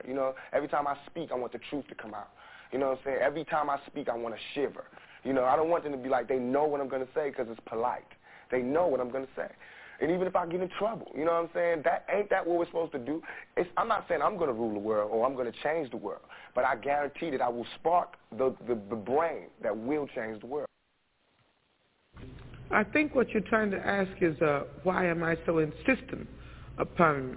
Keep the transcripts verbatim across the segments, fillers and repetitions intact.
You know, every time I speak, I want the truth to come out. You know what I'm saying? Every time I speak, I want to shiver. You know, I don't want them to be like, they know what I'm going to say because it's polite. They know what I'm going to say. And even if I get in trouble, you know what I'm saying? That ain't that what we're supposed to do? It's, I'm not saying I'm going to rule the world or I'm going to change the world, but I guarantee that I will spark the, the, the brain that will change the world. I think what you're trying to ask is uh, why am I so insistent upon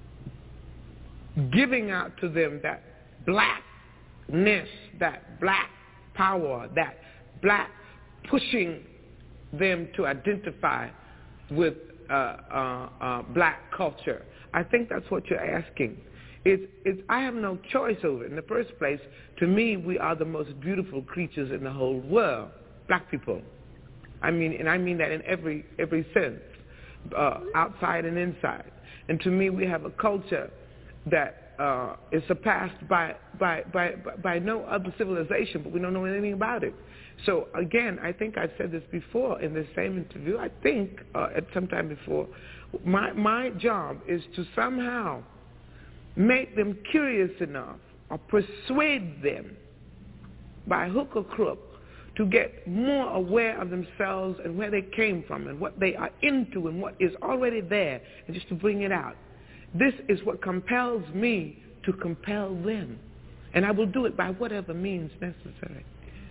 giving out to them that blackness, that black power, that black pushing them to identify with uh, uh, uh, black culture. I think that's what you're asking. It's, it's, I have no choice over it. In the first place, to me, we are the most beautiful creatures in the whole world, black people. I mean, and I mean that in every every sense, uh, outside and inside. And to me, we have a culture that uh, is surpassed by, by by by no other civilization, but we don't know anything about it. So again, I think I've said this before in this same interview. I think uh, at some time before, my my job is to somehow make them curious enough or persuade them by hook or crook to get more aware of themselves and where they came from and what they are into and what is already there, and just to bring it out. This is what compels me to compel them, and I will do it by whatever means necessary.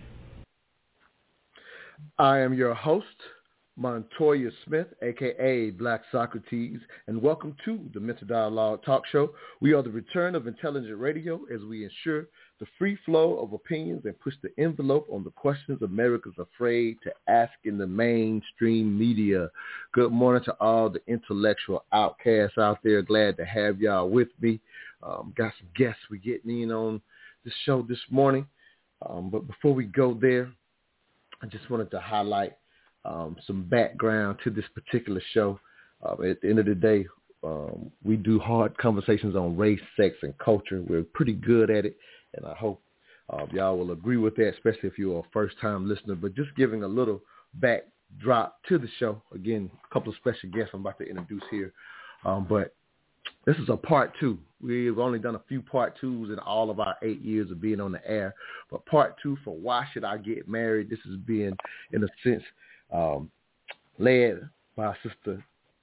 I am your host, Montoya Smith, a k a. Black Socrates, and welcome to the Mental Dialogue Talk Show. We are the return of intelligent radio as we ensure the free flow of opinions and push the envelope on the questions America's afraid to ask in the mainstream media. Good morning to all the intellectual outcasts out there. Glad to have y'all with me. Um, got some guests we're getting in on the show this morning. Um, but before we go there, I just wanted to highlight um, some background to this particular show. Uh, at the end of the day, um, we do hard conversations on race, sex, and culture. We're pretty good at it, and I hope uh, y'all will agree with that, especially if you're a first-time listener. But just giving a little backdrop to the show. Again, a couple of special guests I'm about to introduce here. Um, but this is a part two. We've only done a few part twos in all of our eight years of being on the air. But part two for Why Should I Get Married? This is being, in a sense, um, led by our sister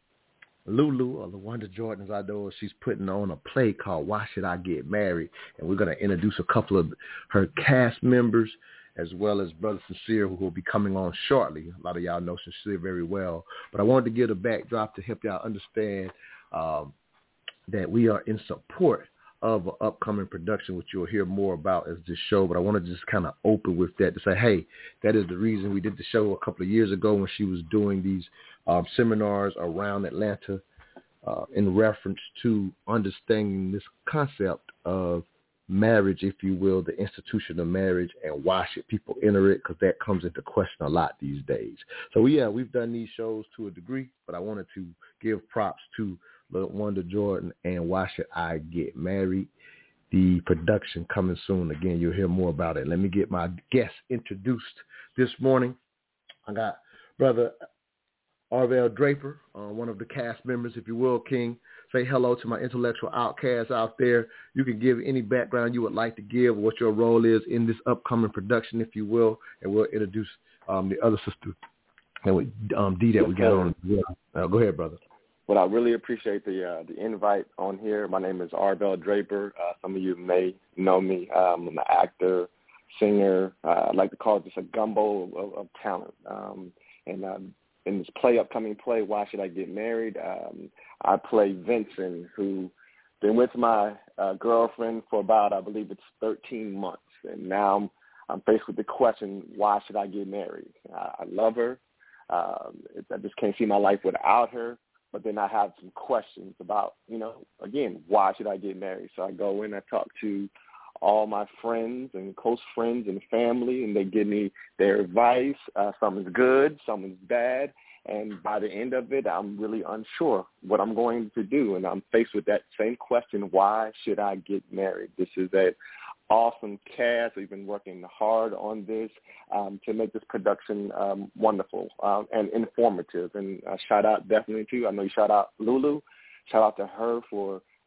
Lulu, or LaWanda Jordan, as I know. She's putting on a play called Why Should I Get Married? And we're going to introduce a couple of her cast members, as well as Brother Sincere, who will be coming on shortly. A lot of y'all know Sincere very well. But I wanted to give a backdrop to help y'all understand um, that we are in support of an upcoming production, which you'll hear more about as this show. But I want to just kind of open with that to say, hey, that is the reason we did the show a couple of years ago when she was doing these um, seminars around Atlanta uh, in reference to understanding this concept of marriage, if you will, the institution of marriage, and why should people enter it, because that comes into question a lot these days. So, yeah, we've done these shows to a degree, but I wanted to give props to LaWanda Jordan and Why Should I Get Married? The production coming soon. Again, you'll hear more about it. Let me get my guests introduced this morning. I got Brother Arvell Draper, uh, one of the cast members, if you will, King. Say hello to my intellectual outcasts out there. You can give any background you would like to give, what your role is in this upcoming production, if you will, and we'll introduce um, the other sister, and we, um, D that we got on. Uh, go ahead, brother. Well, I really appreciate the uh, the invite on here. My name is Arvell Draper. Uh, some of you may know me. Um, I'm an actor, singer. Uh, I like to call it just a gumbo of, of talent. Um, and um, in this play, upcoming play, Why Should I Get Married? Um, I play Vincent, who been with my uh, girlfriend for about, I believe it's thirteen months. And now I'm, I'm faced with the question, why should I get married? I, I love her. Um, it, I just can't see my life without her. But then I have some questions about, you know, again, why should I get married? So I go in, I talk to all my friends and close friends and family, and they give me their advice. Uh, some is good, some is bad. And by the end of it, I'm really unsure what I'm going to do. And I'm faced with that same question, why should I get married? This is a awesome cast. We've been working hard on this um, to make this production um, wonderful um, and informative. And uh, shout out definitely to, I know you shout out Lulu. Shout out to her for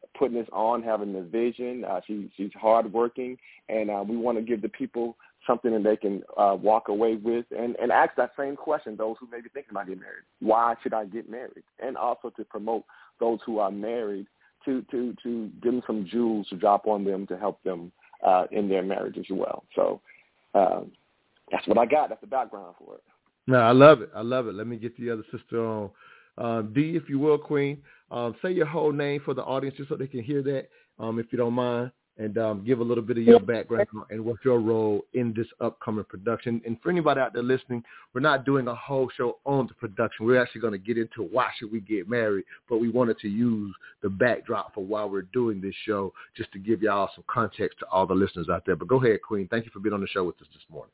putting this on, having the vision. Uh, she, she's hardworking, and uh, we want to give the people something that they can uh, walk away with and, and ask that same question, those who may be thinking about getting married. Why should I get married? And also to promote those who are married to, to, to give them some jewels to drop on them to help them uh, in their marriage as well. So uh, that's what I got. That's the background for it. No, I love it. I love it. Let me get the other sister on. Um, D, if you will, Queen, um, say your whole name for the audience just so they can hear that, um, if you don't mind, and um, give a little bit of your background and what's your role in this upcoming production. And for anybody out there listening, we're not doing a whole show on the production. We're actually going to get into why should we get married, but we wanted to use the backdrop for why we're doing this show just to give y'all some context to all the listeners out there. But go ahead, Queen. Thank you for being on the show with us this morning.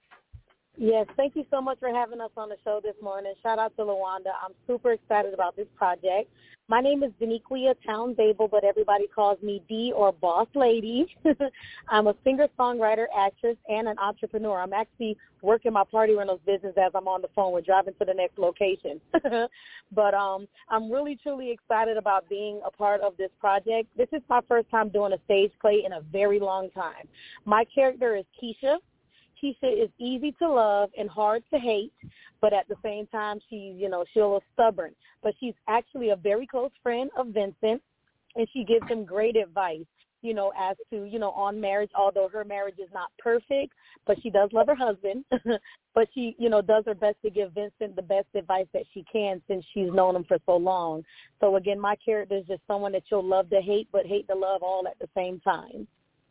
Yes, thank you so much for having us on the show this morning. Shout out to LaWanda. I'm super excited about this project. My name is Deniquia Towns-Abel, but everybody calls me D or Boss Lady. I'm a singer-songwriter, actress, and an entrepreneur. I'm actually working my party rentals business as I'm on the phone. We're driving to the next location. But um, I'm really, truly excited about being a part of this project. This is my first time doing a stage play in a very long time. My character is Keisha. Keisha is easy to love and hard to hate, but at the same time, she's, you know, she's a little stubborn. But she's actually a very close friend of Vincent, and she gives him great advice, you know, as to, you know, on marriage, although her marriage is not perfect, but she does love her husband. But she, you know, does her best to give Vincent the best advice that she can since she's known him for so long. So, again, my character is just someone that you'll love to hate, but hate to love all at the same time.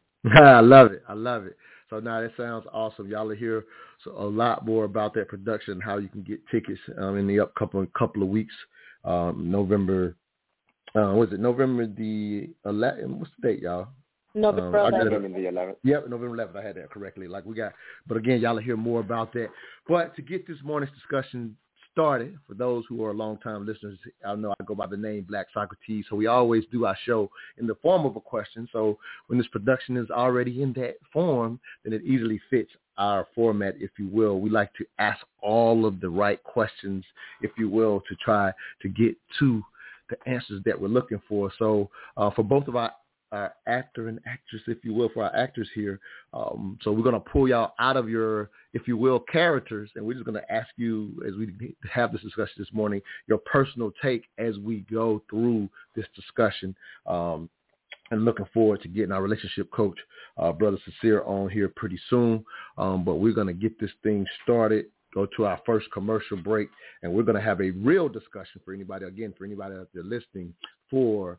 I love it. I love it. So now that sounds awesome. Y'all will hear so a lot more about that production, how you can get tickets um, in the upcoming couple of weeks. Um, November, uh, was it November the eleventh? What's the date, y'all? November um, eleventh. November the eleventh. Yep, November eleventh. I had that correctly. Like we got, but again, y'all will hear more about that. But to get this morning's discussion started, for those who are longtime listeners, I know I go by the name Black Socrates, so we always do our show in the form of a question. So when this production is already in that form, then it easily fits our format, if you will. We like to ask all of the right questions, if you will, to try to get to the answers that we're looking for. So uh, for both of our our actor and actress, if you will, for our actors here. Um, so we're going to pull y'all out of your, if you will, characters, and we're just going to ask you, as we have this discussion this morning, your personal take as we go through this discussion. Um, and looking forward to getting our relationship coach, uh, Brother Sincere, on here pretty soon. Um, but we're going to get this thing started, go to our first commercial break, and we're going to have a real discussion for anybody, again, for anybody out there listening, for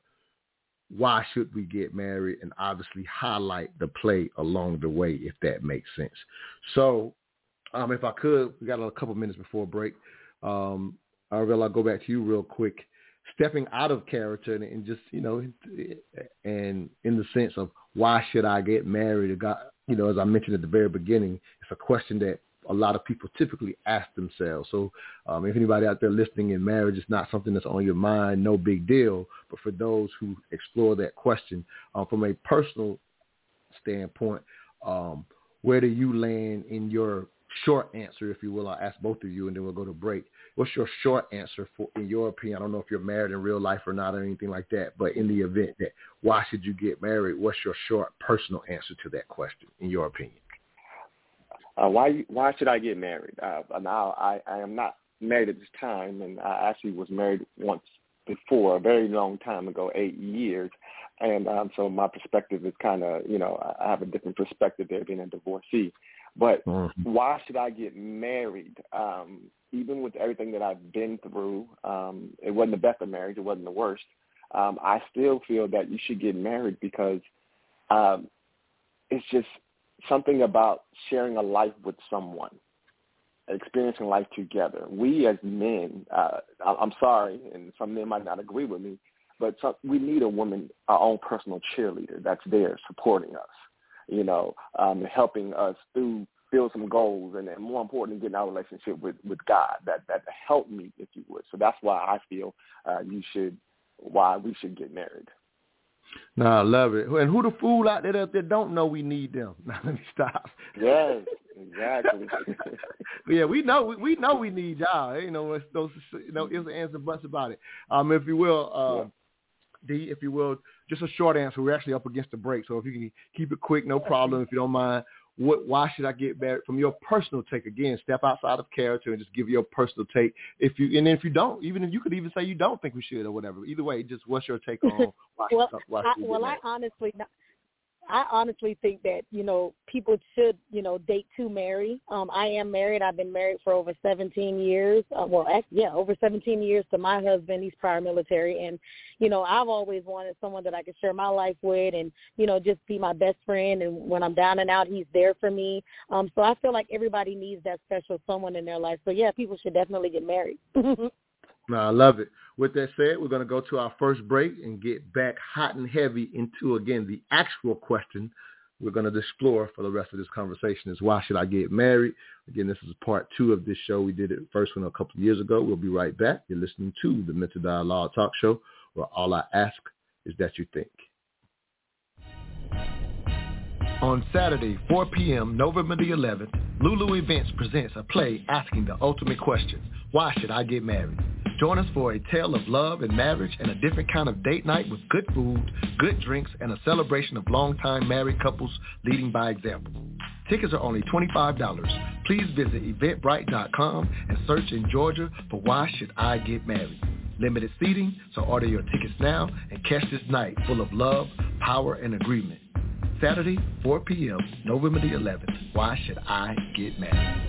why should we get married, and obviously highlight the play along the way, if that makes sense. So um, if I could, we got a couple minutes before break. Um, Arvell, I'll go back to you real quick. Stepping out of character and, and just, you know, and in the sense of why should I get married? God, you know, as I mentioned at the very beginning, it's a question that a lot of people typically ask themselves. So um, if anybody out there listening in marriage is not something that's on your mind, no big deal. But for those who explore that question um, from a personal standpoint, um, where do you land in your short answer, if you will? I'll ask both of you and then we'll go to break. What's your short answer for, in your opinion? I don't know if you're married in real life or not or anything like that, but in the event that why should you get married, what's your short personal answer to that question in your opinion? Uh, why why should I get married? Uh, now, I, I am not married at this time, and I actually was married once before, a very long time ago, eight years. And um, so my perspective is kind of, you know, I have a different perspective there being a divorcee. But mm-hmm. why should I get married? Um, even with everything that I've been through, um, it wasn't the best of marriage. It wasn't the worst. Um, I still feel that you should get married because um, it's just something about sharing a life with someone, experiencing life together. We as men, uh, I'm sorry, and some men might not agree with me, but some, we need a woman, our own personal cheerleader that's there supporting us, you know, um, helping us through build some goals, and, and more important, getting our relationship with, with God, that, that help me, if you would. So that's why I feel uh, you should, why we should get married. No, I love it. And who the fool out there that don't know we need them? Now, let me stop. Yes, exactly. Yeah, we know we, we know we need y'all. You know, those you know, ifs and ands and buts about it. Um, if you will, uh, yeah. D, if you will, just a short answer. We're actually up against the break, so if you can keep it quick, no problem. If you don't mind, what, why should I get married? From your personal take, again, step outside of character and just give your personal take. If you and if you don't, even if you could even say you don't think we should or whatever. Either way, just what's your take on why? well, should, why I, should we well, get I married? honestly not. I honestly think that, you know, people should, you know, date to marry. Um, I am married. I've been married for over seventeen years. Uh, well, actually, yeah, over seventeen years to my husband. He's prior military. And, you know, I've always wanted someone that I could share my life with and, you know, just be my best friend. And when I'm down and out, he's there for me. Um, so I feel like everybody needs that special someone in their life. So, yeah, people should definitely get married. No, I love it. With that said, we're going to go to our first break and get back hot and heavy into, again, the actual question we're going to explore for the rest of this conversation is why should I get married? Again, this is part two of this show. We did it first one a couple of years ago. We'll be right back. You're listening to the Mental Dialogue Talk Show, where all I ask is that you think. On Saturday, four p.m., November the eleventh, Lulu Events presents a play asking the ultimate question, why should I get married? Join us for a tale of love and marriage and a different kind of date night with good food, good drinks, and a celebration of longtime married couples leading by example. Tickets are only twenty-five dollars. Please visit eventbrite dot com and search in Georgia for Why Should I Get Married? Limited seating, so order your tickets now and catch this night full of love, power, and agreement. Saturday, four p.m., November the eleventh. Why should I get married?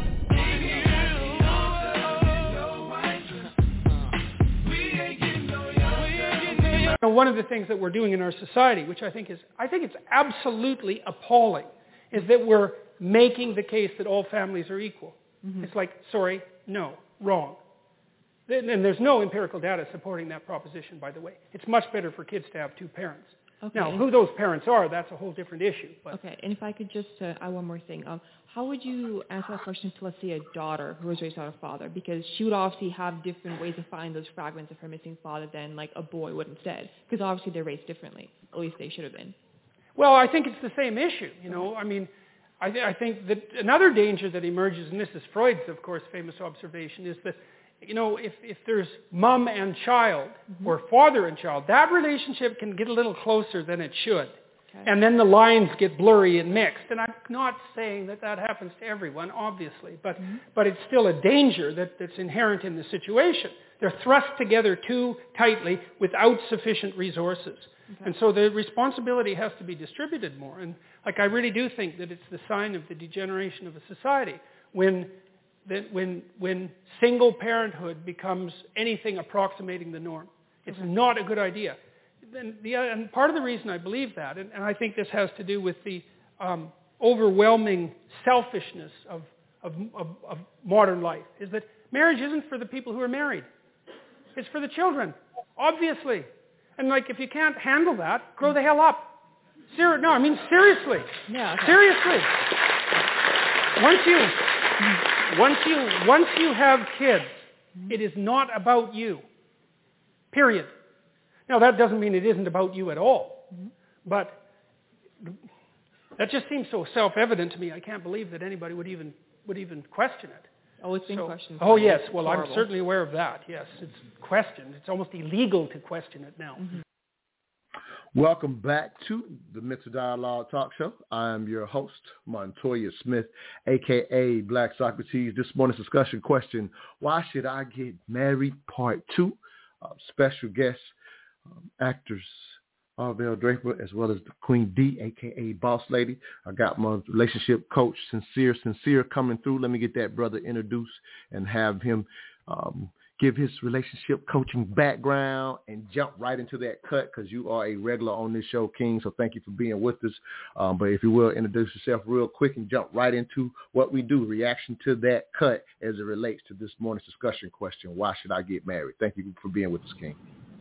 One of the things that we're doing in our society, which I think is, I think it's absolutely appalling, is that we're making the case that all families are equal. Mm-hmm. It's like, sorry, no, wrong. And there's no empirical data supporting that proposition, by the way. It's much better for kids to have two parents. Okay. Now, who those parents are, that's a whole different issue. But. Okay, and if I could just uh, add one more thing. Um, how would you answer that question to, let's say, a daughter who was raised without a father? Because she would obviously have different ways of finding those fragments of her missing father than, like, a boy would instead. Because obviously they're raised differently. At least they should have been. Well, I think it's the same issue, you know. I mean, I, th- I think that another danger that emerges, and this is Freud's, of course, famous observation, is that, you know, if, if there's mom and child mm-hmm. or father and child, that relationship can get a little closer than it should. Okay. And then the lines get blurry and mixed. And I'm not saying that that happens to everyone, obviously, but, mm-hmm. but it's still a danger that, that's inherent in the situation. They're thrust together too tightly without sufficient resources. Okay. And so the responsibility has to be distributed more. And like I really do think that it's the sign of the degeneration of a society when that when when single parenthood becomes anything approximating the norm. It's mm-hmm. not a good idea. And, the, and part of the reason I believe that, and, and I think this has to do with the um, overwhelming selfishness of, of, of, of modern life, is that marriage isn't for the people who are married. It's for the children, obviously. And like, if you can't handle that, grow the hell up. Ser- no, I mean seriously. Yeah, okay. Seriously. Once you... Once you, once you have kids, it is not about you, period. Now, that doesn't mean it isn't about you at all, mm-hmm. but that just seems so self-evident to me. I can't believe that anybody would even would even question it. Oh, it's been so, questioned. Oh, yes. Well, horrible. I'm certainly aware of that, yes. It's questioned. It's almost illegal to question it now. Mm-hmm. Welcome back to the Mental Dialogue Talk Show. I am your host, Montoya Smith, a k a. Black Socrates. This morning's discussion question, why should I get married, part two. Uh, special guests, um, actors, Arvell Draper, as well as the Queen D, a k a. Boss Lady. I got my relationship coach, Sincere Sincere, coming through. Let me get that brother introduced and have him um, give his relationship coaching background and jump right into that cut because you are a regular on this show, King. So thank you for being with us. Um, but if you will, introduce yourself real quick and jump right into what we do, reaction to that cut as it relates to this morning's discussion question, why should I get married? Thank you for being with us, King.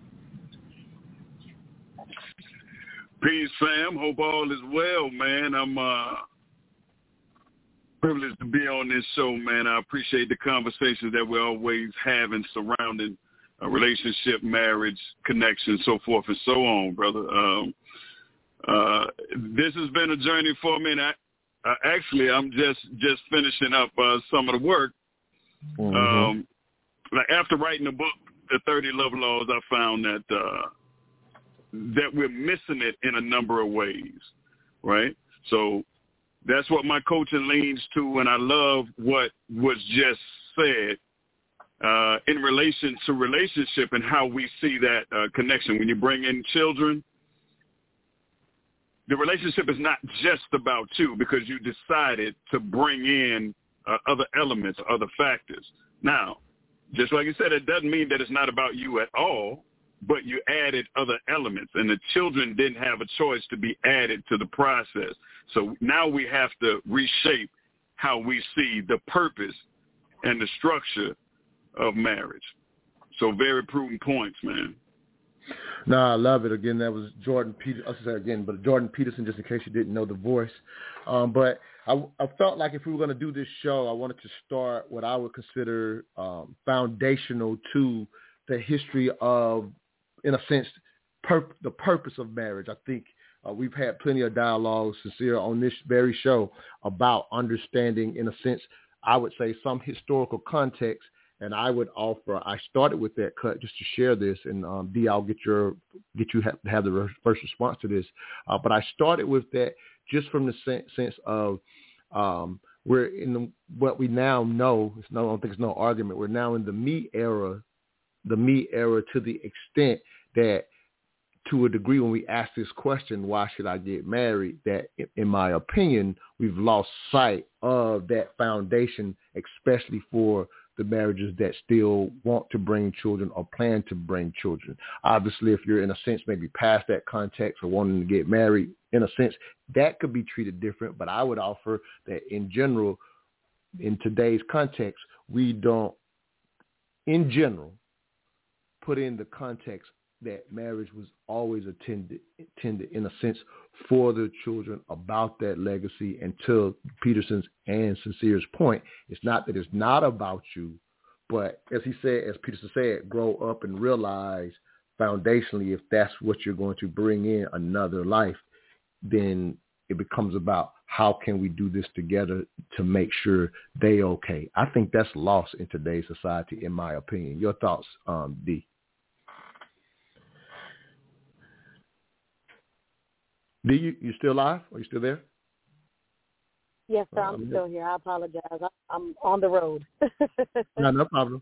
Peace, fam. Hope all is well, man. I'm uh, privileged to be on this show, man. I appreciate the conversations that we're always having surrounding a relationship, marriage, connection, so forth and so on, brother. Um, uh, this has been a journey for me, and I, uh, actually, I'm just, just finishing up uh, some of the work. Mm-hmm. Um, like after writing the book, The thirty Love Laws, I found that uh, that we're missing it in a number of ways, right? So that's what my coaching leans to, and I love what was just said uh, in relation to relationship and how we see that uh, connection. When you bring in children, the relationship is not just about you because you decided to bring in uh, other elements, other factors. Now, just like you said, it doesn't mean that it's not about you at all, but you added other elements, and the children didn't have a choice to be added to the process. So now we have to reshape how we see the purpose and the structure of marriage. So very prudent points, man. No, I love it. Again, that was Jordan Peterson. I'll say again, but Jordan Peterson, just in case you didn't know the voice. Um, but I, I felt like if we were going to do this show, I wanted to start what I would consider um, foundational to the history of, in a sense, pur- the purpose of marriage. I think uh, we've had plenty of dialogue, Sincere, on this very show about understanding, in a sense, I would say some historical context. And I would offer, I started with that cut just to share this, and um, D, I'll get your get you have, have the first response to this. Uh, but I started with that just from the sen- sense of um, we're in the, what we now know. It's no, I don't think it's no argument. We're now in the me era, the me era to the extent that, to a degree, when we ask this question, why should I get married, that in my opinion, we've lost sight of that foundation, especially for the marriages that still want to bring children or plan to bring children. Obviously, if you're in a sense maybe past that context or wanting to get married, in a sense, that could be treated different. But I would offer that in general, in today's context, we don't, in general, put in the context that marriage was always attended, intended in a sense for the children, about that legacy. And to Peterson's and Sincere's point, it's not that it's not about you, but as he said, as Peterson said, grow up and realize foundationally, if that's what you're going to bring in another life, then it becomes about how can we do this together to make sure they okay. I think that's lost in today's society, in my opinion. Your thoughts, um, D? D, you, you still live? Are you still there? Yes, sir. I'm um, still here. I apologize. I'm on the road. No, no problem.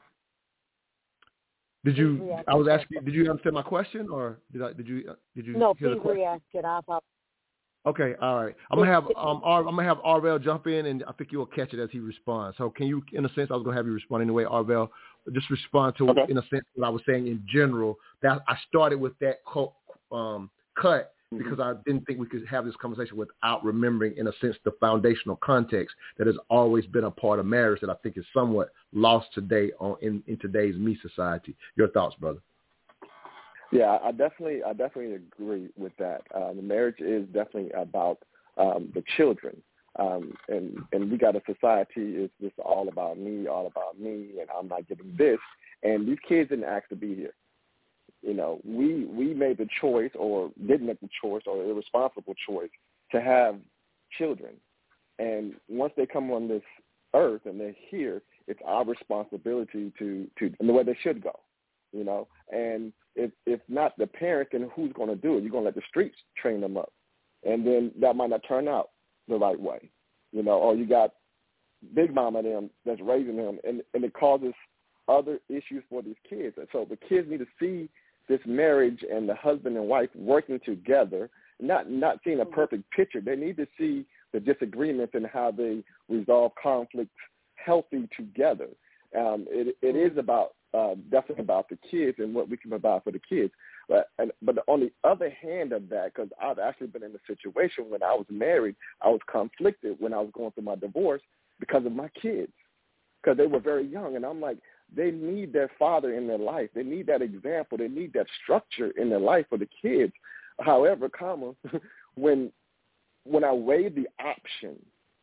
Did you? I was asking. Did you understand my question, or did I? Did you? Did you? No, hear please the question? re-ask it. I apologize. Okay. All right. I'm gonna have um. R, I'm gonna have Arvel jump in, and I think you'll catch it as he responds. So, can you, in a sense, I was gonna have you respond anyway, Arvel. Just respond to, okay, in a sense, what I was saying in general. That I started with that co- um, cut. Because I didn't think we could have this conversation without remembering, in a sense, the foundational context that has always been a part of marriage that I think is somewhat lost today on in, in today's me society. Your thoughts, brother? Yeah, I definitely, I definitely agree with that. Uh, the marriage is definitely about um, the children, um, and and we got a society is just all about me, all about me, and I'm not getting this. And these kids didn't ask to be here. You know, we, we made the choice, or didn't make the choice, or irresponsible choice to have children. And once they come on this earth and they're here, it's our responsibility to, to and the way they should go, you know. And if if not the parent, then who's going to do it? You're going to let the streets train them up. And then that might not turn out the right way, you know, or you got Big Mama them that's raising them, and, and it causes other issues for these kids. And so the kids need to see this marriage and the husband and wife working together, not not seeing a perfect picture. They need to see the disagreements and how they resolve conflicts healthy together. Um, it, it is about uh, definitely about the kids and what we can provide for the kids. But and, but on the other hand of that, because I've actually been in a situation when I was married, I was conflicted when I was going through my divorce because of my kids, because they were very young, and I'm like, they need their father in their life. They need that example. They need that structure in their life for the kids. However, comma, when when I weighed the option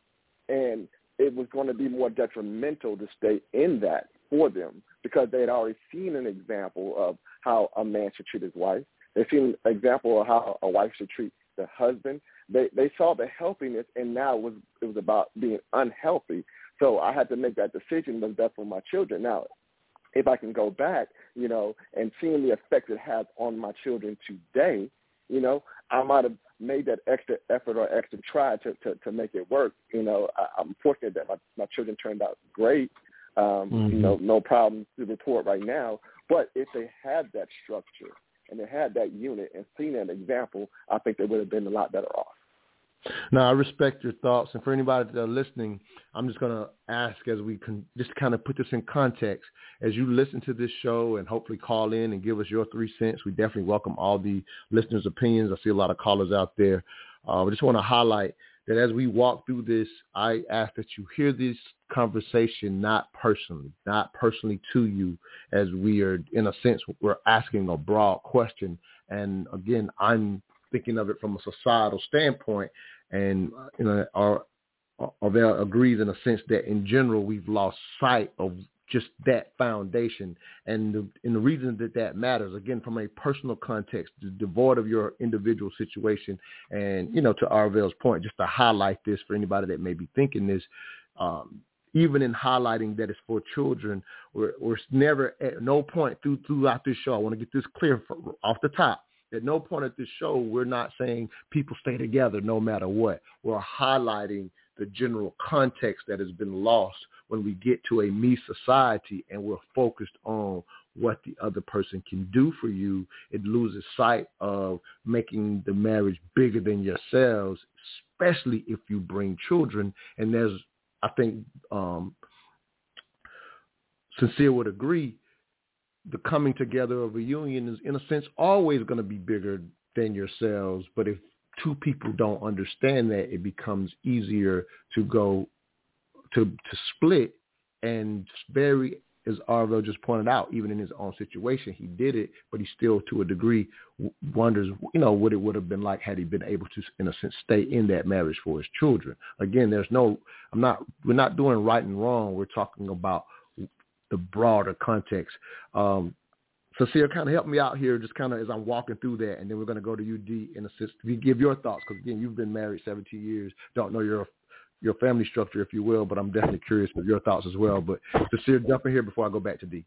and it was going to be more detrimental to stay in that for them because they had already seen an example of how a man should treat his wife. They've seen an example of how a wife should treat the husband. They they saw the healthiness, and now it was, it was about being unhealthy. So I had to make that decision. Was that for my children? Now, if I can go back, you know, and seeing the effect it has on my children today, you know, I might have made that extra effort or extra try to, to, to make it work. You know, I, I'm fortunate that my, my children turned out great. Um, mm-hmm. You know, no problem to report right now. But if they had that structure and they had that unit and seen an example, I think they would have been a lot better off. Now, I respect your thoughts. And for anybody that are listening, I'm just going to ask as we can just kind of put this in context. As you listen to this show and hopefully call in and give us your three cents, we definitely welcome all the listeners' opinions. I see a lot of callers out there. Uh, I just want to highlight that as we walk through this, I ask that you hear this conversation not personally, not personally to you, as we are, in a sense, we're asking a broad question. And again, I'm thinking of it from a societal standpoint, and you know, our Arvell agrees in a sense that in general we've lost sight of just that foundation, and the, and the reason that that matters, again, from a personal context, devoid of your individual situation, and you know, to Arvell's point, just to highlight this for anybody that may be thinking this. Um, Even in highlighting that it's for children, we're, we're never at no point through, throughout this show. I want to get this clear for, off the top. At no point at this show, we're not saying people stay together no matter what. We're highlighting the general context that has been lost when we get to a me society and we're focused on what the other person can do for you. It loses sight of making the marriage bigger than yourselves, especially if you bring children. And there's, I think, um, Sincere would agree, the coming together of a union is, in a sense, always going to be bigger than yourselves. But if two people don't understand that, it becomes easier to go to to split. And very, as Arvell just pointed out, even in his own situation, he did it, but he still, to a degree, wonders, you know, what it would have been like had he been able to, in a sense, stay in that marriage for his children. Again, there's no, I'm not, we're not doing right and wrong. We're talking about the broader context. Um, Sincere, kind of help me out here, just kind of as I'm walking through that, and then we're going to go to you, D, in a sense, to give your thoughts, because again, you've been married seventeen years, don't know your your family structure, if you will, but I'm definitely curious with your thoughts as well. But Sincere, jump in here before I go back to D.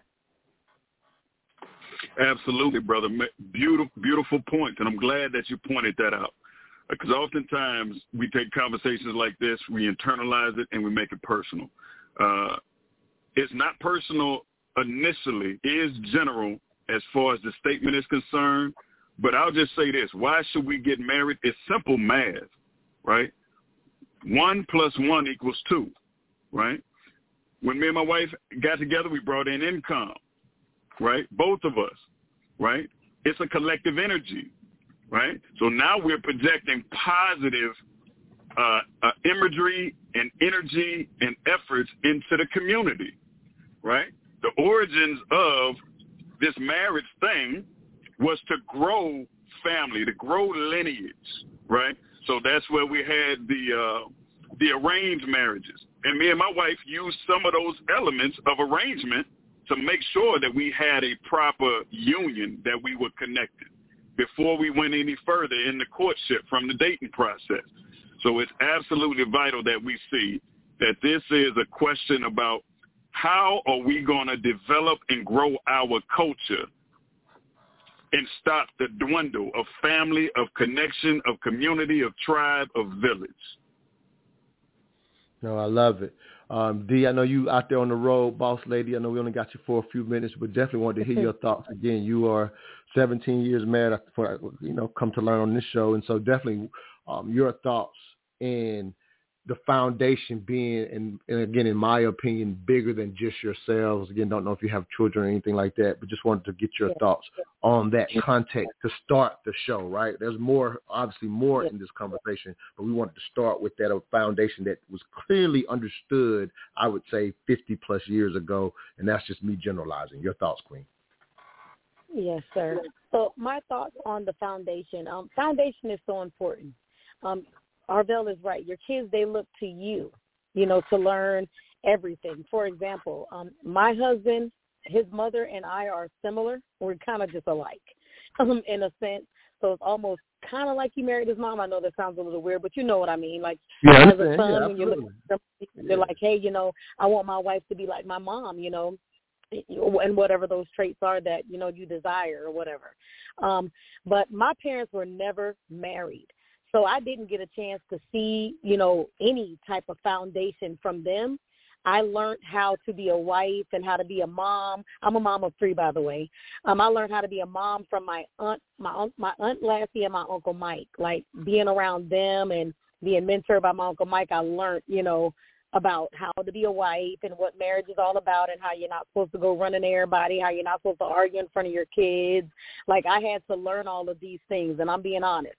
Absolutely, brother. Beautiful, beautiful point, and I'm glad that you pointed that out, because oftentimes we take conversations like this, we internalize it, and we make it personal. Uh, it's not personal initially, it is general as far as the statement is concerned, but I'll just say this. Why should we get married? It's simple math, right? One plus one equals two, right? When me and my wife got together, we brought in income, right? Both of us, right? It's a collective energy, right? So now we're projecting positive uh, uh, imagery and energy and efforts into the community, right? The origins of this marriage thing was to grow family, to grow lineage, right? So that's where we had the uh, the arranged marriages. And me and my wife used some of those elements of arrangement to make sure that we had a proper union, that we were connected before we went any further in the courtship from the dating process. So it's absolutely vital that we see that this is a question about how are we going to develop and grow our culture and stop the dwindle of family, of connection, of community, of tribe, of village. No, I love it. Um, D, I know you out there on the road, boss lady. I know we only got you for a few minutes, but definitely wanted to hear your thoughts. Again, you are seventeen years married, for, you know, come to learn on this show. And so definitely um, your thoughts in the foundation being, and, and again, in my opinion, bigger than just yourselves. Again, don't know if you have children or anything like that, but just wanted to get your thoughts on that context to start the show, right? There's more, obviously more in this conversation, but we wanted to start with that foundation that was clearly understood, I would say, fifty plus years ago, and that's just me generalizing. Your thoughts, Queen? Yes, sir. So my thoughts on the foundation. Um, foundation is so important. Um, Arvell is right. Your kids, they look to you, you know, to learn everything. For example, um, my husband, his mother and I are similar. We're kind of just alike um, in a sense. So it's almost kind of like he married his mom. I know that sounds a little weird, but you know what I mean. Like, yeah, as a son, yeah, when you look at them, they're yeah. like, hey, you know, I want my wife to be like my mom, you know. and whatever those traits are that, you know, you desire or whatever. Um, but my parents were never married. So I didn't get a chance to see, you know, any type of foundation from them. I learned how to be a wife and how to be a mom. I'm a mom of three, by the way. Um, I learned how to be a mom from my aunt, my aunt, my aunt Lassie and my Uncle Mike. Like being around them and being mentored by my Uncle Mike, I learned, you know, about how to be a wife and what marriage is all about and how you're not supposed to go running to everybody, how you're not supposed to argue in front of your kids. Like I had to learn all of these things, and I'm being honest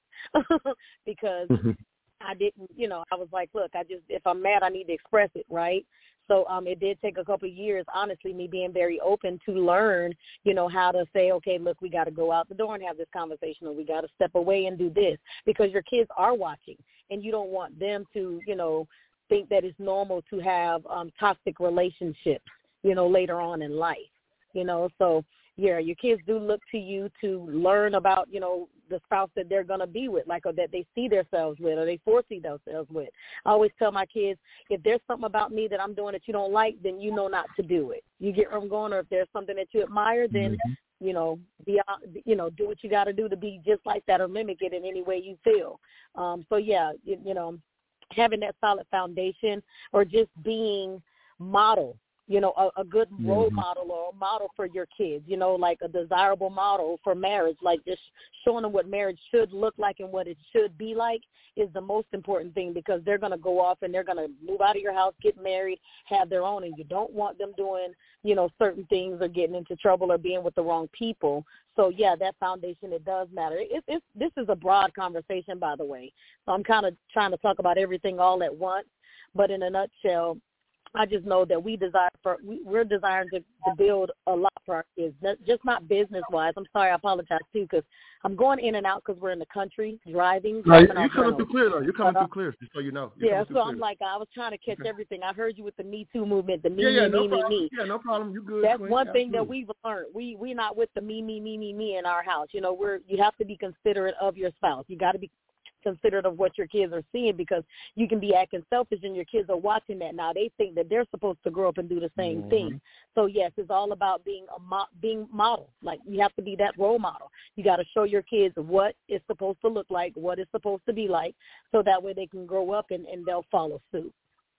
because I didn't, you know, I was like, look, I just, if I'm mad, I need to express it, right? So um, it did take a couple of years, honestly, me being very open to learn, you know, how to say, okay, look, we got to go out the door and have this conversation, or we got to step away and do this, because your kids are watching, and you don't want them to, you know, think that it's normal to have um, toxic relationships, you know, later on in life, you know. So, yeah, your kids do look to you to learn about, you know, the spouse that they're going to be with, like, or that they see themselves with, or they foresee themselves with. I always tell my kids, if there's something about me that I'm doing that you don't like, then you know not to do it. You get where I'm going? Or if there's something that you admire, then, mm-hmm. you know, be, you know, do what you got to do to be just like that, or mimic it in any way you feel. Um, so, yeah, you, you know, having that solid foundation, or just being model, you know, a, a good role mm-hmm. model, or a model for your kids, you know, like a desirable model for marriage, like just showing them what marriage should look like and what it should be like is the most important thing, because they're going to go off and they're going to move out of your house, get married, have their own, and you don't want them doing, you know, certain things or getting into trouble or being with the wrong people. So, yeah, that foundation, it does matter. It, it's, this is a broad conversation, by the way. So I'm kind of trying to talk about everything all at once. But in a nutshell, I just know that we desire for we, we're desiring to, to build a lot for our kids, not, just not business wise. I'm sorry, I apologize too, because I'm going in and out because we're in the country driving. No, you're coming rentals. through clear though. You're coming uh, through clear, just so you know. You're yeah, so clear. I'm like, I was trying to catch okay. everything. I heard you with the Me Too movement, the me, yeah, yeah, me, no me, problem. me, me. Yeah, no problem. You good? That's Queen. one Absolutely. thing that we've learned. We we're not with the me, me, me, me, me in our house. You know, we're you have to be considerate of your spouse. You got to be considerate of what your kids are seeing, because you can be acting selfish and your kids are watching that. Now they think that they're supposed to grow up and do the same mm-hmm. thing. So yes, it's all about being a mo- being model. Like you have to be that role model. You got to show your kids what it's supposed to look like, what it's supposed to be like, so that way they can grow up and, and they'll follow suit.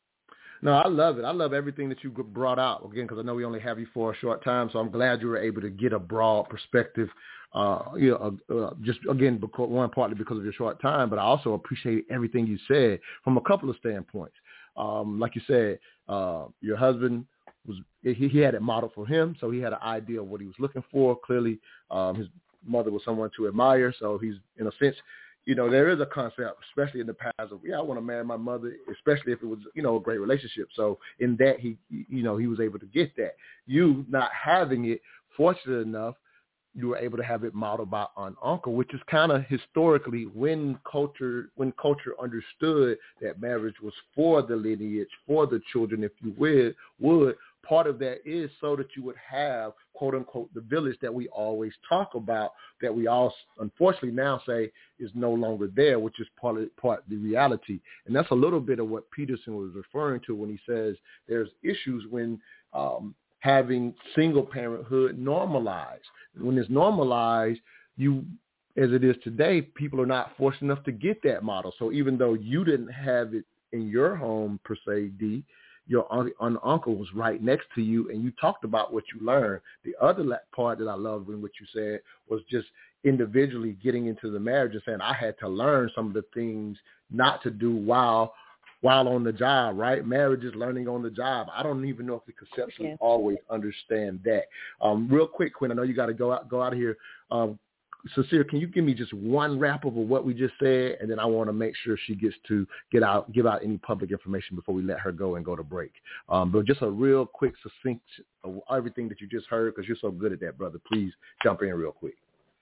No, I love it. I love everything that you brought out, again, because I know we only have you for a short time, so I'm glad you were able to get a broad perspective, uh, you know, uh, just, again, because, one, partly because of your short time, but I also appreciate everything you said from a couple of standpoints. Um, like you said, uh, your husband, was he, he had it modeled for him, so he had an idea of what he was looking for. Clearly, um, his mother was someone to admire, so he's, in a sense, you know, there is a concept, especially in the past, of, yeah, I want to marry my mother, especially if it was, you know, a great relationship. So in that, he, you know, he was able to get that. You not having it, fortunate enough, you were able to have it modeled by an uncle, which is kind of historically when culture, when culture understood that marriage was for the lineage, for the children, if you would, would. Part of that is so that you would have, quote unquote, the village that we always talk about, that we all unfortunately now say is no longer there, which is part of, part of the reality. And that's a little bit of what Peterson was referring to when he says there's issues when um, having single parenthood normalized. When it's normalized, you, as it is today, people are not fortunate enough to get that model. So even though you didn't have it in your home per se, D, your un- un- uncle was right next to you, and you talked about what you learned. The other part that I loved in what you said was just individually getting into the marriage and saying, I had to learn some of the things not to do while while on the job, right? Marriage is learning on the job. I don't even know if we conceptually yeah. always understand that. Um, real quick, Quinn, I know you got to go out go out of here. Um, Sincere, can you give me just one wrap up of what we just said, and then I want to make sure she gets to get out, give out any public information before we let her go and go to break. Um, but just a real quick, succinct of everything that you just heard, because you're so good at that, brother. Please jump in real quick.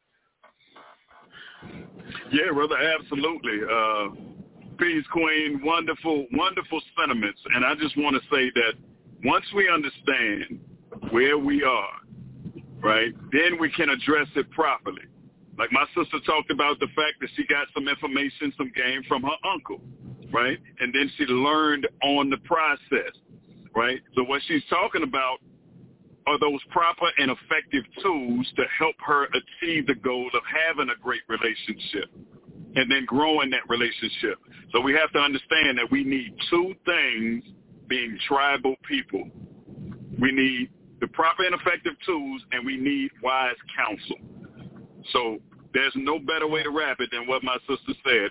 Yeah, brother, absolutely. Uh, peace, Queen. Wonderful, wonderful sentiments. And I just want to say that once we understand where we are, right, then we can address it properly. Like my sister talked about the fact that she got some information, some game from her uncle, right? And then she learned on the process, right? So what she's talking about are those proper and effective tools to help her achieve the goal of having a great relationship and then growing that relationship. So we have to understand that we need two things being tribal people. We need the proper and effective tools, and we need wise counsel. So there's no better way to wrap it than what my sister said.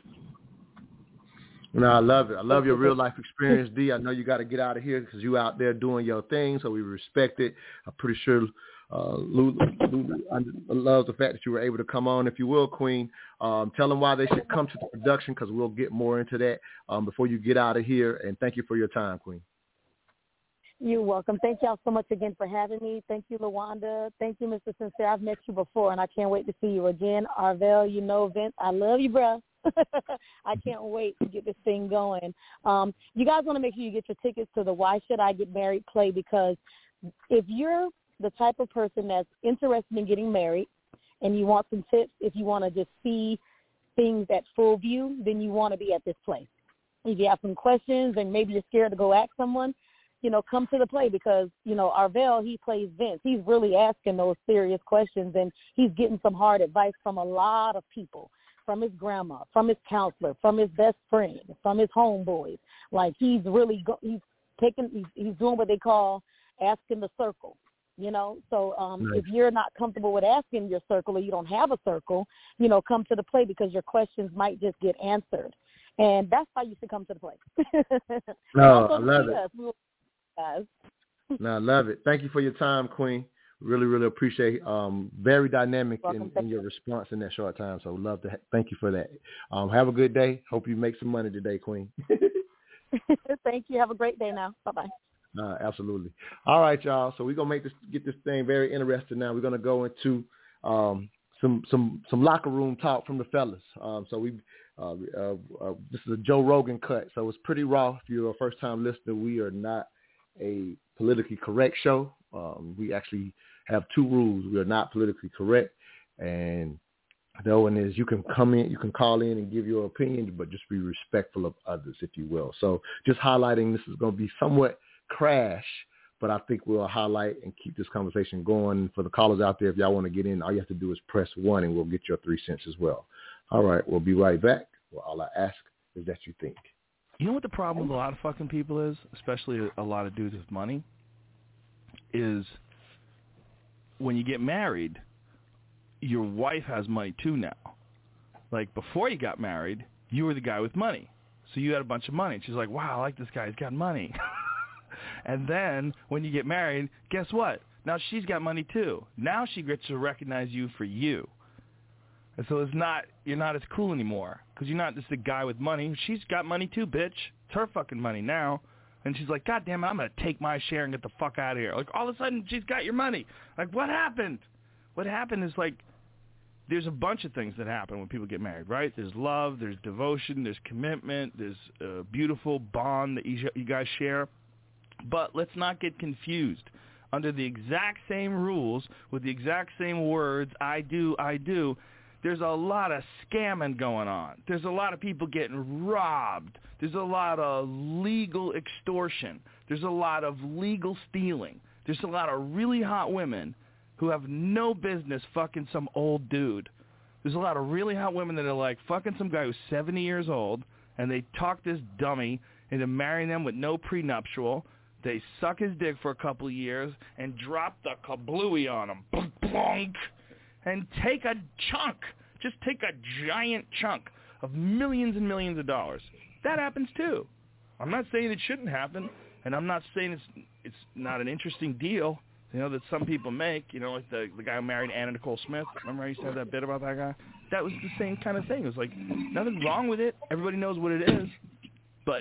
No, I love it. I love your real life experience, D. I know you got to get out of here because you out there doing your thing, so we respect it. I'm pretty sure uh, Lulu, Lulu loves the fact that you were able to come on. If you will, Queen, um, tell them why they should come to the production because we'll get more into that um, before you get out of here. And thank you for your time, Queen. You're welcome. Thank y'all so much again for having me. Thank you, LaWanda. Thank you, Mister Sincere. I've met you before, and I can't wait to see you again. Arvell, you know, Vince, I love you, bruh. I can't wait to get this thing going. Um, you guys want to make sure you get your tickets to the Why Should I Get Married play, because if you're the type of person that's interested in getting married and you want some tips, if you want to just see things at full view, then you want to be at this place. If you have some questions and maybe you're scared to go ask someone, you know, come to the play because, you know, Arvell, he plays Vince. He's really asking those serious questions, and he's getting some hard advice from a lot of people. From his grandma, from his counselor, from his best friend, from his homeboys. Like he's really go, he's taking he's, he's doing what they call asking the circle, you know. So um, nice. If you're not comfortable with asking your circle or you don't have a circle, you know, come to the play because your questions might just get answered, and that's why you should come to the play. No, I love it. We'll, guys. No, I love it. Thank you for your time, Queen. Really, really appreciate um very dynamic in, in your response in that short time. So love to ha- thank you for that. Um, have a good day. Hope you make some money today, Queen. Thank you. Have a great day now. Bye bye. Uh, absolutely. All right, y'all. So we're gonna make this get this thing very interesting now. We're gonna go into um some some some locker room talk from the fellas. Um, so we uh, uh, uh this is a Joe Rogan cut, so it's pretty raw. If you're a first time listener, we are not a politically correct show. Um, we actually have two rules. We are not politically correct, and the one is you can come in, you can call in and give your opinion, but just be respectful of others, if you will. So just highlighting this is going to be somewhat crash, but I think we'll highlight and keep this conversation going. For the callers out there, if y'all want to get in, all you have to do is press one, and we'll get your three cents as well. All right, we'll be right back. Well, all I ask is that you think. You know what the problem with a lot of fucking people is, especially a lot of dudes with money, is when you get married, your wife has money too now. Like before you got married, you were the guy with money. So you had a bunch of money. And she's like, wow, I like this guy. He's got money. And then when you get married, guess what? Now she's got money too. Now she gets to recognize you for you. And so it's not, you're not as cool anymore because you're not just a guy with money. She's got money too, bitch. It's her fucking money now. And she's like, God damn it, I'm going to take my share and get the fuck out of here. Like, all of a sudden, she's got your money. Like, what happened? What happened is, like, there's a bunch of things that happen when people get married, right? There's love, there's devotion, there's commitment, there's a beautiful bond that you, you guys share. But let's not get confused. Under the exact same rules, with the exact same words, I do, I do, there's a lot of scamming going on. There's a lot of people getting robbed. There's a lot of legal extortion. There's a lot of legal stealing. There's a lot of really hot women who have no business fucking some old dude. There's a lot of really hot women that are like fucking some guy who's seventy years old, and they talk this dummy into marrying them with no prenuptial. They suck his dick for a couple of years and drop the kablooey on him. Bonk. And take a chunk, just take a giant chunk of millions and millions of dollars. That happens too. I'm not saying it shouldn't happen, and I'm not saying it's it's not an interesting deal, you know, that some people make. You know, like the the guy who married Anna Nicole Smith. Remember I used to have that bit about that guy? That was the same kind of thing. It was like, nothing wrong with it. Everybody knows what it is. But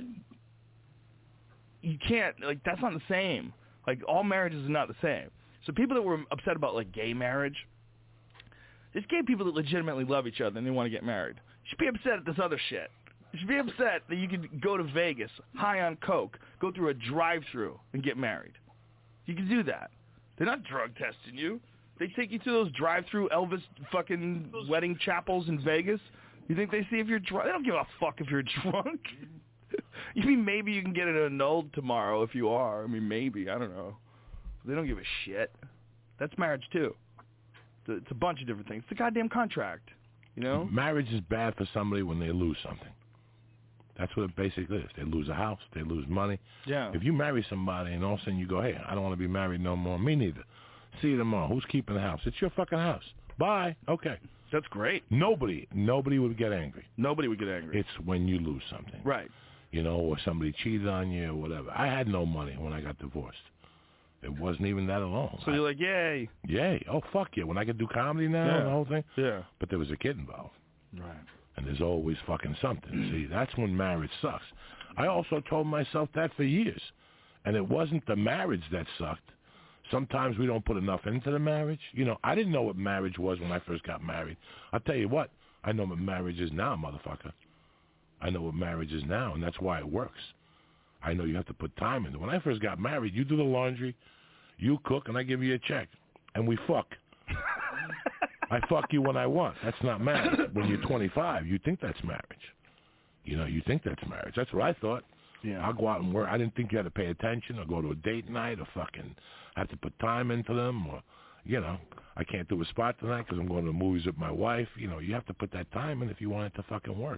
you can't, like, that's not the same. Like, all marriages are not the same. So people that were upset about, like, gay marriage, there's gay people that legitimately love each other and they want to get married. You should be upset at this other shit. You should be upset that you could go to Vegas, high on coke, go through a drive-through and get married. You can do that. They're not drug testing you. They take you to those drive-through Elvis fucking wedding chapels in Vegas. You think they see if you're drunk? They don't give a fuck if you're drunk. You mean maybe you can get it annulled tomorrow if you are. I mean, maybe. I don't know. They don't give a shit. That's marriage too. It's a bunch of different things. It's a goddamn contract, you know? Marriage is bad for somebody when they lose something. That's what it basically is. They lose a house. They lose money. Yeah. If you marry somebody and all of a sudden you go, hey, I don't want to be married no more. Me neither. See you tomorrow. Who's keeping the house? It's your fucking house. Bye. Okay. That's great. Nobody, nobody would get angry. Nobody would get angry. It's when you lose something. Right. You know, or somebody cheated on you or whatever. I had no money when I got divorced. It wasn't even that alone. So I, you're like, yay. Yay. Oh, fuck yeah. When I could do comedy now yeah. and the whole thing. Yeah. But there was a kid involved. Right. And there's always fucking something. See, that's when marriage sucks. I also told myself that for years. And it wasn't the marriage that sucked. Sometimes we don't put enough into the marriage. You know, I didn't know what marriage was when I first got married. I'll tell you what. I know what marriage is now, motherfucker. I know what marriage is now, and that's why it works. I know you have to put time in it. When I first got married, you do the laundry, you cook, and I give you a check. And we fuck. I fuck you when I want. That's not marriage. When you're twenty-five, you think that's marriage. You know, you think that's marriage. That's what I thought. Yeah. I'll go out and work. I didn't think you had to pay attention or go to a date night or fucking have to put time into them or, you know, I can't do a spot tonight because I'm going to the movies with my wife. You know, you have to put that time in if you want it to fucking work.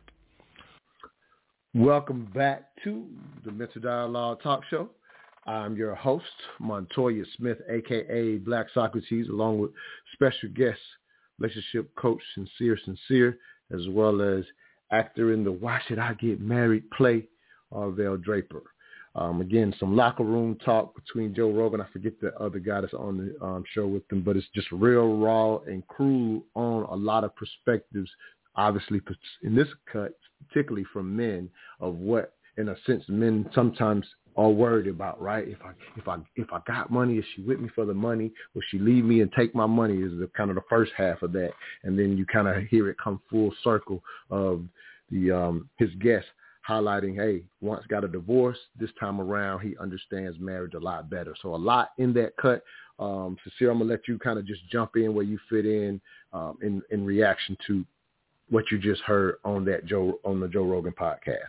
Welcome back to the Mental Dialogue Talk Show. I'm your host, Montoya Smith, a k a. Black Socrates, along with special guest, relationship coach, Sincere Sincere, as well as actor in the Why Should I Get Married play, Arvell Draper. Um, again, some locker room talk between Joe Rogan. I forget the other guy that's on the um, show with them, but it's just real raw and cruel on a lot of perspectives, obviously in this cut, particularly from men, of what, in a sense, men sometimes are worried about, right? If I if I if I got money, is she with me for the money? Will she leave me and take my money? Is the kind of the first half of that, and then you kind of hear it come full circle of the um, his guest highlighting, hey, once got a divorce, this time around he understands marriage a lot better. So a lot in that cut. Um, Sincere, I'm gonna let you kind of just jump in where you fit in um, in in reaction to what you just heard on that Joe on the Joe Rogan podcast.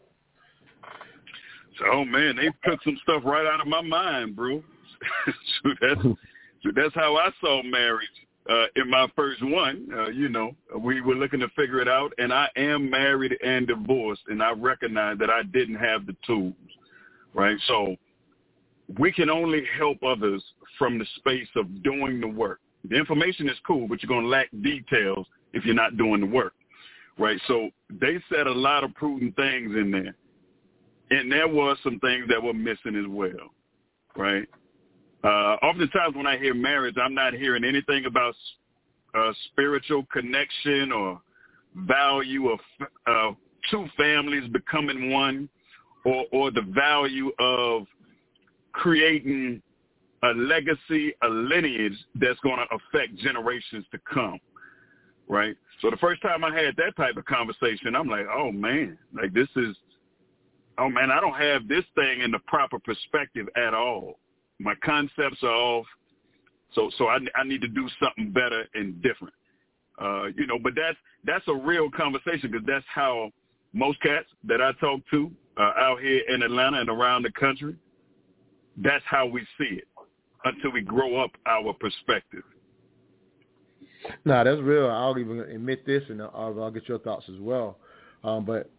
So, oh man, they took some stuff right out of my mind, bro. so that's so that's how I saw marriage uh, in my first one. Uh, you know, we were looking to figure it out, and I am married and divorced, and I recognize that I didn't have the tools, right? So we can only help others from the space of doing the work. The information is cool, but you're going to lack details if you're not doing the work, right? So they said a lot of prudent things in there. And there was some things that were missing as well, right? Uh, oftentimes when I hear marriage, I'm not hearing anything about uh, spiritual connection or value of uh, two families becoming one, or, or the value of creating a legacy, a lineage that's going to affect generations to come, right? So the first time I had that type of conversation, I'm like, oh, man, like this is, oh, man, I don't have this thing in the proper perspective at all. My concepts are off, so so I, I need to do something better and different. Uh, you know, but that's that's a real conversation because that's how most cats that I talk to uh, out here in Atlanta and around the country, that's how we see it until we grow up our perspective. No, that's real. I'll even admit this, and I'll, I'll get your thoughts as well. Um, but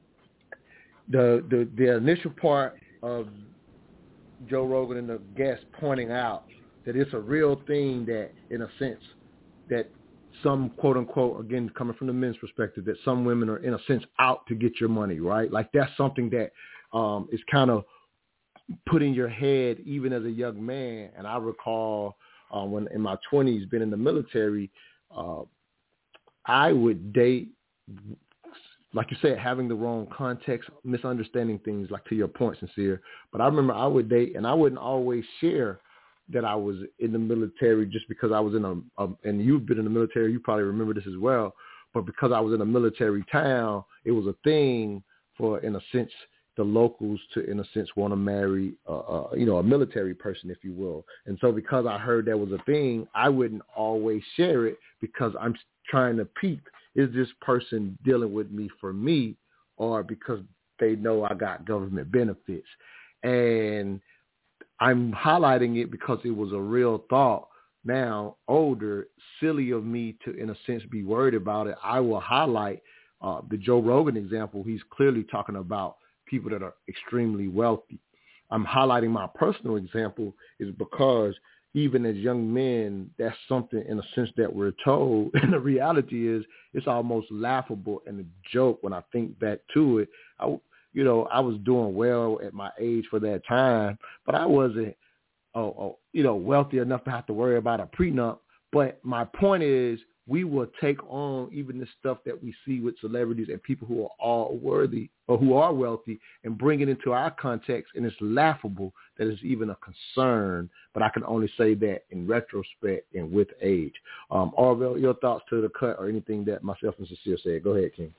the, the the initial part of Joe Rogan and the guest pointing out that it's a real thing that, in a sense, that some, quote unquote, again, coming from the men's perspective, that some women are, in a sense, out to get your money, right? Like that's something that um, is kind of put in your head even as a young man. And I recall uh, when in my twenties, being in the military, uh, I would date, like you said, having the wrong context, misunderstanding things, like to your point, Sincere. But I remember I would date, and I wouldn't always share that I was in the military just because I was in a, a, and you've been in the military, you probably remember this as well, but because I was in a military town, it was a thing for, in a sense, the locals to, in a sense, want to marry, uh, uh, you know, a military person, if you will. And so because I heard that was a thing, I wouldn't always share it because I'm trying to peep, is this person dealing with me for me or because they know I got government benefits? And I'm highlighting it because it was a real thought. Now, older, silly of me to, in a sense, be worried about it. I will highlight uh, the Joe Rogan example. He's clearly talking about people that are extremely wealthy. I'm highlighting my personal example is because even as young men, that's something in a sense that we're told. And the reality is it's almost laughable and a joke when I think back to it. I, you know, I was doing well at my age for that time, but I wasn't, oh, oh, you know, wealthy enough to have to worry about a prenup. But my point is we will take on even the stuff that we see with celebrities and people who are all worthy or who are wealthy and bring it into our context. And it's laughable that it's even a concern, but I can only say that in retrospect and with age. Um, Arvell, your thoughts to the cut or anything that myself and Sincere said? Go ahead, King.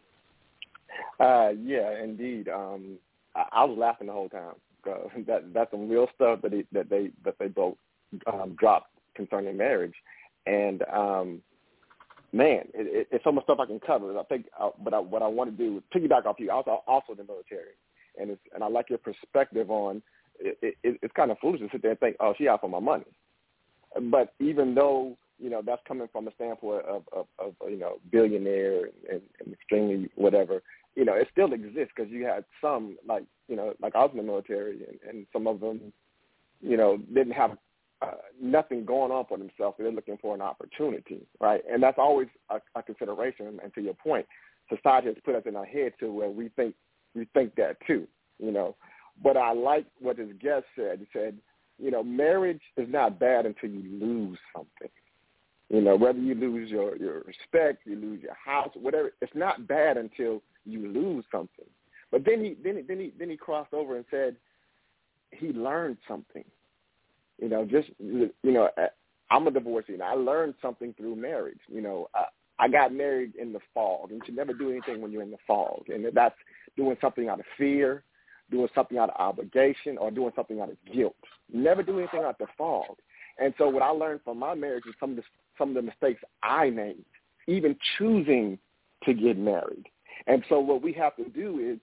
Uh, yeah, indeed. Um, I, I was laughing the whole time. Uh, that that's some real stuff that, he, that they that they both um, dropped concerning marriage, and um, man, it, it, it's so much stuff I can cover. I think, uh, but I, what I want to do is piggyback off you. I was also in the military, and it's, and I like your perspective on. It, it, it's kind of foolish to sit there and think, oh, she out for my money. But even though you know that's coming from a standpoint of, of, of you know billionaire and, and extremely whatever, you know it still exists because you had some like you know like I was in the military and, and some of them you know didn't have uh, nothing going on for themselves. They're looking for an opportunity, right? And that's always a, a consideration. And to your point, society has put us in our head to where we think we think that too, you know. But I like what his guest said. He said, you know, marriage is not bad until you lose something. You know, whether you lose your, your respect, you lose your house, whatever, it's not bad until you lose something. But then he then he, then he then he crossed over and said he learned something. You know, just you know, I'm a divorcee and I learned something through marriage. You know, I, I got married in the fog, and you should never do anything when you're in the fog, and that's doing something out of fear, doing something out of obligation, or doing something out of guilt. Never do anything out of the fog. And so what I learned from my marriage is some of the, some of the mistakes I made, even choosing to get married. And so what we have to do is,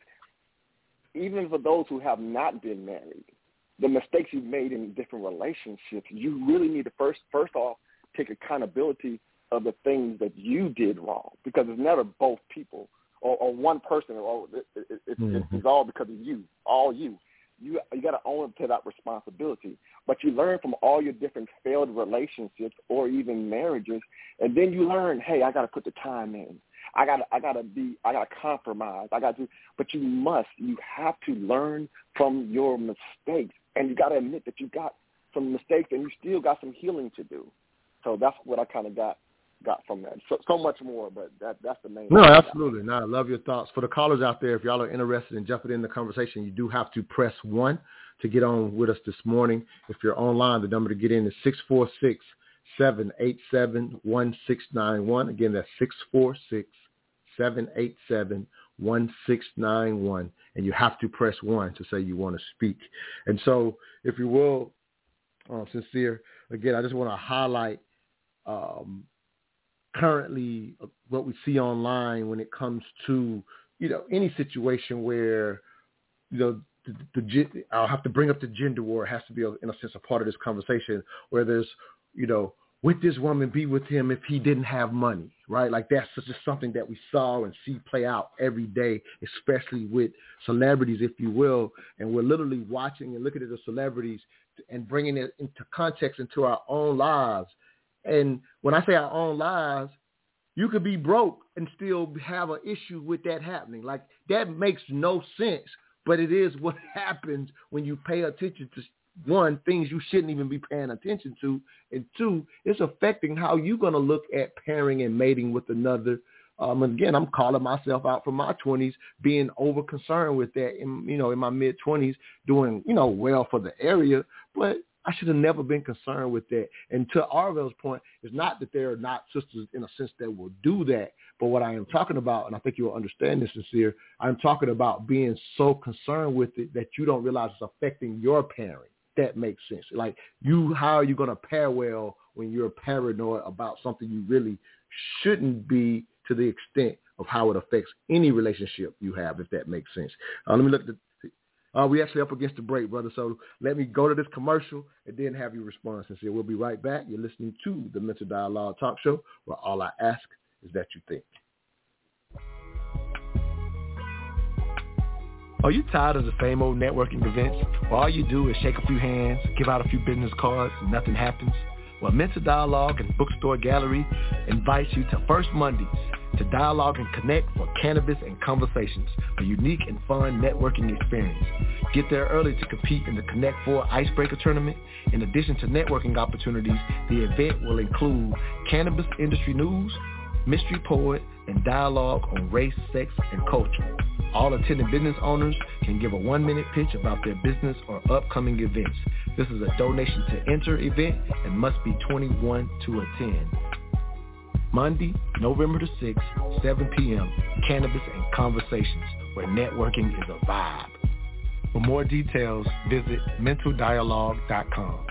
even for those who have not been married, the mistakes you've made in different relationships, you really need to first, first off, take accountability of the things that you did wrong, because it's never both people or, or one person. Or it, it, it, mm-hmm. It's all because of you, all you. You you got to own up to that responsibility. But you learn from all your different failed relationships or even marriages, and then you learn, hey, I got to put the time in. I got I got to be I got to compromise. I got to. But you must. You have to learn from your mistakes, and you got to admit that you got some mistakes, and you still got some healing to do. So that's what I kind of got. got from that. So, so much more, but that that's the main No, thing. absolutely. No, I love your thoughts. For the callers out there, if y'all are interested in jumping in the conversation, you do have to press one to get on with us this morning. If you're online, the number to get in is six four six, seven eight seven, one six nine one. Again, that's six four six, seven eight seven, one six nine one. And you have to press one to say you want to speak. And so, if you will, uh, Sincere, again, I just want to highlight um, currently what we see online when it comes to, you know, any situation where, you know, the, the, I'll have to bring up the gender war. It has to be, a, in a sense, a part of this conversation where there's, you know, would this woman be with him if he didn't have money, right? Like that's just something that we saw and see play out every day, especially with celebrities, if you will. And we're literally watching and looking at the celebrities and bringing it into context into our own lives. And when I say our own lives, you could be broke and still have an issue with that happening. Like that makes no sense, but it is what happens when you pay attention to, one, things you shouldn't even be paying attention to, and two, it's affecting how you're going to look at pairing and mating with another. Um, and again, I'm calling myself out from my twenties, being over concerned with that. In, you know, in my mid twenties, doing you know well for the area, but I should have never been concerned with that. And to Arvell's point, it's not that there are not sisters in a sense that will do that. But what I am talking about, and I think you'll understand this, Sincere, I'm talking about being so concerned with it that you don't realize it's affecting your pairing. That makes sense. Like you, how are you going to pair well when you're paranoid about something you really shouldn't be, to the extent of how it affects any relationship you have, if that makes sense. Uh, let me look at the, Uh, we actually up against the break, brother. So let me go to this commercial and then have you respond, Sincere. We'll be right back. You're listening to the Mental Dialogue Talk Show, where all I ask is that you think. Are you tired of the same old networking events where all you do is shake a few hands, give out a few business cards, and nothing happens? Well, Mental Dialogue and Bookstore Gallery invites you to First Mondays to dialogue and connect for cannabis and conversations, a unique and fun networking experience. Get there early to compete in the Connect Four Icebreaker Tournament. In addition to networking opportunities, the event will include cannabis industry news, mystery poet, and dialogue on race, sex, and culture. All attending business owners can give a one-minute pitch about their business or upcoming events. This is a donation to enter event and must be twenty-one to attend. Monday, November the sixth, seven p.m., Cannabis and Conversations, where networking is a vibe. For more details, visit mental dialogue dot com.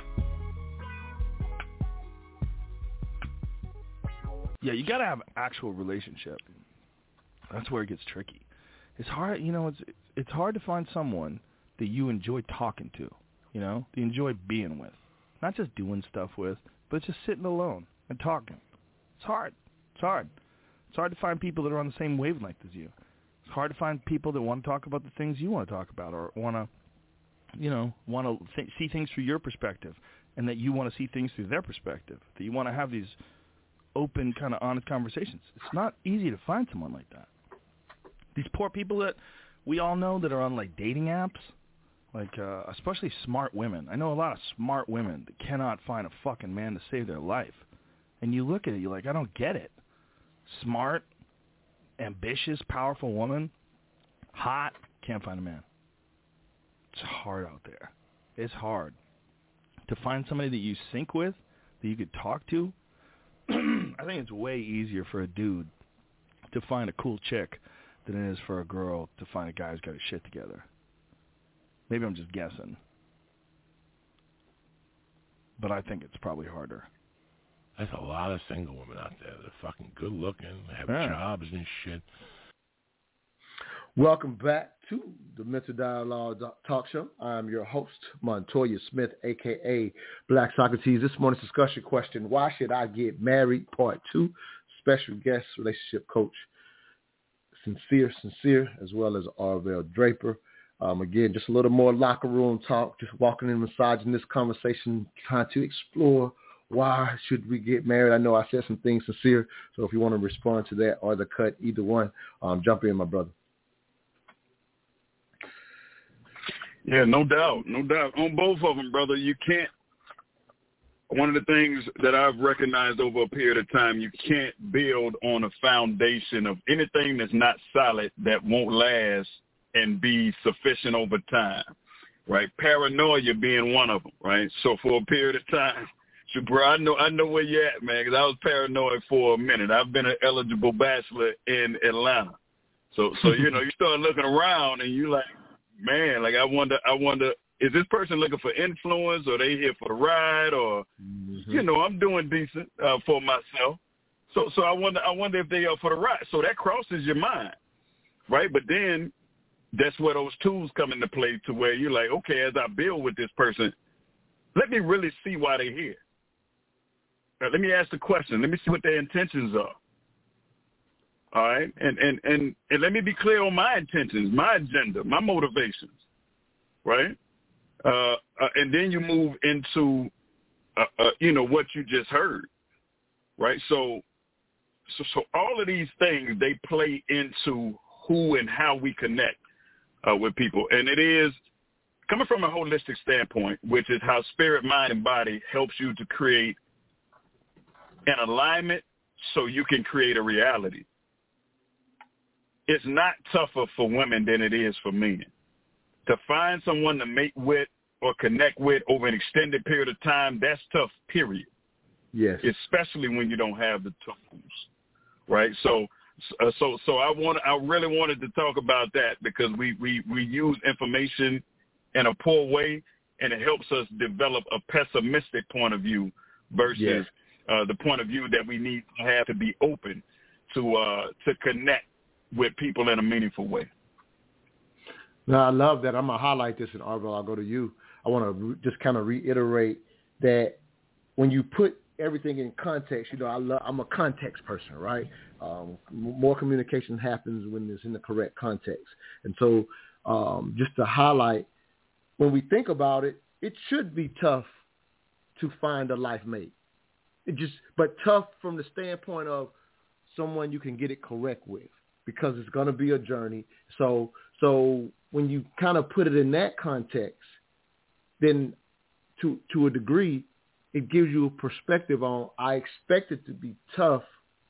Yeah, you got to have an actual relationship. That's where it gets tricky. It's hard, you know, it's it's hard to find someone that you enjoy talking to, you know, that you enjoy being with. Not just doing stuff with, but just sitting alone and talking. It's hard. It's hard. It's hard to find people that are on the same wavelength as you. It's hard to find people that want to talk about the things you want to talk about or want to, you know, want to th- see things through your perspective and that you want to see things through their perspective, that you want to have these open, kind of honest conversations. It's not easy to find someone like that. These poor people that we all know that are on, like, dating apps, like, uh, especially smart women. I know a lot of smart women that cannot find a fucking man to save their life. And you look at it, you're like, I don't get it. Smart, ambitious, powerful woman, hot, can't find a man. It's hard out there. It's hard. To find somebody that you sync with, that you could talk to, I think it's way easier for a dude to find a cool chick than it is for a girl to find a guy who's got his shit together. Maybe I'm just guessing. But I think it's probably harder. There's a lot of single women out there that are fucking good looking, have Yeah. jobs and shit. Welcome back to the Mental Dialogue Talk Show. I'm your host, Montoya Smith, a k a. Black Socrates. This morning's discussion question, why should I get married? Part two. Special guest, relationship coach, Sincere, Sincere, as well as Arvell Draper. Um, again, just a little more locker room talk, just walking and massaging this conversation, trying to explore why should we get married. I know I said some things, Sincere, so if you want to respond to that or the cut, either one, um, jump in, my brother. Yeah, no doubt, no doubt. On both of them, brother, you can't. One of the things that I've recognized over a period of time, you can't build on a foundation of anything that's not solid, that won't last and be sufficient over time, right? Paranoia being one of them, right? So for a period of time, so bro, I know I know where you're at, man, because I was paranoid for a minute. I've been an eligible bachelor in Atlanta. So, so you know, you start looking around and you like, man, like I wonder, I wonder, is this person looking for influence, or they here for the ride, or mm-hmm. you know, I'm doing decent uh, for myself. So, so I wonder, I wonder if they are for the ride. So that crosses your mind, right? But then that's where those tools come into play, to where you're like, okay, as I build with this person, let me really see why they're here. Now, let me ask the question. Let me see what their intentions are. All right, and and and and let me be clear on my intentions, my agenda, my motivations, right? Uh, uh, and then you move into, uh, uh, you know, what you just heard, right? So, so, so all of these things, they play into who and how we connect uh, with people, and it is coming from a holistic standpoint, which is how spirit, mind, and body helps you to create an alignment so you can create a reality. It's not tougher for women than it is for men. To find someone to mate with or connect with over an extended period of time, that's tough, period. Yes. Especially when you don't have the tools, right? So, uh, so, so I want, I really wanted to talk about that, because we, we, we use information in a poor way, and it helps us develop a pessimistic point of view versus yes. uh, the point of view that we need to have to be open to uh, to connect with people in a meaningful way. No, I love that. I'm going to highlight this, and Arvell, I'll go to you. I want to re- just kind of reiterate that when you put everything in context, you know, I love, I'm a context person, right? Um, more communication happens when it's in the correct context. And so um, just to highlight, when we think about it, it should be tough to find a life mate. It just, but tough from the standpoint of someone you can get it correct with, because it's going to be a journey. So, so when you kind of put it in that context, then to to a degree, it gives you a perspective on, I expect it to be tough,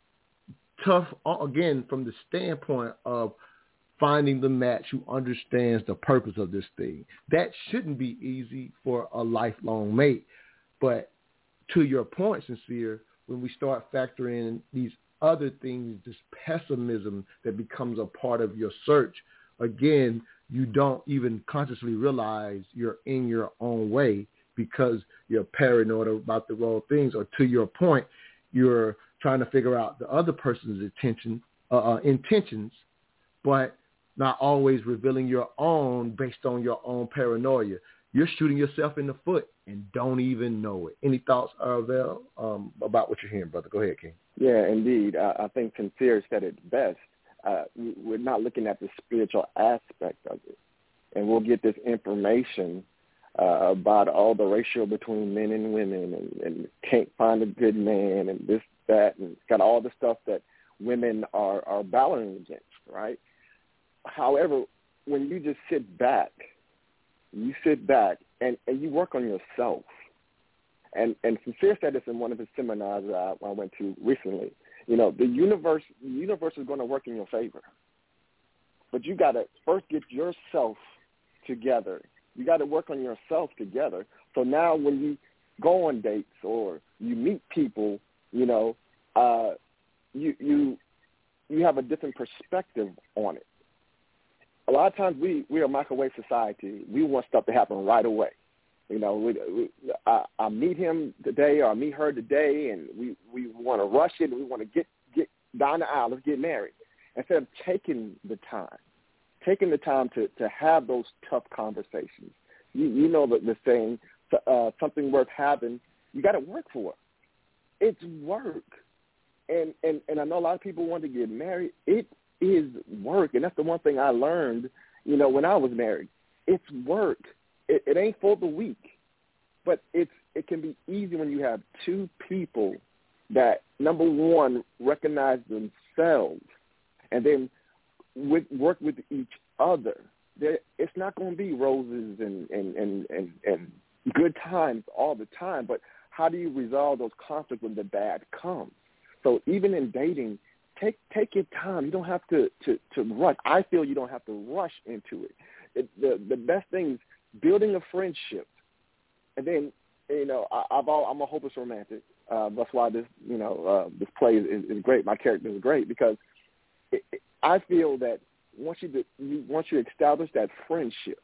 tough again from the standpoint of finding the match who understands the purpose of this thing. That shouldn't be easy for a lifelong mate. But to your point, Sincere, when we start factoring in these other things, this pessimism that becomes a part of your search, again, you don't even consciously realize you're in your own way because you're paranoid about the wrong things, or to your point, you're trying to figure out the other person's intention, uh, uh, intentions, but not always revealing your own based on your own paranoia. You're shooting yourself in the foot and don't even know it. Any thoughts, Arvell, um, about what you're hearing, brother? Go ahead, King. Yeah, indeed. I, I think Sincere said it best. Uh, we're not looking at the spiritual aspect of it. And we'll get this information uh, about all the ratio between men and women, and, and can't find a good man, and this, that, and it's got all the stuff that women are, are battling against, right? However, when you just sit back, you sit back and, and you work on yourself. And and Sincere said this in one of his seminars that I, I went to recently. You know, the universe, the universe is going to work in your favor. But you got to first get yourself together. You got to work on yourself together. So now when you go on dates or you meet people, you know, uh, you you you have a different perspective on it. A lot of times we, we're a microwave society. We want stuff to happen right away. You know, we, we, I, I meet him today or I meet her today, and we, we want to rush it, and we want to get, get down the aisle, let's get married, instead of taking the time, taking the time to, to have those tough conversations. You, you know the, the saying, uh, something worth having, you got to work for it. It's work. And, and, and I know a lot of people want to get married. It is work, and that's the one thing I learned, you know, when I was married. It's work. It, it ain't for the weak, but it's it can be easy when you have two people that, number one, recognize themselves, and then with, work with each other. There, it's not going to be roses and, and, and, and, and good times all the time, but how do you resolve those conflicts when the bad comes? So even in dating, Take take your time. You don't have to, to, to rush. I feel you don't have to rush into it. it the the best thing is building a friendship, and then you know I, I've all, I'm a hopeless romantic. Uh, that's why this you know uh, this play is, is great. My character is great because it, it, I feel that once you, you once you establish that friendship,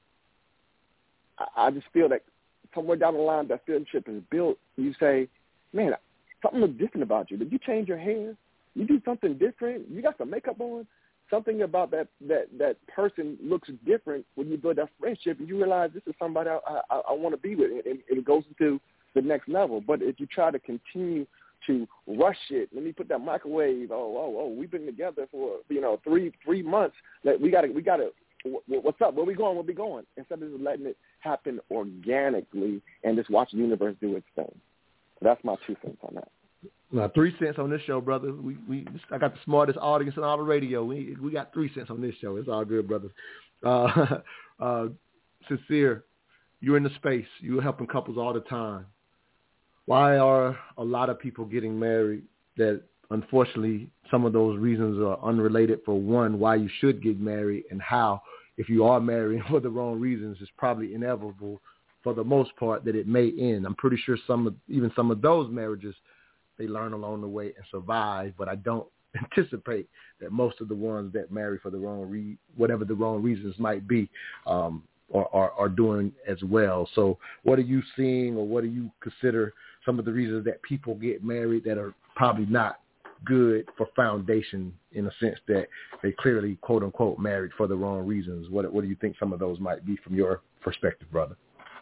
I, I just feel that somewhere down the line that friendship is built. You say, man, something looks different about you. Did you change your hair? You do something different. You got some makeup on. Something about that, that, that person looks different when you build that friendship, and you realize this is somebody I, I, I want to be with, and, and it goes into the next level. But if you try to continue to rush it, let me put that microwave. Oh, oh, oh, we've been together for you know three three months. That we got to we got to. What's up? Where we going? Where we going? Instead of just letting it happen organically and just watch the universe do its thing. That's my two cents on that. Now, three cents on this show, brother. We we I got the smartest audience in all the radio. We we got three cents on this show. It's all good, brothers. Uh, uh, Sincere, you're in the space. You're helping couples all the time. Why are a lot of people getting married that, unfortunately, some of those reasons are unrelated? For one, why you should get married, and how, if you are marrying for the wrong reasons, it's probably inevitable for the most part that it may end. I'm pretty sure some of even some of those marriages, they learn along the way and survive, but I don't anticipate that most of the ones that marry for the wrong re- whatever the wrong reasons might be, um, are, are, are doing as well. So what are you seeing, or what do you consider some of the reasons that people get married that are probably not good for foundation in a sense that they clearly, quote unquote, married for the wrong reasons? What what do you think some of those might be from your perspective, brother?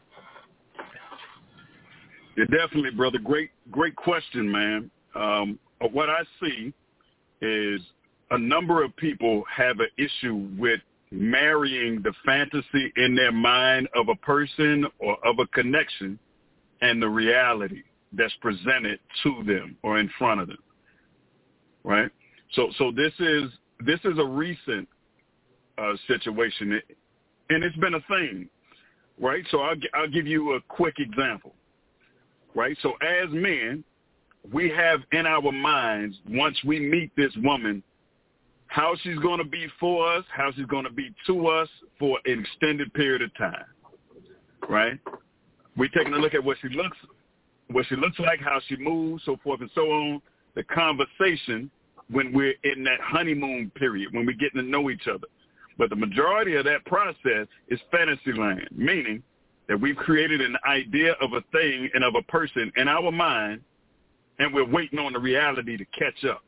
Yeah, definitely, brother. Great, great question, man. Um, what I see is a number of people have an issue with marrying the fantasy in their mind of a person or of a connection and the reality that's presented to them or in front of them, right? So, so this is this is a recent uh, situation, and it's been a thing, right? So I'll I'll give you a quick example, right? So as men, we have in our minds, once we meet this woman, how she's going to be for us, how she's going to be to us for an extended period of time, right? We're taking a look at what she looks, what she looks like, how she moves, so forth and so on. The conversation when we're in that honeymoon period, when we're getting to know each other. But the majority of that process is fantasy land, meaning that we've created an idea of a thing and of a person in our mind, and we're waiting on the reality to catch up.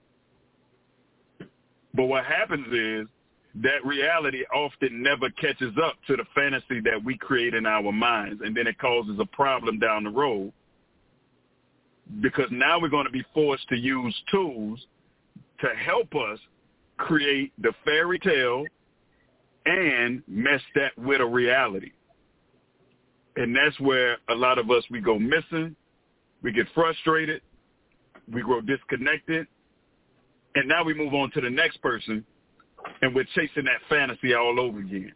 But what happens is that reality often never catches up to the fantasy that we create in our minds, and then it causes a problem down the road because now we're going to be forced to use tools to help us create the fairy tale and mesh that with a reality. And that's where a lot of us, we go missing, we get frustrated, we grow disconnected, and now we move on to the next person, and we're chasing that fantasy all over again.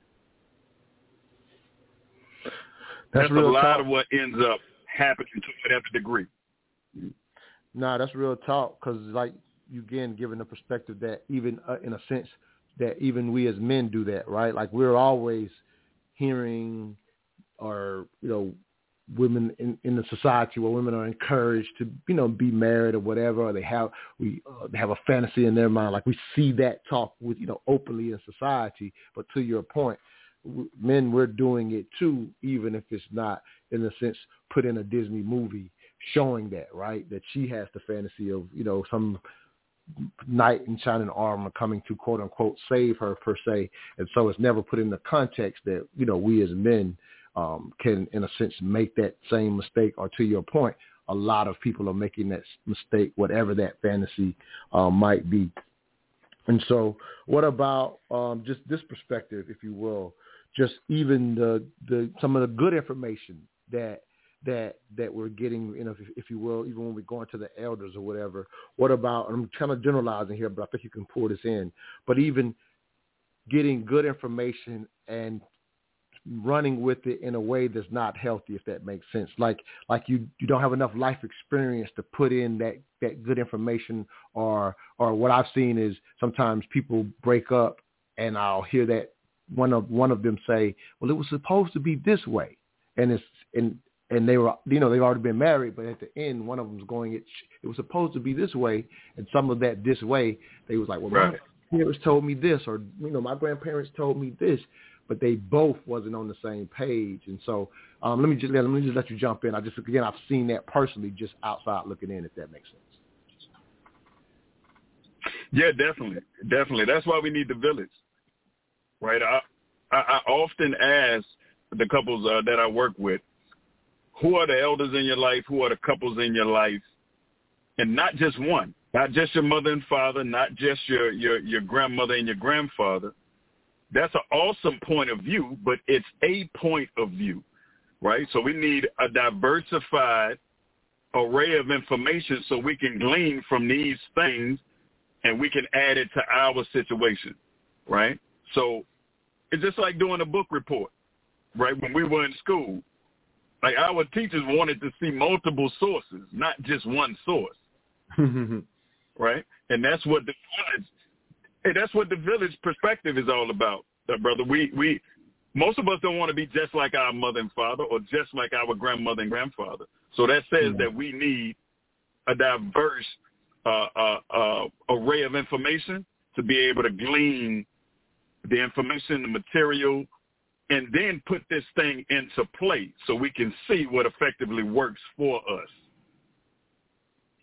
That's, that's a lot talk. Of what ends up happening to whatever degree. Nah, that's real talk, because like you again giving the perspective that even uh, in a sense that even we as men do that, right? Like we're always hearing, or you know, women in, in the society where women are encouraged to, you know, be married or whatever, or they have we uh, they have a fantasy in their mind. Like we see that talk with, you know, openly in society. But to your point, w- men, we're doing it too, even if it's not in a sense put in a Disney movie showing that, right? That she has the fantasy of, you know, some knight in shining armor coming to quote unquote save her per se, and so it's never put in the context that, you know, we as men Um, can, in a sense, make that same mistake. Or to your point, a lot of people are making that mistake, whatever that fantasy uh, might be. And so what about um, just this perspective, if you will, just even the, the some of the good information that that that we're getting, you know, if, if you will, even when we're going to the elders or whatever. What about, I'm kind of generalizing here, but I think you can pull this in, but even getting good information and running with it in a way that's not healthy, if that makes sense. Like like you, you don't have enough life experience to put in that, that good information, or or what I've seen is sometimes people break up and I'll hear that one of one of them say, well, it was supposed to be this way. And it's and and they were, you know, they've already been married, but at the end one of them's going, it it was supposed to be this way, and some of that this way, they was like, well, right. My parents told me this, or you know, my grandparents told me this. But they both wasn't on the same page. And so um, let me just let me just let you jump in. I just, again, I've seen that personally just outside looking in, if that makes sense. Yeah, definitely. Definitely. That's why we need the village, right? I, I, I often ask the couples uh, that I work with, who are the elders in your life? Who are the couples in your life? And not just one, not just your mother and father, not just your, your, your grandmother and your grandfather. That's an awesome point of view, but it's a point of view, right? So we need a diversified array of information so we can glean from these things and we can add it to our situation, right? So it's just like doing a book report, right? When we were in school, like our teachers wanted to see multiple sources, not just one source, right? And that's what the Hey, that's what the village perspective is all about, uh, brother. We, we, most of us don't want to be just like our mother and father or just like our grandmother and grandfather. So that says mm-hmm. that we need a diverse uh, uh, uh, array of information to be able to glean the information, the material, and then put this thing into play so we can see what effectively works for us.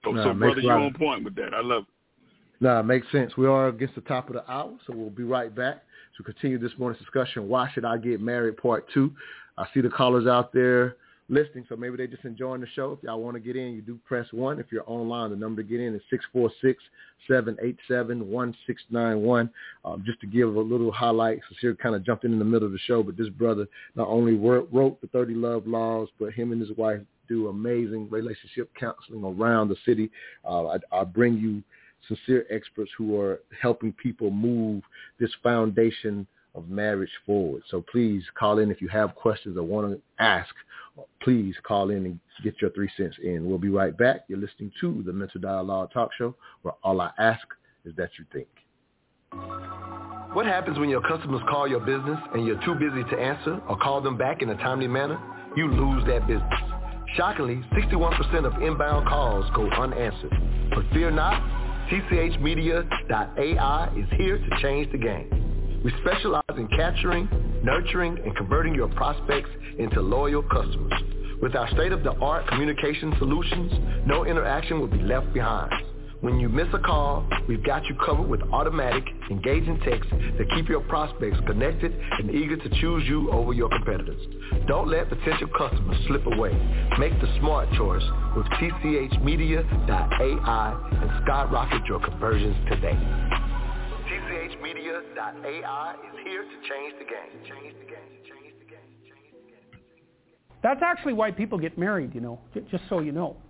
So, nah, so brother, you're right. on point with that. I love it. Nah, it makes sense. We are against the top of the hour, so we'll be right back to continue this morning's discussion. Why should I get married? Part two. I see the callers out there listening, so maybe they're just enjoying the show. If y'all want to get in, you do press one. If you're online, the number to get in is six four six, seven eight seven, one six nine one. Um, just to give a little highlight, Sincere kind of jumped in in the middle of the show, but this brother not only wrote, wrote the thirty Love Laws, but him and his wife do amazing relationship counseling around the city. Uh, I, I bring you sincere experts who are helping people move this foundation of marriage forward. So please call in if you have questions or want to ask. Please call in and get your three cents in. We'll be right back. You're listening to the Mental Dialogue Talk Show, where all I ask is that you think. What happens when your customers call your business and you're too busy to answer or call them back in a timely manner? You lose that business. Shockingly, sixty-one percent of inbound calls go unanswered. But fear not, T C H Media dot A I is here to change the game. We specialize in capturing, nurturing, and converting your prospects into loyal customers. With our state-of-the-art communication solutions, no interaction will be left behind. When you miss a call, we've got you covered with automatic, engaging texts that keep your prospects connected and eager to choose you over your competitors. Don't let potential customers slip away. Make the smart choice with T C H Media dot A I and skyrocket your conversions today. T C H Media dot A I is here to change the game. Change the game. Change the game. Change the game. That's actually why people get married, you know, just so you know.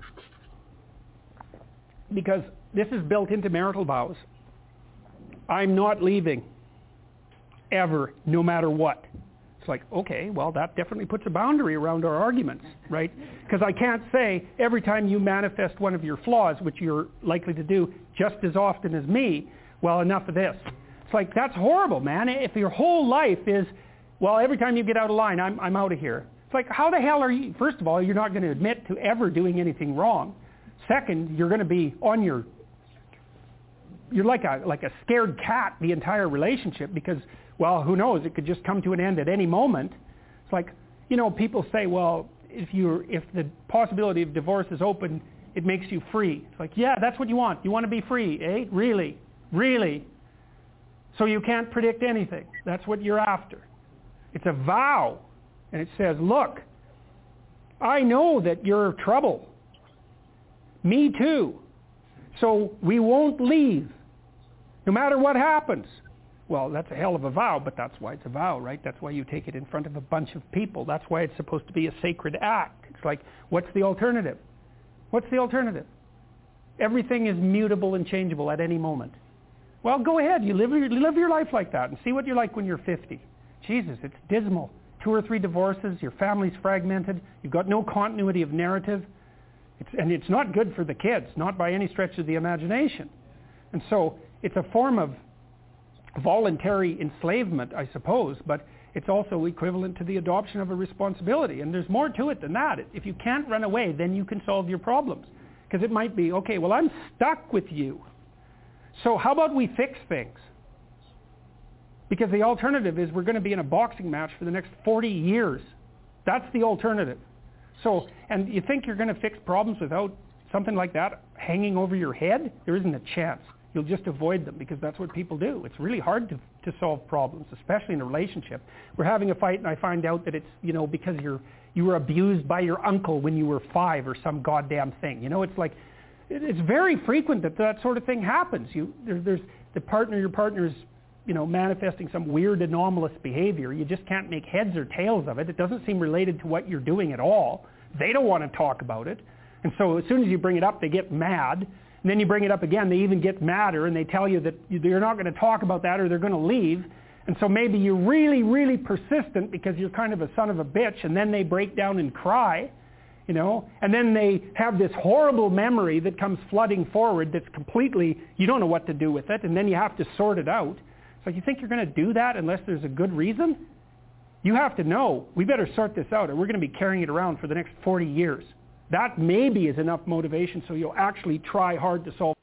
Because this is built into marital vows. I'm not leaving, ever, no matter what. It's like, okay, well, that definitely puts a boundary around our arguments, right? Because I can't say every time you manifest one of your flaws, which you're likely to do just as often as me, well, enough of this. It's like, that's horrible, man. If your whole life is, well, every time you get out of line, I'm, I'm out of here. It's like, how the hell are you? First of all, you're not going to admit to ever doing anything wrong. Second, you're going to be on your, you're like a like a scared cat the entire relationship because, well, who knows? It could just come to an end at any moment. It's like, you know, people say, well, if you if the possibility of divorce is open, it makes you free. It's like, yeah, that's what you want. You want to be free, eh? Really? Really? So you can't predict anything. That's what you're after. It's a vow. And it says, look, I know that you're trouble. Me too. So we won't leave, no matter what happens. Well, that's a hell of a vow, but that's why it's a vow, right? That's why you take it in front of a bunch of people. That's why it's supposed to be a sacred act. It's like, what's the alternative? What's the alternative? Everything is mutable and changeable at any moment. Well, go ahead. You live your, live your life like that and see what you're like when you're fifty. Jesus, it's dismal. Two or three divorces, your family's fragmented, you've got no continuity of narrative. It's, and it's not good for the kids, not by any stretch of the imagination. And so it's a form of voluntary enslavement, I suppose, but it's also equivalent to the adoption of a responsibility. And there's more to it than that. If you can't run away, then you can solve your problems. Because it might be, okay, well, I'm stuck with you. So how about we fix things? Because the alternative is we're going to be in a boxing match for the next forty years. That's the alternative. So, and you think you're going to fix problems without something like that hanging over your head? There isn't a chance. You'll just avoid them because that's what people do. It's really hard to, to solve problems, especially in a relationship. We're having a fight and I find out that it's, you know, because you're, you were abused by your uncle when you were five or some goddamn thing. You know, it's like, it's very frequent that that sort of thing happens. You, there, there's the partner, your partner's, you know, manifesting some weird anomalous behavior. You just can't make heads or tails of it. It doesn't seem related to what you're doing at all. They don't want to talk about it. And so as soon as you bring it up, they get mad. And then you bring it up again, they even get madder, and they tell you that you're not going to talk about that or they're going to leave. And so maybe you're really, really persistent because you're kind of a son of a bitch, and then they break down and cry, you know. And then they have this horrible memory that comes flooding forward that's completely, you don't know what to do with it, and then you have to sort it out. So you think you're going to do that unless there's a good reason? You have to know, we better sort this out or we're going to be carrying it around for the next forty years. That maybe is enough motivation so you'll actually try hard to solve.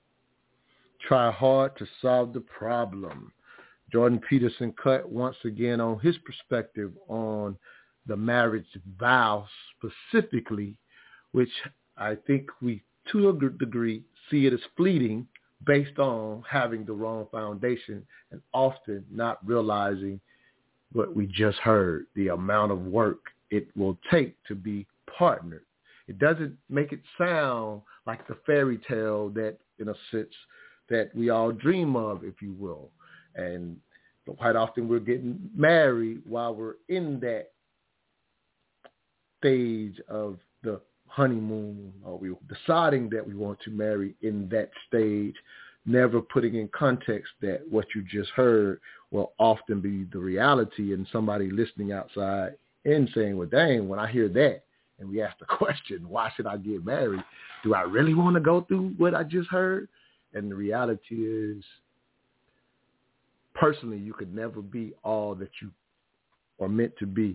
Try hard to solve the problem. Jordan Peterson cut once again on his perspective on the marriage vow specifically, which I think we to a degree, see it as fleeting based on having the wrong foundation and often not realizing what we just heard, the amount of work it will take to be partnered. It doesn't make it sound like the fairy tale that, in a sense, that we all dream of, if you will. And quite often we're getting married while we're in that stage of the honeymoon, or we deciding that we want to marry in that stage, never putting in context that what you just heard will often be the reality, and somebody listening outside and saying, well, dang, when I hear that, and we ask the question, why should I get married? Do I really want to go through what I just heard? And the reality is, personally, you could never be all that you are meant to be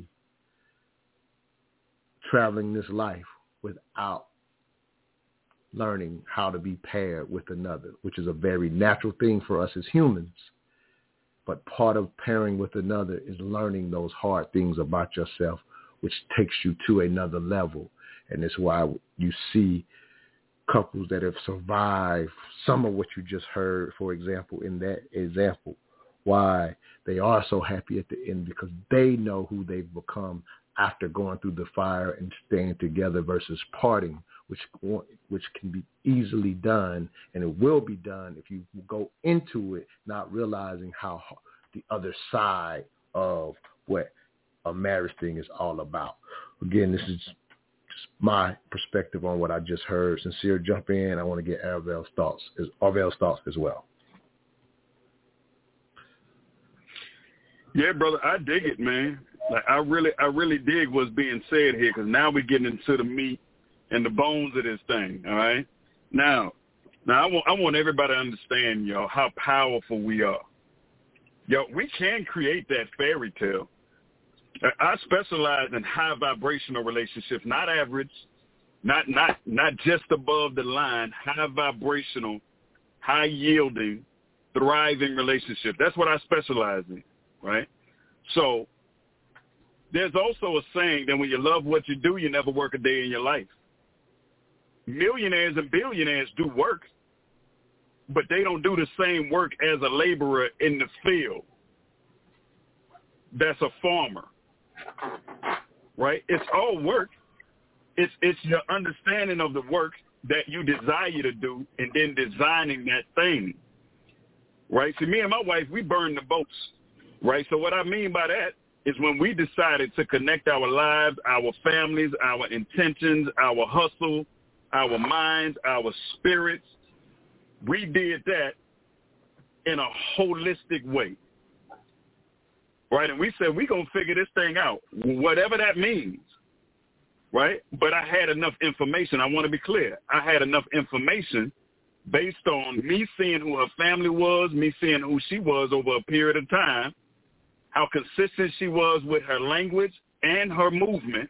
traveling this life without learning how to be paired with another, which is a very natural thing for us as humans. But part of pairing with another is learning those hard things about yourself, which takes you to another level. And it's why you see couples that have survived some of what you just heard, for example, in that example, why they are so happy at the end, because they know who they've become after going through the fire and staying together versus parting, which which can be easily done, and it will be done if you go into it not realizing how the other side of what a marriage thing is all about. Again, this is just my perspective on what I just heard. Sincere, jump in. I want to get Arvel's thoughts, Arvel's thoughts as well. Yeah, brother, I dig it, man. Like I really, I really dig what's being said here, because now we're getting into the meat and the bones of this thing. All right. Now, now I want, I want everybody to understand, y'all, how powerful we are. Yo, we can create that fairy tale. I specialize in high vibrational relationships, not average, not not not just above the line, high vibrational, high yielding, thriving relationships. That's what I specialize in, right? So there's also a saying that when you love what you do, you never work a day in your life. Millionaires and billionaires do work, but they don't do the same work as a laborer in the field. That's a farmer. Right? It's all work. It's it's your understanding of the work that you desire to do and then designing that thing. Right? See, me and my wife, we burn the boats. Right? So what I mean by that is when we decided to connect our lives, our families, our intentions, our hustle, our minds, our spirits, we did that in a holistic way. Right, and we said, we're going to figure this thing out, whatever that means, right? But I had enough information. I want to be clear. I had enough information based on me seeing who her family was, me seeing who she was over a period of time, how consistent she was with her language and her movement,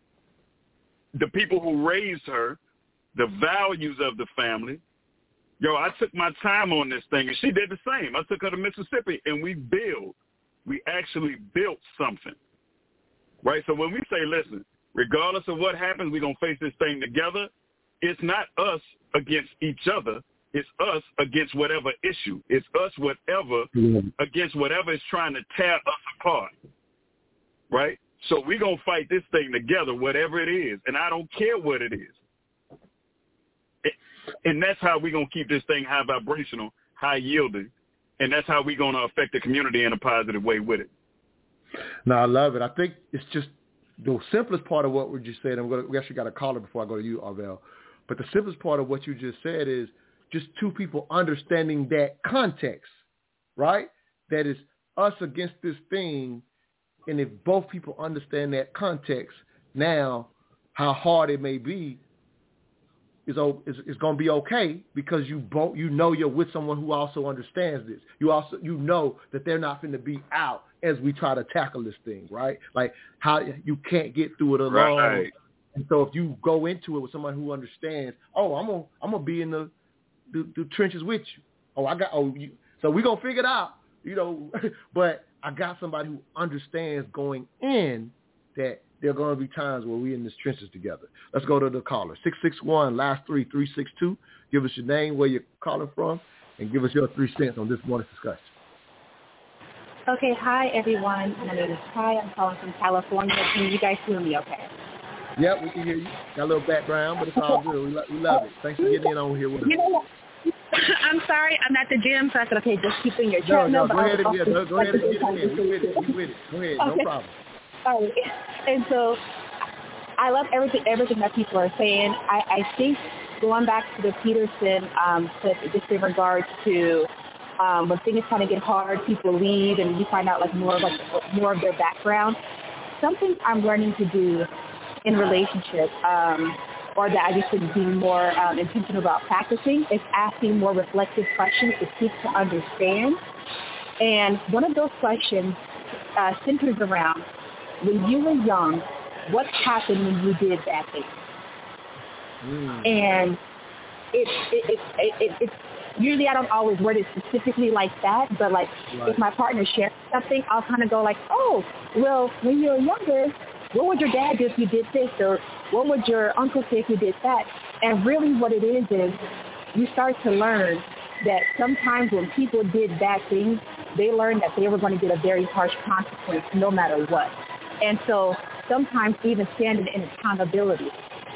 the people who raised her, the values of the family. Yo, I took my time on this thing, and she did the same. I took her to Mississippi, and we built. We actually built something, right? So when we say, listen, regardless of what happens, we're going to face this thing together, it's not us against each other. It's us against whatever issue. It's us whatever mm-hmm. against whatever is trying to tear us apart, right? So we're going to fight this thing together, whatever it is, and I don't care what it is. It, and that's how we're going to keep this thing high vibrational, high yielding. And that's how we're going to affect the community in a positive way with it. No, I love it. I think it's just the simplest part of what we just said. I'm going to, we actually got a caller before I go to you, Arvel. But the simplest part of what you just said is just two people understanding that context, right? That is us against this thing. And if both people understand that context, now how hard it may be, is is, is going to be okay, because you both you know you're with someone who also understands this. You also you know that they're not going to be out as we try to tackle this thing, right? Like how you can't get through it alone. Right. And so if you go into it with someone who understands, oh, I'm gonna I'm gonna be in the the, the trenches with you. Oh, I got oh, you, so we gonna figure it out, you know. But I got somebody who understands going in that there are going to be times where we're in the trenches together. Let's go to the caller. six six one, last three, three six two. Give us your name, where you're calling from, and give us your three cents on this morning's discussion. Okay, hi, everyone. My name is Ty. I'm calling from California. Can you guys hear me okay? Yep, we can hear you. Got a little background, but it's all good. We, lo- we love it. Thanks for getting in on here with us. You know, I'm sorry, I'm at the gym, so I said, okay, just keep in your chat. No, no, no, go ahead and get, go, go ahead and get it in. We with it. We with it. Go ahead, okay. No problem. All right. And so I love everything everything that people are saying. I, I think going back to the Peterson um, clip, just in regards to um, when things kind of get hard, people leave, and you find out like more of like more of their background. Something I'm learning to do in relationships, um, or that I just been being more um, intentional about practicing, is asking more reflective questions to seek to understand. And one of those questions uh, centers around, when you were young, what happened when you did bad things? Mm. And it, it, it, it, it, it's usually I don't always word it specifically like that, but like right. if my partner shares something, I'll kind of go like, oh, well, when you were younger, what would your dad do if you did this? Or what would your uncle say if you did that? And really what it is is you start to learn that sometimes when people did bad things, they learned that they were going to get a very harsh consequence no matter what. And so sometimes even standing in accountability,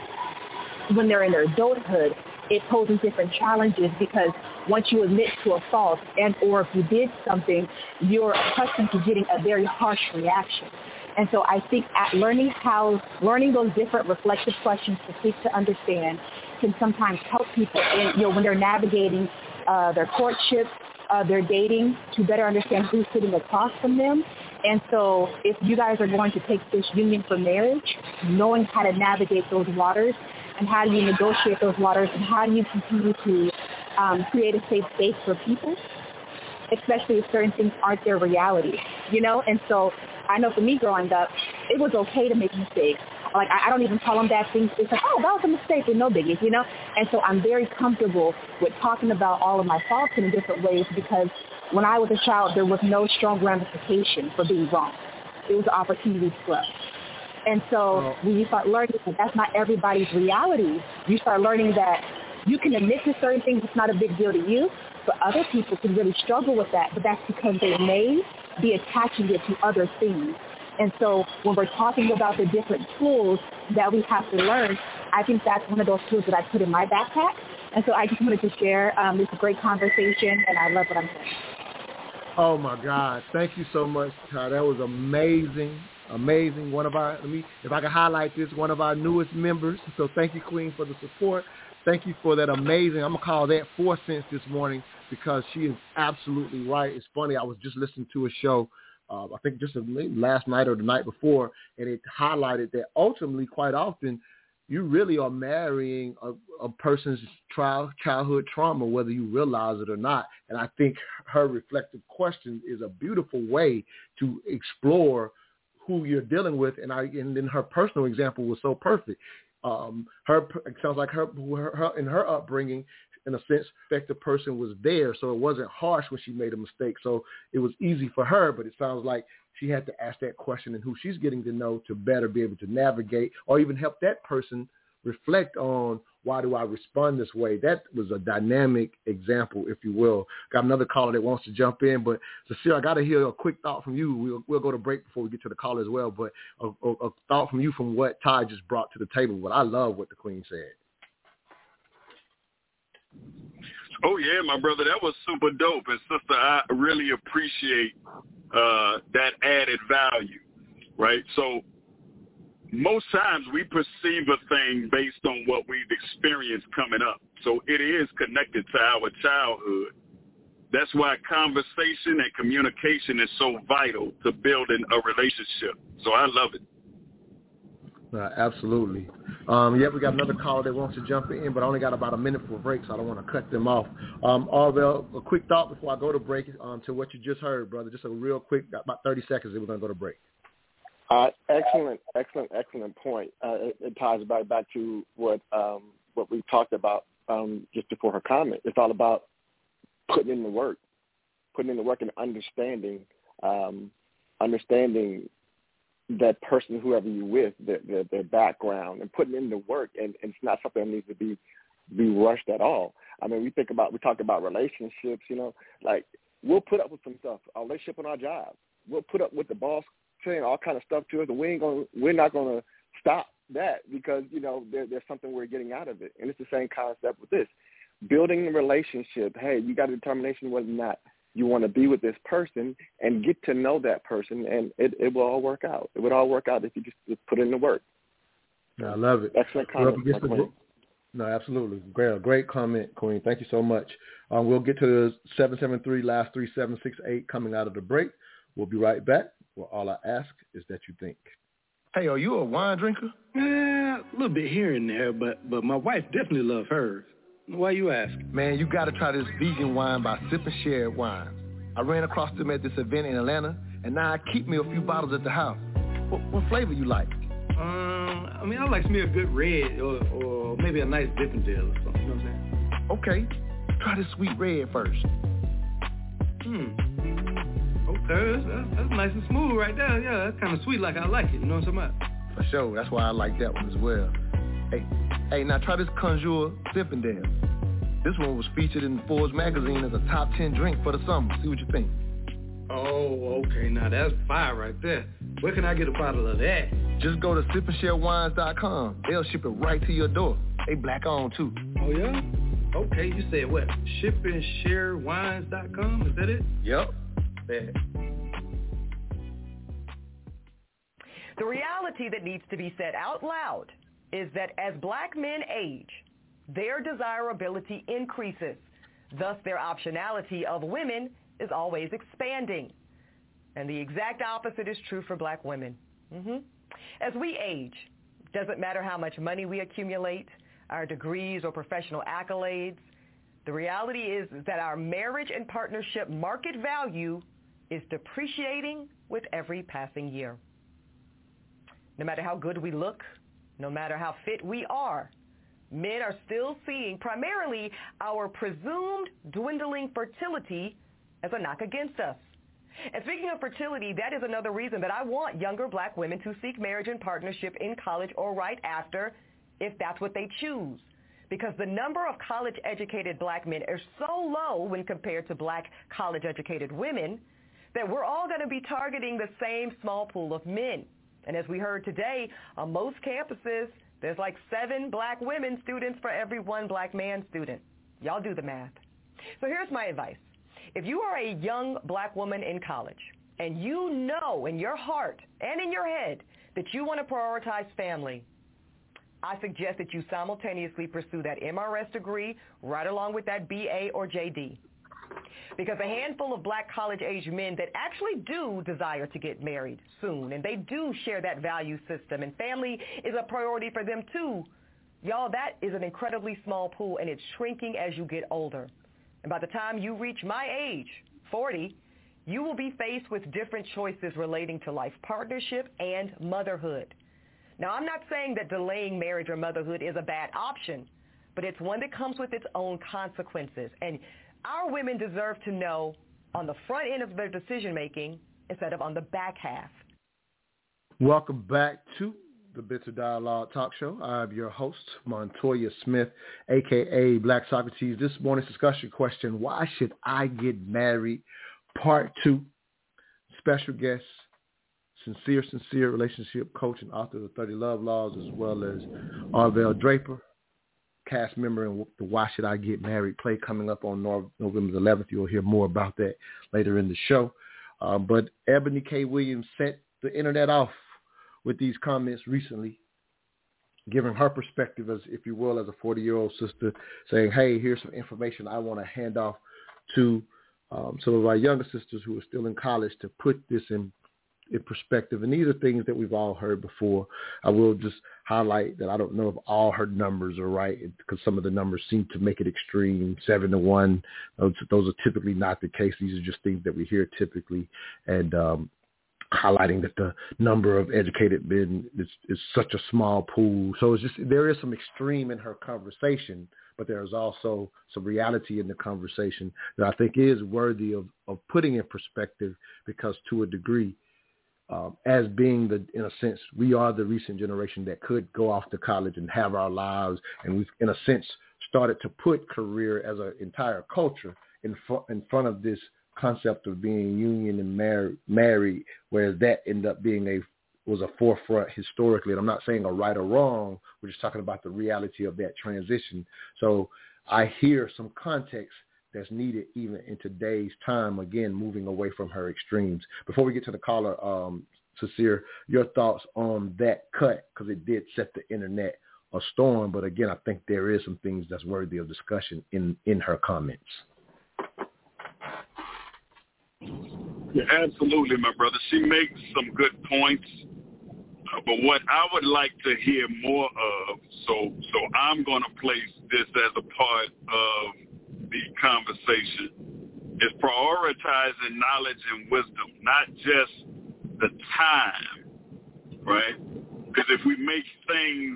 when they're in their adulthood, it poses different challenges because once you admit to a fault and or if you did something, you're accustomed to getting a very harsh reaction. And so I think at learning how, learning those different reflective questions to seek to understand can sometimes help people in, you know, when they're navigating uh, their courtship, uh, their dating, to better understand who's sitting across from them. And so if you guys are going to take this union for marriage, knowing how to navigate those waters and how do you negotiate those waters and how do you continue to um, create a safe space for people, especially if certain things aren't their reality, you know? And so I know for me growing up, it was okay to make mistakes. Like, I, I don't even call them bad things. It's like, oh, that was a mistake with no biggie, you know? And so I'm very comfortable with talking about all of my faults in different ways because when I was a child, there was no strong ramification for being wrong. It was an opportunity to grow. And so when you start learning that that's not everybody's reality, you start learning that you can admit to certain things, it's not a big deal to you, but other people can really struggle with that, but that's because they may be attaching it to other things. And so when we're talking about the different tools that we have to learn, I think that's one of those tools that I put in my backpack. And so I just wanted to share um, this great conversation, and I love what I'm saying. Oh, my God. Thank you so much, Ty. That was amazing, amazing. One of our, let me, if I can highlight this, one of our newest members. So thank you, Queen, for the support. Thank you for that amazing, I'm going to call that four cents this morning because she is absolutely right. It's funny, I was just listening to a show, uh, I think just last night or the night before, and it highlighted that ultimately, quite often, you really are marrying a, a person's trial, childhood trauma, whether you realize it or not. And I think her reflective question is a beautiful way to explore who you're dealing with. And I, and then her personal example was so perfect. Um, her, it sounds like her, her, her, in her upbringing, in a sense, the person was there, so it wasn't harsh when she made a mistake. So it was easy for her, but it sounds like she had to ask that question and who she's getting to know to better be able to navigate or even help that person reflect on why do I respond this way. That was a dynamic example, if you will. Got another caller that wants to jump in, but Cecile, I got to hear a quick thought from you. We'll, we'll go to break before we get to the caller as well, but a, a, a thought from you from what Ty just brought to the table. But I love what the Queen said. Oh, yeah, my brother, that was super dope. And, sister, I really appreciate uh, that added value, right? So most times we perceive a thing based on what we've experienced coming up. So it is connected to our childhood. That's why conversation and communication is so vital to building a relationship. So I love it. Uh, absolutely. Um, yeah, we got another caller that wants to jump in, but I only got about a minute for a break, so I don't want to cut them off. Um, Arvell, a quick thought before I go to break um, to what you just heard, brother. Just a real quick, about thirty seconds, and we're going to go to break. Uh, excellent, excellent, excellent point. Uh, it, it ties back back to what um, what we talked about um, just before her comment. It's all about putting in the work, putting in the work and understanding, um, understanding that person, whoever you're with, their, their, their background, and putting in the work, and, and it's not something that needs to be be rushed at all. I mean, we think about, we talk about relationships, you know, like we'll put up with some stuff, our relationship on our job. We'll put up with the boss saying all kind of stuff to us, and we ain't gonna, we're not going to stop that because, you know, there, there's something we're getting out of it. And it's the same concept with this. Building a relationship, hey, you got a determination whether or not you want to be with this person and get to know that person, and it, it will all work out. It would all work out if you just, just put in the work. I love it. Excellent comment. No, absolutely. Great, great comment, Queen. Thank you so much. Um, we'll get to the seven seven three, last three seven six eight coming out of the break. We'll be right back. Well, all I ask is that you think. Hey, are you a wine drinker? Eh, a little bit here and there, but but my wife definitely loves hers. Why you ask? Man, you got to try this vegan wine by Sip and Share Wines. I ran across them at this event in Atlanta, and now I keep me a few bottles at the house. What, what flavor you like? Um, I mean, I like me a good red or, or maybe a nice Zinfandel or something, you know what I'm saying? Okay, try this sweet red first. Hmm. Okay, that's, that's, that's nice and smooth right there. Yeah, that's kind of sweet like I like it, you know what I'm talking about? For sure, that's why I like that one as well. Hey, hey, now try this Conjure Zinfandel. This one was featured in Forbes magazine as a top ten drink for the summer. See what you think. Oh, okay, now that's fire right there. Where can I get a bottle of that? Just go to sip and share wines dot com. They'll ship it right to your door. They black owned too. Oh, yeah? Okay, you said what? ship and share wines dot com, is that it? Yep. Bad. The reality that needs to be said out loud is that as black men age, their desirability increases. Thus, their optionality of women is always expanding. And the exact opposite is true for black women. Mm-hmm. As we age, doesn't matter how much money we accumulate, our degrees or professional accolades, the reality is that our marriage and partnership market value is depreciating with every passing year. No matter how good we look, no matter how fit we are, men are still seeing primarily our presumed dwindling fertility as a knock against us. And speaking of fertility, that is another reason that I want younger black women to seek marriage and partnership in college or right after, if that's what they choose. Because the number of college-educated black men is so low when compared to black college-educated women that we're all going to be targeting the same small pool of men. And as we heard today, on most campuses, there's like seven black women students for every one black man student. Y'all do the math. So here's my advice. If you are a young black woman in college and you know in your heart and in your head that you want to prioritize family, I suggest that you simultaneously pursue that M R S degree right along with that B A or J D. Because a handful of black college-age men that actually do desire to get married soon, and they do share that value system, and family is a priority for them too, y'all, that is an incredibly small pool, and it's shrinking as you get older. And by the time you reach my age, forty, you will be faced with different choices relating to life partnership and motherhood. Now, I'm not saying that delaying marriage or motherhood is a bad option, but it's one that comes with its own consequences. And our women deserve to know on the front end of their decision-making instead of on the back half. Welcome back to the Bitter Dialogue Talk Show. I'm your host, Montoya Smith, a k a. Black Socrates. This morning's discussion question, why should I get married? Part two. Special guest, sincere, sincere relationship coach and author of the thirty Love Laws, as well as Arvell Draper, cast member in the Why Should I Get Married play coming up on November eleventh. You'll hear more about that later in the show. Uh, but Ebony K. Williams set the internet off with these comments recently, giving her perspective, as if you will, as a forty-year-old sister, saying, hey, here's some information I want to hand off to um, some of our younger sisters who are still in college to put this in in perspective. And these are things that we've all heard before. I will just highlight that I don't know if all her numbers are right, because some of the numbers seem to make it extreme, seven to one. Those, those are typically not the case. These are just things that we hear typically. And um, highlighting that the number of educated men is, is such a small pool. So it's just, there is some extreme in her conversation, but there's also some reality in the conversation that I think is worthy of, of putting in perspective, because to a degree, um, as being the, in a sense, we are the recent generation that could go off to college and have our lives, and we've, in a sense, started to put career as an entire culture in front in front of this concept of being union and mar- married, whereas that ended up being a was a forefront historically. And I'm not saying a right or wrong. We're just talking about the reality of that transition. So I hear some context that's needed even in today's time, again, moving away from her extremes. Before we get to the caller, um, Sincere, your thoughts on that cut, because it did set the internet a storm. But again, I think there is some things that's worthy of discussion in, in her comments. Yeah, absolutely, my brother. She makes some good points. Uh, but what I would like to hear more of, so so I'm going to place this as a part of the conversation, is prioritizing knowledge and wisdom, not just the time, right? Because if we make things,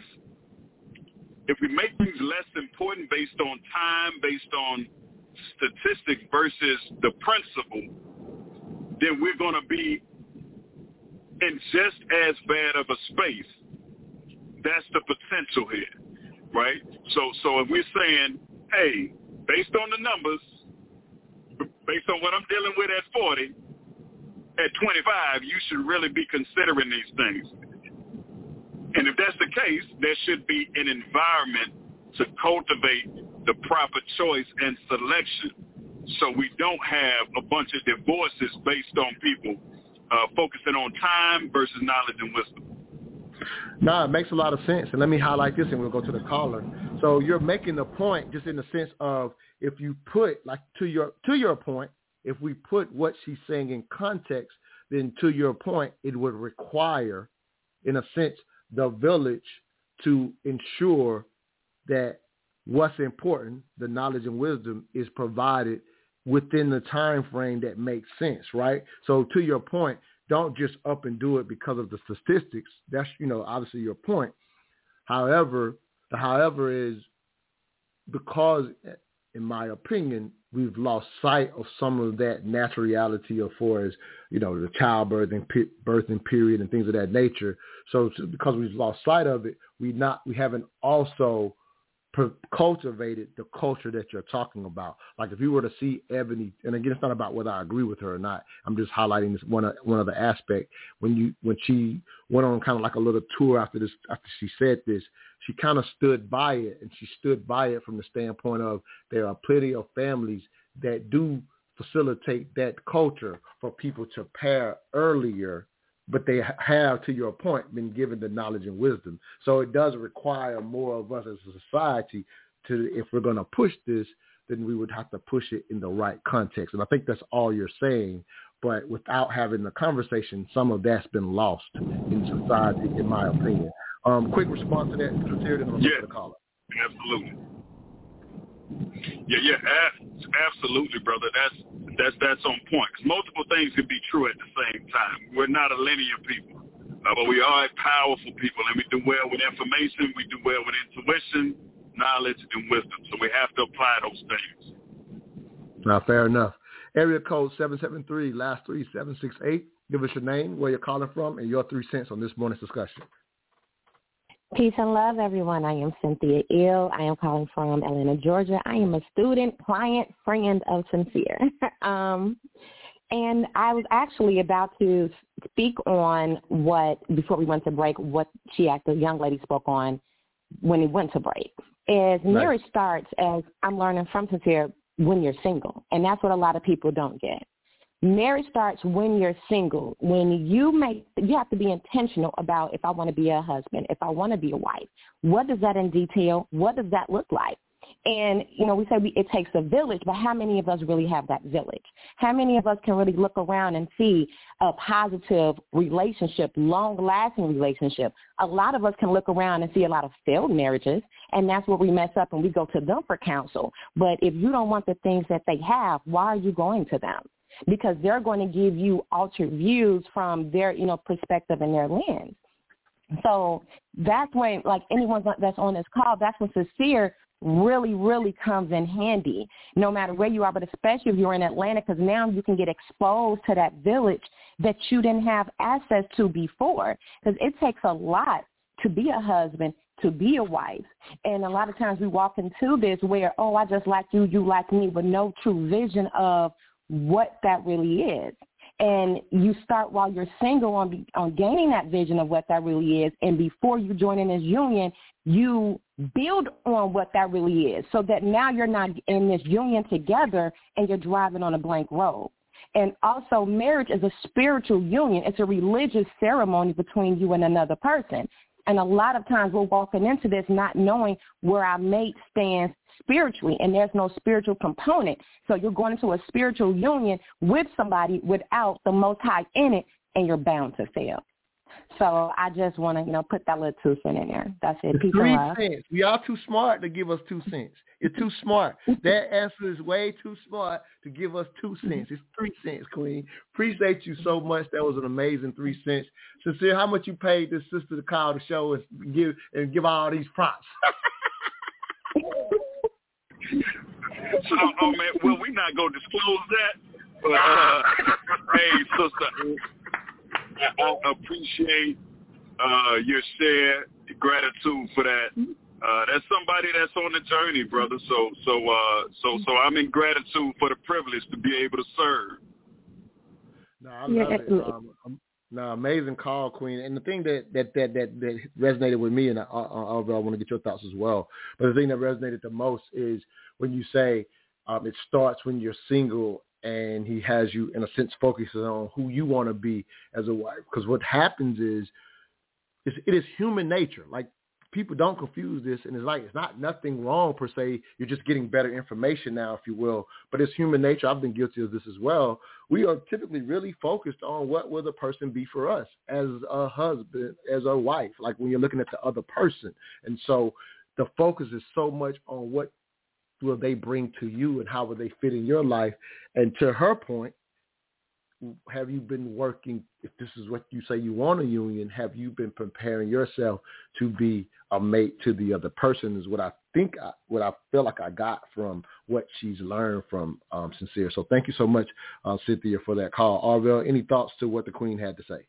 if we make things less important based on time, based on statistics versus the principle, then we're going to be in just as bad of a space. That's the potential here, right? So so if we're saying, hey, based on the numbers, based on what I'm dealing with at forty, at twenty-five, you should really be considering these things. And if that's the case, there should be an environment to cultivate the proper choice and selection, so we don't have a bunch of divorces based on people uh, focusing on time versus knowledge and wisdom. No, it makes a lot of sense. And let me highlight this and we'll go to the caller. So you're making the point just in the sense of if you put, like to your to your point, if we put what she's saying in context, then to your point, it would require, in a sense, the village to ensure that what's important, the knowledge and wisdom, is provided within the time frame that makes sense, right? So to your point, don't just up and do it because of the statistics. That's, you know, obviously your point. However, the however is because, in my opinion, we've lost sight of some of that natural reality of for as, you know, the childbirthing birthing period and things of that nature. So because we've lost sight of it, we not we haven't also cultivated the culture that you're talking about. Like if you were to see Ebony, and again, it's not about whether I agree with her or not. I'm just highlighting this one one other aspect. When you when she went on kind of like a little tour after this, after she said this, she kind of stood by it, and she stood by it from the standpoint of there are plenty of families that do facilitate that culture for people to pair earlier, but they have, to your point, been given the knowledge and wisdom. So it does require more of us as a society to, if we're going to push this, then we would have to push it in the right context. And I think that's all you're saying. But without having the conversation, some of that's been lost in society, in my opinion. Um, quick response to that, Sincere, then we'll go to the caller. Absolutely. Yeah, yeah, absolutely, brother. That's that's that's on point. Because multiple things can be true at the same time. We're not a linear people, uh, but we are powerful people, and we do well with information. We do well with intuition, knowledge, and wisdom. So we have to apply those things. Now, fair enough. Area code seven seven three, last three, seven six eight. Give us your name, where you're calling from, and your three cents on this morning's discussion. Peace and love, everyone. I am Cynthia Ill. I am calling from Atlanta, Georgia. I am a student, client, friend of Sincere. um, and I was actually about to speak on what, before we went to break, what she, the young lady spoke on when we went to break. Is marriage nice. starts, as I'm learning from Sincere, when you're single. And that's what a lot of people don't get. Marriage starts when you're single, when you make, you have to be intentional about if I want to be a husband, if I want to be a wife. What does that in detail? What does that look like? And, you know, we say we, it takes a village, but how many of us really have that village? How many of us can really look around and see a positive relationship, long-lasting relationship? A lot of us can look around and see a lot of failed marriages, and that's where we mess up and we go to them for counsel. But if you don't want the things that they have, why are you going to them? Because they're going to give you altered views from their, you know, perspective and their lens. So that's when, like anyone that's on this call, that's when Sincere really, really comes in handy, no matter where you are, but especially if you're in Atlanta, because now you can get exposed to that village that you didn't have access to before. Because it takes a lot to be a husband, to be a wife. And a lot of times we walk into this where, oh, I just like you, you like me, but no true vision of what that really is. And you start while you're single on on gaining that vision of what that really is. And before you join in this union, you build on what that really is so that now you're not in this union together and you're driving on a blank road. And also marriage is a spiritual union. It's a religious ceremony between you and another person. And a lot of times we're walking into this not knowing where our mate stands spiritually, and there's no spiritual component. So you're going into a spiritual union with somebody without the Most High in it, and you're bound to fail. So I just want to, you know, put that little two cent in there. That's it. Peace Three and love. cents. We are too smart to give us two cents. You're too smart. That answer is way too smart to give us two cents. It's three cents, Queen. Appreciate you so much. That was an amazing three cents. Sincere, how much you paid this sister to call the show and give and give all these props? So, oh man, well, we're not gonna disclose that, but uh, hey, sister, I, I appreciate uh, your share, your gratitude for that. Uh, that's somebody that's on the journey, brother. So, so, uh, so, so, I'm in gratitude for the privilege to be able to serve. No, I love it. Um, um, no, amazing call, Queen. And the thing that that that that, that resonated with me, and I, I, I, I want to get your thoughts as well. But the thing that resonated the most is when you say um, it starts when you're single, and he has you, in a sense, focusing on who you want to be as a wife. Because what happens is, it's, it is human nature. Like, people don't confuse this, and it's like it's not nothing wrong per se. You're just getting better information now, if you will. But it's human nature. I've been guilty of this as well. We are typically really focused on what will the person be for us as a husband, as a wife, like when you're looking at the other person. And so the focus is so much on what will they bring to you and how will they fit in your life. And to her point, have you been working, if this is what you say you want a union, have you been preparing yourself to be a mate to the other person is what I think, I, what I feel like I got from what she's learned from um, Sincere. So thank you so much, uh, Cynthia, for that call. Arvell, any thoughts to what the Queen had to say?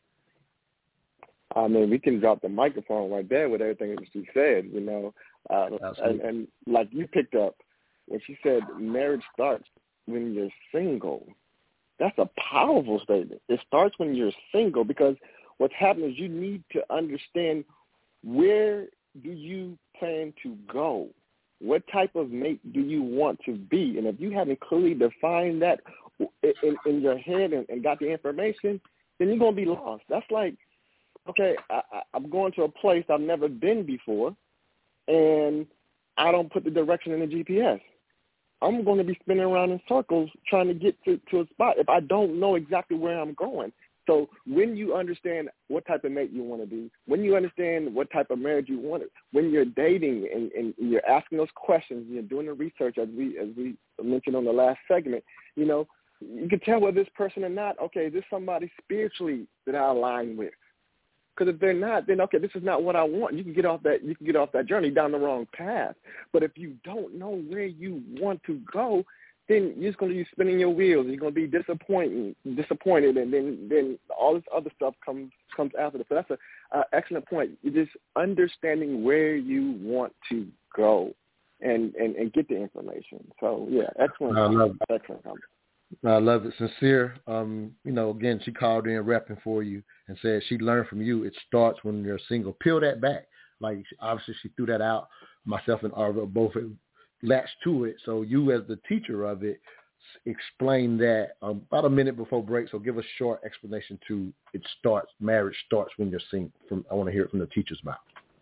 I mean, we can drop the microphone right there with everything that she said, you know. Uh, and, and like you picked up, when she said marriage starts when you're single, that's a powerful statement. It starts when you're single, because what's happening is you need to understand, where do you plan to go? What type of mate do you want to be? And if you haven't clearly defined that in, in your head and, and got the information, then you're going to be lost. That's like, okay, I, I'm going to a place I've never been before, and I don't put the direction in the G P S. I'm going to be spinning around in circles trying to get to, to a spot if I don't know exactly where I'm going. So when you understand what type of mate you want to be, when you understand what type of marriage you want, when you're dating and, and you're asking those questions, you're doing the research, as we as we mentioned on the last segment, you know, you can tell whether this person or not, okay, is this somebody spiritually that I align with? Because if they're not, then okay, this is not what I want. You can get off that. You can get off that journey down the wrong path. But if you don't know where you want to go, then you're just going to be spinning your wheels. You're going to be disappointed, disappointed, and then then all this other stuff comes comes after that. So that's an uh, excellent point. You're just understanding where you want to go, and and, and get the information. So yeah, excellent. I love it. Excellent comment. I love it. Sincere. Um, you know, again, she called in repping for you and said she learned from you. It starts when you're single. Peel that back. Like, obviously she threw that out. Myself and Arvell both latched to it. So you, as the teacher of it, explain that um, about a minute before break. So give a short explanation to it starts, marriage starts when you're single. From, I want to hear it from the teacher's mouth.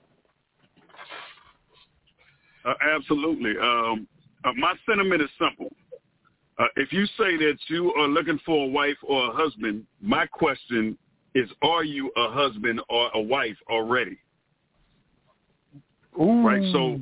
Uh, absolutely. Um, uh, my sentiment is simple. Uh, if you say that you are looking for a wife or a husband, my question is, are you a husband or a wife already? Ooh. Right. So,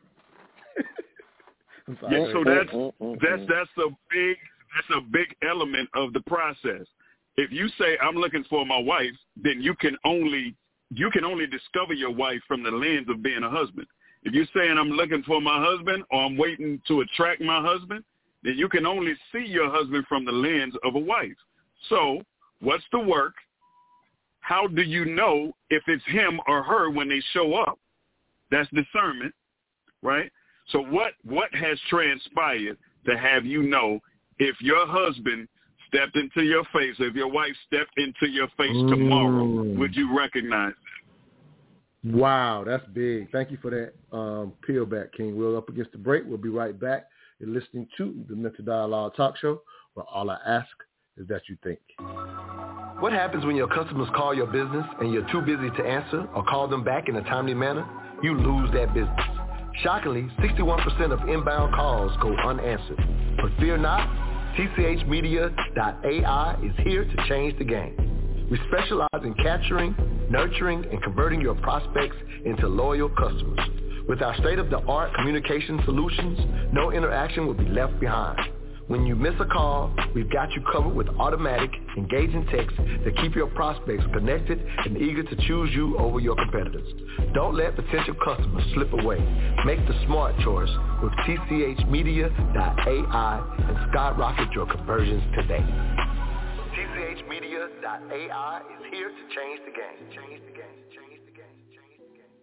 yeah. So that's that's that's a big that's a big element of the process. If you say I'm looking for my wife, then you can only you can only discover your wife from the lens of being a husband. If you're saying I'm looking for my husband or I'm waiting to attract my husband, then you can only see your husband from the lens of a wife. So What's the work? How do you know if it's him or her when they show up? That's discernment, right? So what, what has transpired to have you know if your husband stepped into your face, if your wife stepped into your face mm. tomorrow, would you recognize it? Wow, that's big. Thank you for that um, peel back, King. We're up against the break. We'll be right back. You're listening to the Mental Dialogue Talk Show, where all I ask is that you think. What happens when your customers call your business and you're too busy to answer or call them back in a timely manner? You lose that business. Shockingly, sixty-one percent of inbound calls go unanswered. But fear not, T C H Media dot A I is here to change the game. We specialize in capturing, nurturing, and converting your prospects into loyal customers. With our state-of-the-art communication solutions, no interaction will be left behind. When you miss a call, we've got you covered with automatic, engaging texts that keep your prospects connected and eager to choose you over your competitors. Don't let potential customers slip away. Make the smart choice with T C H Media dot A I and skyrocket your conversions today. T C H Media dot A I is here to change the game. Change the game. Change the game. Change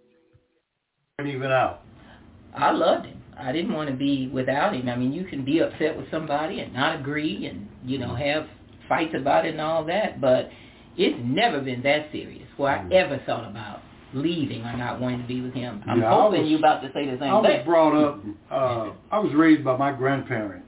the game. Even out. I loved him. I didn't want to be without him. I mean, you can be upset with somebody and not agree and, you know, have fights about it and all that, but it's never been that serious where I ever thought about leaving or not wanting to be with him. I'm yeah, hoping was, you're about to say the same I thing. I was brought up, uh, I was raised by my grandparents.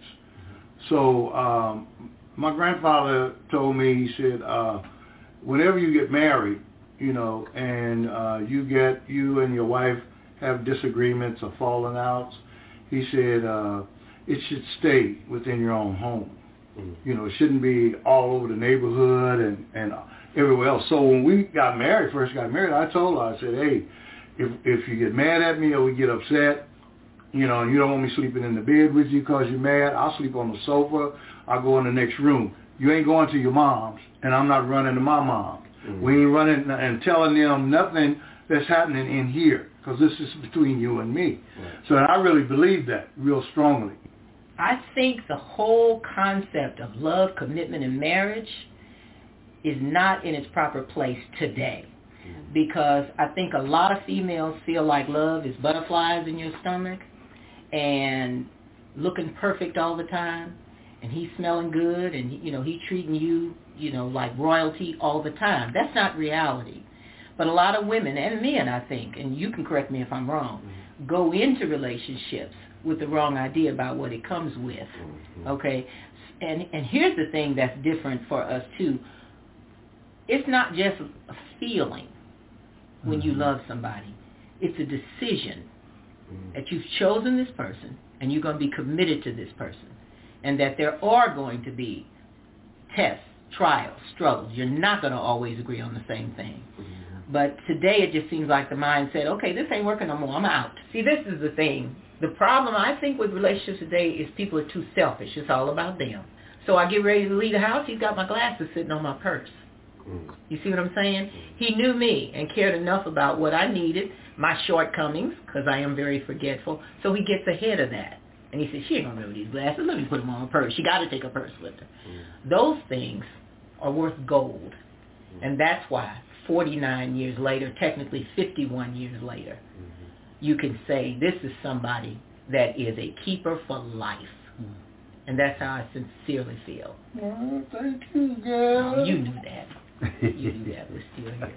So um, my grandfather told me, he said, uh, whenever you get married, you know, and uh, you get, you and your wife have disagreements or falling outs, he said uh, it should stay within your own home. Mm. You know, it shouldn't be all over the neighborhood and, and everywhere else. So when we got married, first got married, I told her, I said, hey, if if you get mad at me or we get upset, you know, and you don't want me sleeping in the bed with you because you're mad, I'll sleep on the sofa. I'll go in the next room. You ain't going to your mom's, and I'm not running to my mom. Mm. We ain't running and telling them nothing that's happening in here, because this is between you and me. Right. So I really believe that real strongly. I think the whole concept of love, commitment, and marriage is not in its proper place today, mm-hmm. because I think a lot of females feel like love is butterflies in your stomach and looking perfect all the time, and he's smelling good, and you know he treating you, you know, like royalty all the time. That's not reality. But a lot of women, and men, I think, and you can correct me if I'm wrong, mm-hmm. go into relationships with the wrong idea about what it comes with, mm-hmm. okay? And and here's the thing that's different for us, too. It's not just a feeling when mm-hmm. you love somebody. It's a decision mm-hmm. that you've chosen this person, and you're going to be committed to this person, and that there are going to be tests, trials, struggles. You're not going to always agree on the same thing. Mm-hmm. But today it just seems like the mind said, okay, this ain't working no more. I'm out. See, this is the thing. The problem, I think, with relationships today is people are too selfish. It's all about them. So I get ready to leave the house. He's got my glasses sitting on my purse. Mm. You see what I'm saying? He knew me and cared enough about what I needed, my shortcomings, because I am very forgetful. So he gets ahead of that. And he said, she ain't going to remember these glasses. Let me put them on her purse. She got to take her purse with her. Mm. Those things are worth gold. Mm. And that's why forty-nine years later, technically fifty-one years later, mm-hmm. you can say this is somebody that is a keeper for life. Mm-hmm. And that's how I sincerely feel. Well, thank you, girl. Oh, you knew that. You knew that. We're still here.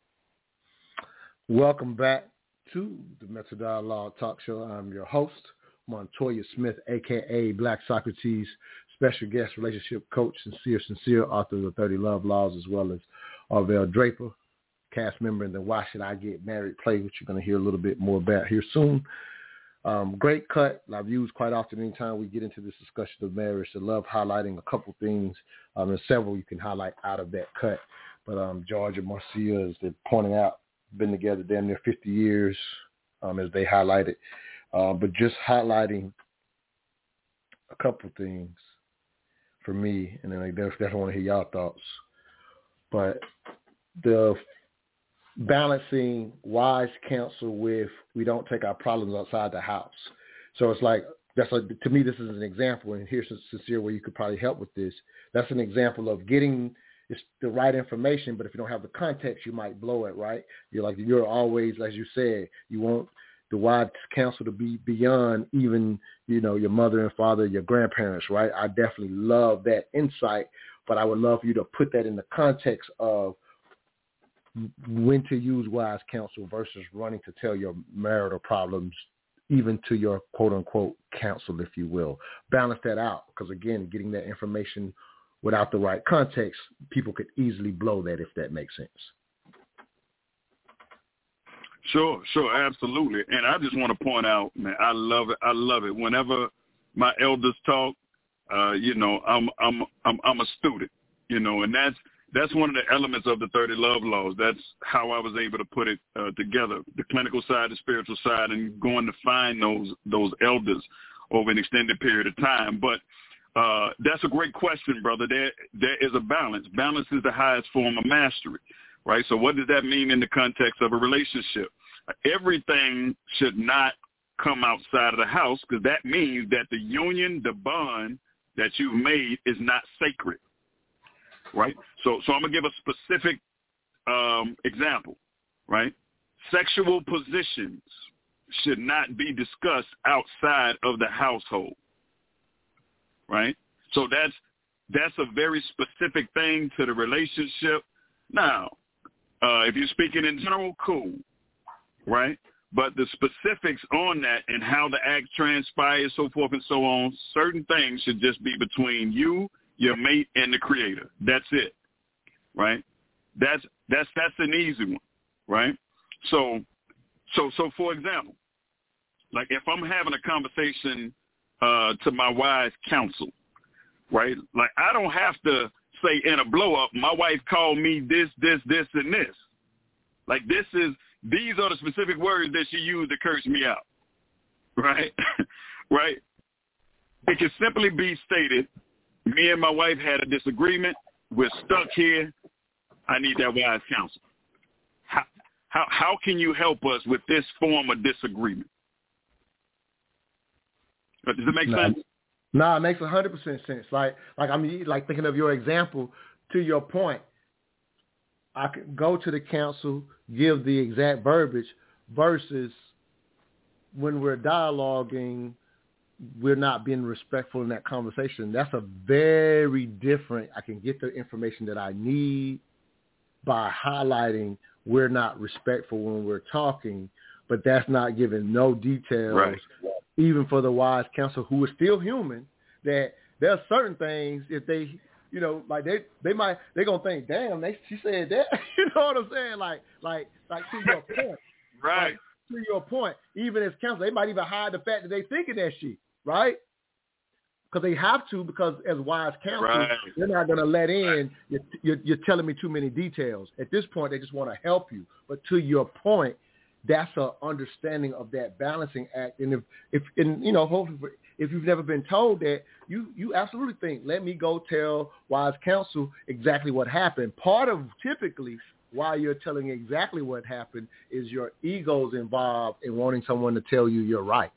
Welcome back to the Mental Dialogue Talk Show. I'm your host, Montoya Smith, a k a. Black Socrates, special guest relationship coach, sincere, sincere, author of the thirty Love Laws, as well as Arvell Draper, cast member in the Why Should I Get Married play, which you're going to hear a little bit more about here soon. Um, great cut. I've used quite often anytime we get into this discussion of marriage. I love highlighting a couple things. Um, and several you can highlight out of that cut. But um, George and Marcia, as they're pointing out, been together damn near fifty years, um, as they highlighted. Uh, but just highlighting a couple things for me, and then I definitely want to hear y'all thoughts. But the balancing wise counsel with we don't take our problems outside the house. So it's like, that's a, to me, this is an example, and here's Sincere where you could probably help with this. That's an example of getting it's the right information, but if you don't have the context, you might blow it, right? You're like, you're always, as you said, you want the wise counsel to be beyond even, you know, your mother and father, your grandparents, right? I definitely love that insight, but I would love for you to put that in the context of when to use wise counsel versus running to tell your marital problems, even to your quote-unquote counsel, if you will. Balance that out, because, again, getting that information without the right context, people could easily blow that, if that makes sense. Sure, sure, absolutely. And I just want to point out, man, I love it. I love it. Whenever my elders talk, uh, you know, I'm I'm I'm I'm a student, you know, and that's that's one of the elements of the thirty love laws. That's how I was able to put it uh, together, the clinical side, the spiritual side, and going to find those those elders over an extended period of time. But uh, that's a great question, brother. There there is a balance. Balance is the highest form of mastery, right? So what does that mean in the context of a relationship? Everything should not come outside of the house, because that means that the union, the bond that you've made is not sacred, right? So so I'm going to give a specific um, example, right? Sexual positions should not be discussed outside of the household, right? So that's that's a very specific thing to the relationship. Now, uh, if you're speaking in general, cool. Right? But the specifics on that and how the act transpires, so forth and so on, certain things should just be between you, your mate, and the creator. That's it. Right? That's that's that's an easy one. Right? So so so for example, like if I'm having a conversation uh, to my wise counsel, right? Like I don't have to say in a blow up, my wife called me this, this, this, and this. Like this is These are the specific words that she used to curse me out, right? Right? It can simply be stated, me and my wife had a disagreement. We're stuck here. I need that wise counsel. How, how, how can you help us with this form of disagreement? Does it make no, sense? No, it makes one hundred percent sense. Like, like I mean, like thinking of your example, to your point, I could go to the council, give the exact verbiage, versus when we're dialoguing, we're not being respectful in that conversation. That's a very different, I can get the information that I need by highlighting we're not respectful when we're talking, but that's not giving no details, right. Even for the wise counsel who is still human, that there are certain things, if they, you know, like they, they might, they're going to think, damn, they, she said that. You know what I'm saying? Like, like, like to your point. Right. Like, to your point, even as counsel, they might even hide the fact that they thinking that shit, right? Because they have to, because as wise counsel, right. They're not going to let in, you're, you're, you're telling me too many details. At this point, they just want to help you. But to your point, that's an understanding of that balancing act. And if, if and, you know, hopefully, if you've never been told that, you, you absolutely think, let me go tell wise counsel exactly what happened. Part of typically why you're telling exactly what happened is your ego's involved in wanting someone to tell you you're right.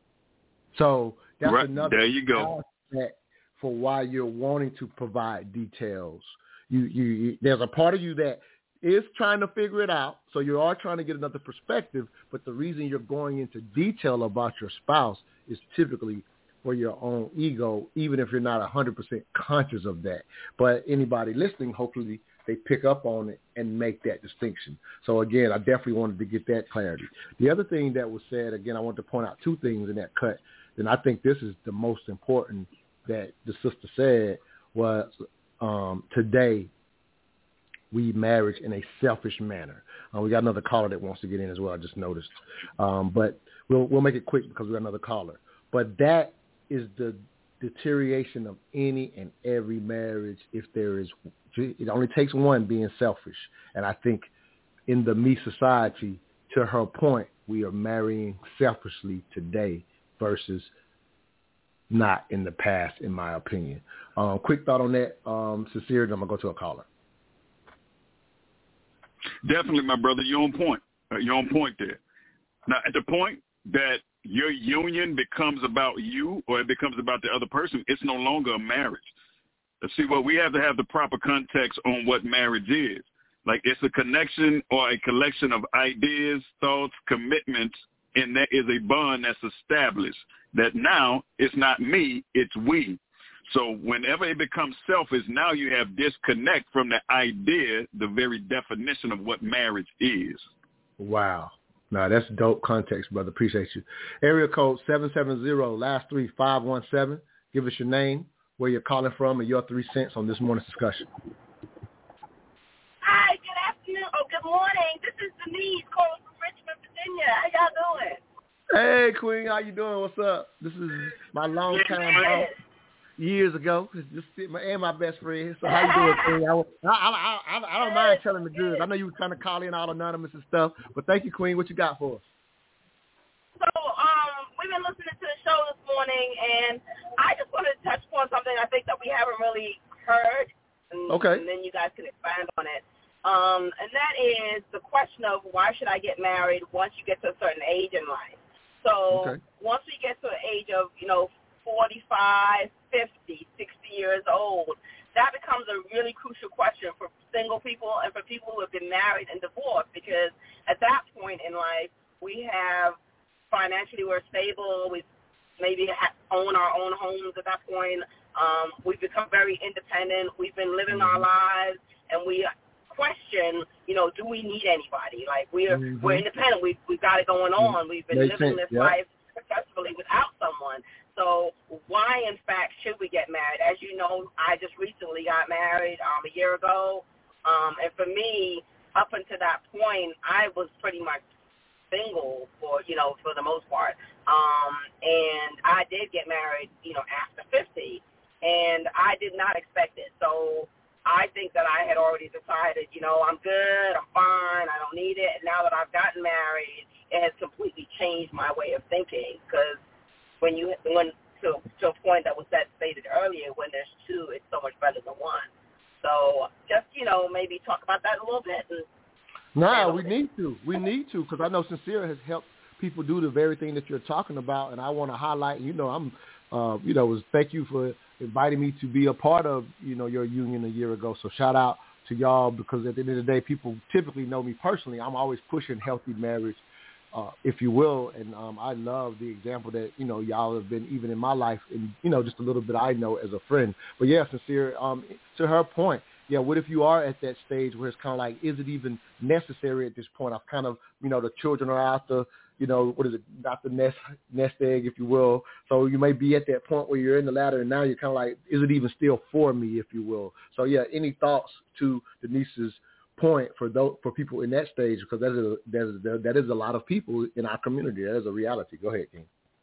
So that's right. another there you go. aspect for why you're wanting to provide details. You, you, you, there's a part of you that is trying to figure it out, so you are trying to get another perspective, but the reason you're going into detail about your spouse is typically for your own ego, even if you're not one hundred percent conscious of that. But anybody listening, hopefully they pick up on it and make that distinction. So again, I definitely wanted to get that clarity. The other thing that was said, again, I want to point out two things in that cut, and I think this is the most important that the sister said was um, today we marriage in a selfish manner. Uh, we got another caller that wants to get in as well, I just noticed. Um, but we'll we'll make it quick because we got another caller. But that is the deterioration of any and every marriage if there is, it only takes one being selfish. And I think in the me society, to her point, we are marrying selfishly today versus not in the past, in my opinion. Um, quick thought on that, um, Sincere, and I'm going to go to a caller. Definitely, my brother, you're on point. Uh, you're on point there. Now, at the point that your union becomes about you or it becomes about the other person, it's no longer a marriage. See, well, we have to have the proper context on what marriage is. Like, it's a connection or a collection of ideas, thoughts, commitments, and there is a bond that's established that now it's not me, it's we. So whenever it becomes selfish, now you have disconnect from the idea, the very definition of what marriage is. Wow. No, that's dope context, brother. Appreciate you. Area code seven seven zero, last three, five one seven. Give us your name, where you're calling from, and your three cents on this morning's discussion. Hi, good afternoon. Oh, good morning. This is Denise calling from Richmond, Virginia. How y'all doing? Hey, Queen. How you doing? What's up? This is my long-time boss years ago. Just and my best friend. So how you doing, Queen? I, I, I, I don't mind telling the good. I know you were trying to call in all anonymous and stuff, but thank you, Queen. What you got for us? So, um, we've been listening to the show this morning, and I just wanted to touch upon something I think that we haven't really heard. And, okay. And then you guys can expand on it. Um, and that is the question of why should I get married once you get to a certain age in life? So okay. Once we get to the age of, you know, forty-five, fifty, sixty years old, that becomes a really crucial question for single people and for people who have been married and divorced, because at that point in life, we have financially we're stable, we maybe own our own homes at that point, um, we've become very independent, we've been living our lives, and we question, you know, do we need anybody? Like, we're mm-hmm. we're independent, we've, we've got it going on, we've been Makes living sense. this Yep. life successfully without someone. So why, in fact, should we get married? As you know, I just recently got married um, a year ago, um, and for me, up until that point, I was pretty much single for, you know, for the most part, um, and I did get married, you know, after fifty, and I did not expect it. So I think that I had already decided, you know, I'm good, I'm fine, I don't need it, and now that I've gotten married, it has completely changed my way of thinking, because when you, when to, to a point that was that stated earlier, when there's two, it's so much better than one. So just, you know, maybe talk about that a little bit. And no, we need to. We need to, because I know Sincere has helped people do the very thing that you're talking about, and I want to highlight, you know, I'm, uh, you know, was thank you for inviting me to be a part of, you know, your union a year ago. So shout out to y'all, because at the end of the day, people typically know me personally. I'm always pushing healthy marriage, uh, if you will. And um, I love the example that, you know, y'all have been even in my life, and, you know, just a little bit I know as a friend. But yeah, Sincere, um, to her point, yeah, what if you are at that stage where it's kind of like, is it even necessary at this point? I've kind of, you know, the children are out the, you know, what is it, not the nest nest egg, if you will. So you may be at that point where you're in the ladder, and now you're kind of like, is it even still for me, if you will? So yeah, any thoughts to Denise's point for those, for people in that stage, because that is a, that is that is a lot of people in our community. That is a reality. Go ahead, King.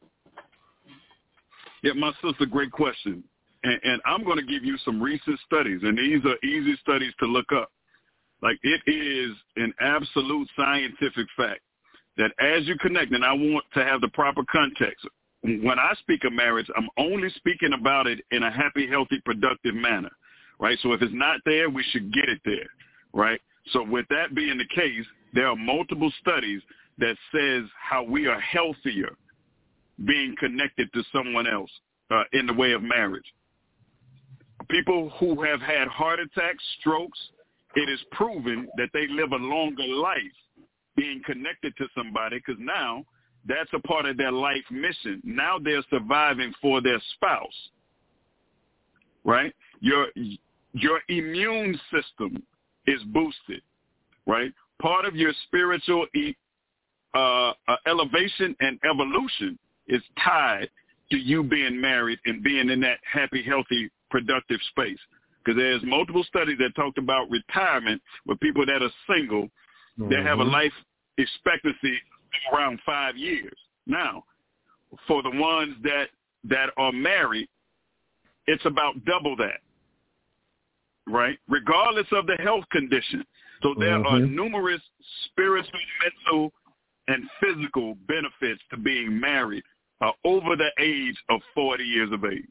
Yeah, my sister, great question. And, and I'm going to give you some recent studies, and these are easy studies to look up. Like, it is an absolute scientific fact that as you connect, and I want to have the proper context, when I speak of marriage, I'm only speaking about it in a happy, healthy, productive manner, right? So if it's not there, we should get it there, right? So with that being the case, there are multiple studies that says how we are healthier being connected to someone else uh, in the way of marriage. People who have had heart attacks, strokes, it is proven that they live a longer life being connected to somebody, because now that's a part of their life mission. Now they're surviving for their spouse, right? Your your immune system is boosted, right? Part of your spiritual uh, uh, elevation and evolution is tied to you being married and being in that happy, healthy, productive space. Because there's multiple studies that talked about retirement with people that are single. Mm-hmm. They have a life expectancy around five years. Now, for the ones that, that are married, it's about double that, right? Regardless of the health condition. So there mm-hmm. are numerous spiritual, mental, and physical benefits to being married uh, over the age of forty years of age.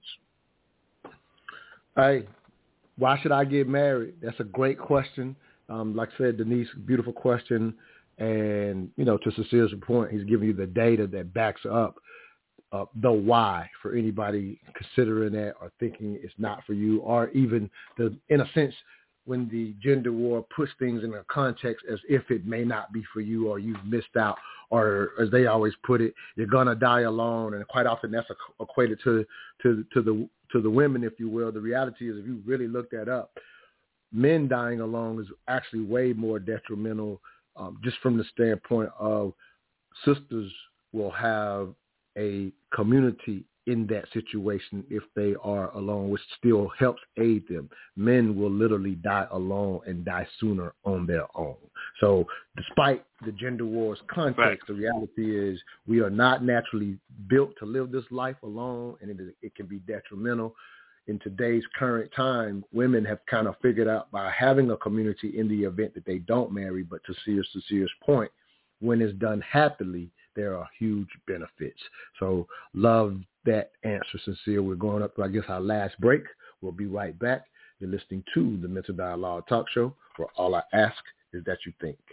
Hey, why should I get married? That's a great question. Um, like I said, Denise, beautiful question. And, you know, to Cecile's point, he's giving you the data that backs up uh, the why for anybody considering that or thinking it's not for you, or even the, in a sense, when the gender war puts things in a context as if it may not be for you or you've missed out, or as they always put it, you're gonna die alone. And quite often that's equated to to to the to the women, if you will. The reality is, if you really look that up, men dying alone is actually way more detrimental, um, just from the standpoint of sisters will have a community in that situation if they are alone, which still helps aid them. Men will literally die alone and die sooner on their own. So despite the gender wars context, right. the reality is we are not naturally built to live this life alone, and it, is, it can be detrimental. In today's current time, women have kind of figured out by having a community in the event that they don't marry, but to Sears, to Sears' point, when it's done happily, there are huge benefits. So love that answer, Sincere. We're going up to, I guess, our last break. We'll be right back. You're listening to the Mental Dialogue Talk Show, where all I ask is that you think.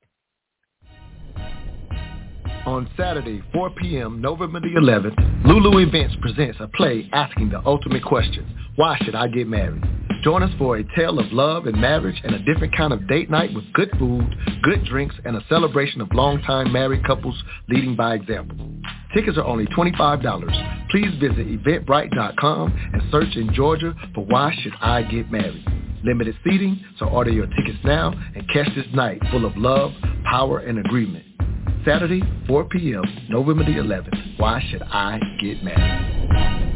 On Saturday, four p.m., November the eleventh, Lulu Events presents a play asking the ultimate question: why should I get married? Join us for a tale of love and marriage and a different kind of date night with good food, good drinks, and a celebration of longtime married couples leading by example. Tickets are only twenty-five dollars. Please visit eventbrite dot com and search in Georgia for Why Should I Get Married? Limited seating, so order your tickets now and catch this night full of love, power, and agreement. Saturday, four p.m., November the eleventh. Why Should I Get Married?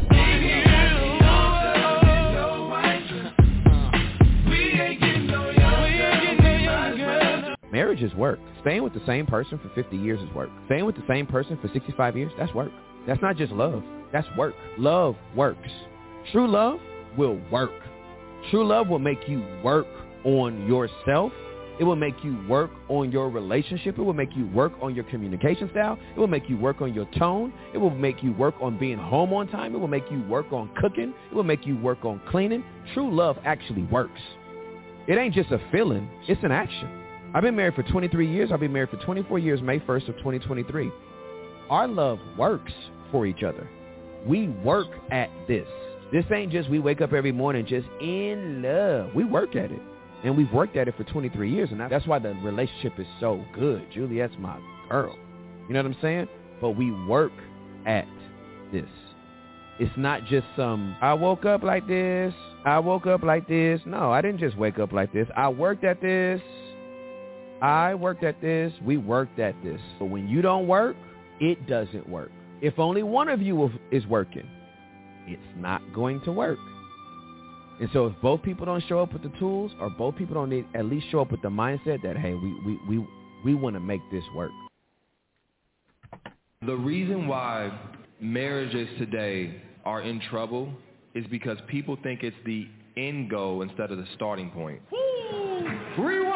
Marriage is work. Staying with the same person for fifty years is work. Staying with the same person for sixty-five years, that's work. That's not just love. That's work. Love works. True love will work. True love will make you work on yourself. It will make you work on your relationship. It will make you work on your communication style. It will make you work on your tone. It will make you work on being home on time. It will make you work on cooking. It will make you work on cleaning. True love actually works. It ain't just a feeling. It's an action. I've been married for twenty-three years. I'll be married for twenty-four years, May first of twenty twenty-three. Our love works for each other. We work at this. This ain't just we wake up every morning just in love. We work at it. And we've worked at it for twenty-three years. And that's why the relationship is so good. Juliet's my girl. You know what I'm saying? But we work at this. It's not just some, I woke up like this. I woke up like this. No, I didn't just wake up like this. I worked at this. I worked at this. We worked at this. But when you don't work, it doesn't work. If only one of you is working, it's not going to work. And so if both people don't show up with the tools, or both people don't need, at least show up with the mindset that, hey, we we we, we want to make this work. The reason why marriages today are in trouble is because people think it's the end goal instead of the starting point. Rewind!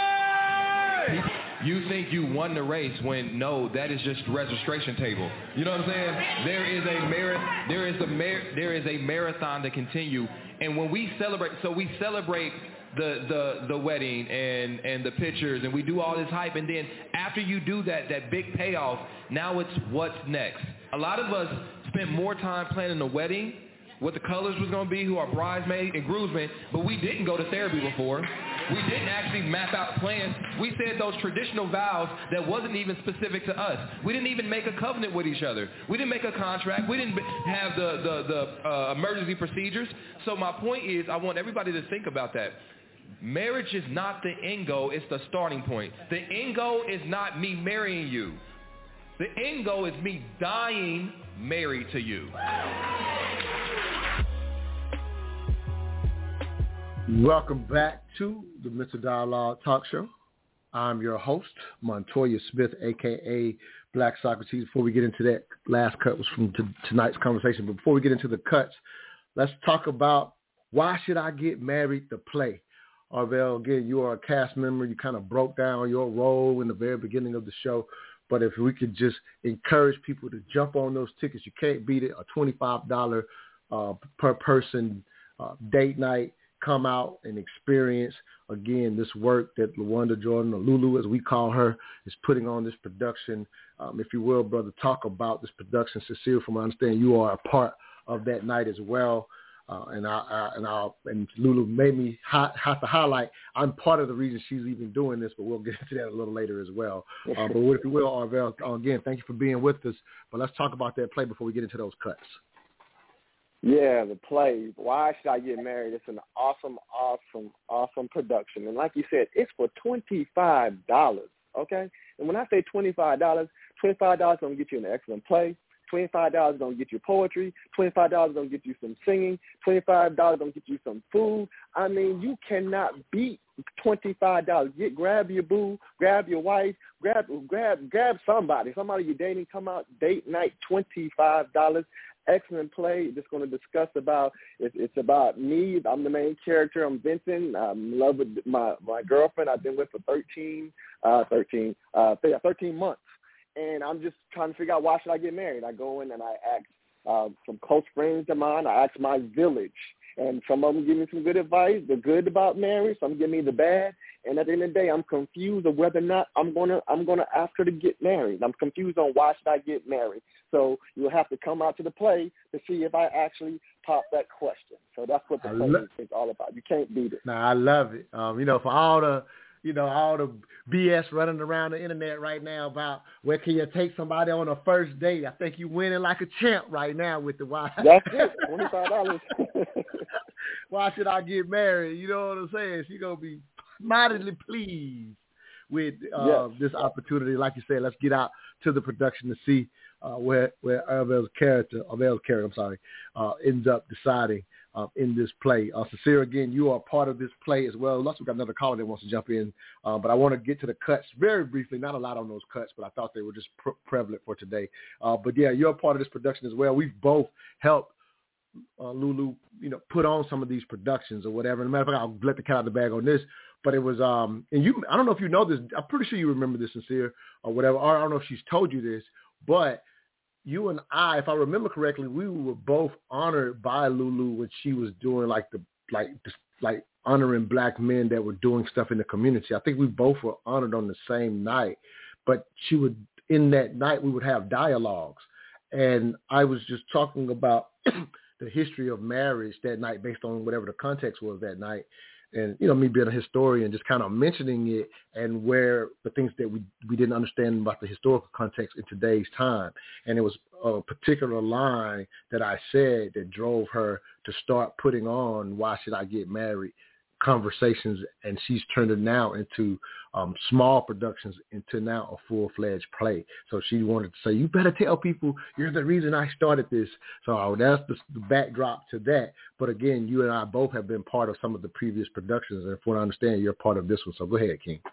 You think you won the race when no, that is just registration table. You know what I'm saying? There is a mar- there is a mar- there is a marathon to continue. And when we celebrate, so we celebrate the the the wedding and and the pictures, and we do all this hype, and then after you do that, that big payoff, now it's what's next. A lot of us spent more time planning the wedding, what the colors was going to be, who our bridesmaid and groomsmen, but we didn't go to therapy before. We didn't actually map out plans. We said those traditional vows that wasn't even specific to us. We didn't even make a covenant with each other. We didn't make a contract. We didn't have the, the, the uh, emergency procedures. So my point is, I want everybody to think about that. Marriage is not the end goal. It's the starting point. The end goal is not me marrying you. The end goal is me dying married to you. Welcome back to the Mental Dialogue Talk Show. I'm your host, Montoya Smith, a k a. Black Socrates. Before we get into that, last cut was from t- tonight's conversation. But before we get into the cuts, let's talk about Why Should I Get Married, the play. Arvell, again, you are a cast member. You kind of broke down your role in the very beginning of the show. But if we could just encourage people to jump on those tickets, you can't beat it. A twenty-five dollars uh, per person uh, date night. come out and experience, again, this work that LaWanda Jordan, or Lulu as we call her, is putting on this production. Um, if you will, brother, talk about this production. Sincere, from what I understand, you are a part of that night as well. Uh, and I, I and I and Lulu made me ha- have to highlight I'm part of the reason she's even doing this, but we'll get into that a little later as well. Uh, but if you will, Arvell, again, thank you for being with us. But let's talk about that play before we get into those cuts. Yeah, the play, Why Should I Get Married? It's an awesome, awesome, awesome production. And like you said, it's for twenty-five dollars, okay? And when I say twenty-five dollars, twenty-five dollars is going to get you an excellent play. twenty-five dollars is going to get you poetry. twenty-five dollars is going to get you some singing. twenty-five dollars is going to get you some food. I mean, you cannot beat twenty-five dollars. Get, grab your boo, grab your wife, grab grab, grab somebody. Somebody you're dating, come out, date night, twenty-five dollars. Excellent play. Just going to discuss about, it's, it's about me. I'm the main character. I'm Vincent. I'm in love with my, my girlfriend I've been with for thirteen, uh, thirteen, uh, thirteen months. And I'm just trying to figure out, why should I get married? I go in and I ask uh, some close friends of mine. I ask my village. And some of them give me some good advice, the good about marriage. Some give me the bad. And at the end of the day, I'm confused of whether or not I'm gonna I'm gonna ask her to get married. I'm confused on why should I get married. So you'll have to come out to the play to see if I actually pop that question. So that's what the I play lo- is all about. You can't beat it. Nah, I love it. Um, you know, for all the you know, all the B S running around the internet right now about where can you take somebody on a first date. I think you're winning like a champ right now with the why. That's it, twenty-five dollars. Why should I get married? You know what I'm saying? She's going to be mightily pleased with uh, yes. this opportunity. Like you said, let's get out to the production to see uh, where where Arvell's character, Arvell's character, I'm sorry, uh, ends up deciding Uh, in this play. Uh, Sincere, again, you are part of this play as well. Plus, we've got another caller that wants to jump in, uh, but I want to get to the cuts very briefly. Not a lot on those cuts, but I thought they were just pre- prevalent for today. Uh, but yeah, you're a part of this production as well. We've both helped uh, Lulu, you know, put on some of these productions or whatever. As a matter of fact, I'll let the cat out of the bag on this. But it was, um, and you, I don't know if you know this. I'm pretty sure you remember this, Sincere, or whatever. Or I don't know if she's told you this, but you and I, if I remember correctly, we were both honored by Lulu when she was doing like the like like honoring black men that were doing stuff in the community. I think we both were honored on the same night, but she would in that night we would have dialogues, and I was just talking about the history of marriage that night based on whatever the context was that night. And, you know, me being a historian, just kind of mentioning it and where the things that we, we didn't understand about the historical context in today's time. And it was a particular line that I said that drove her to start putting on Why Should I Get Married conversations. And she's turned it now into um, small productions into now a full-fledged play. So she wanted to say, you better tell people you're the reason I started this. So that's the, the backdrop to that. But again, you and I both have been part of some of the previous productions. And from what I understand, you're part of this one. So go ahead, King.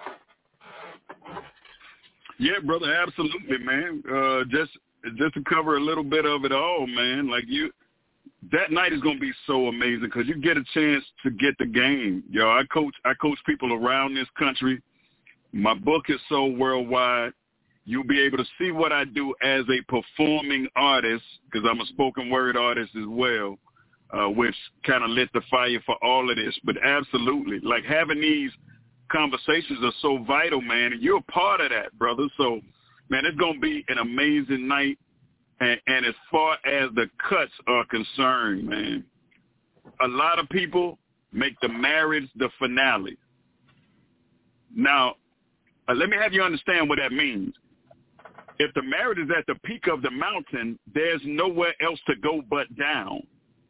Yeah, brother, absolutely, man. Uh, just just to cover a little bit of it all, man, like you, that night is going to be so amazing because you get a chance to get the game. Yo, I coach I coach people around this country. My book is sold worldwide. You'll be able to see what I do as a performing artist because I'm a spoken word artist as well, uh, which kind of lit the fire for all of this. But absolutely, like having these conversations are so vital, man, and you're a part of that, brother. So, man, it's going to be an amazing night. And, and as far as the cuts are concerned, man, a lot of people make the marriage the finale. Now, uh, let me have you understand what that means. If the marriage is at the peak of the mountain, there's nowhere else to go but down.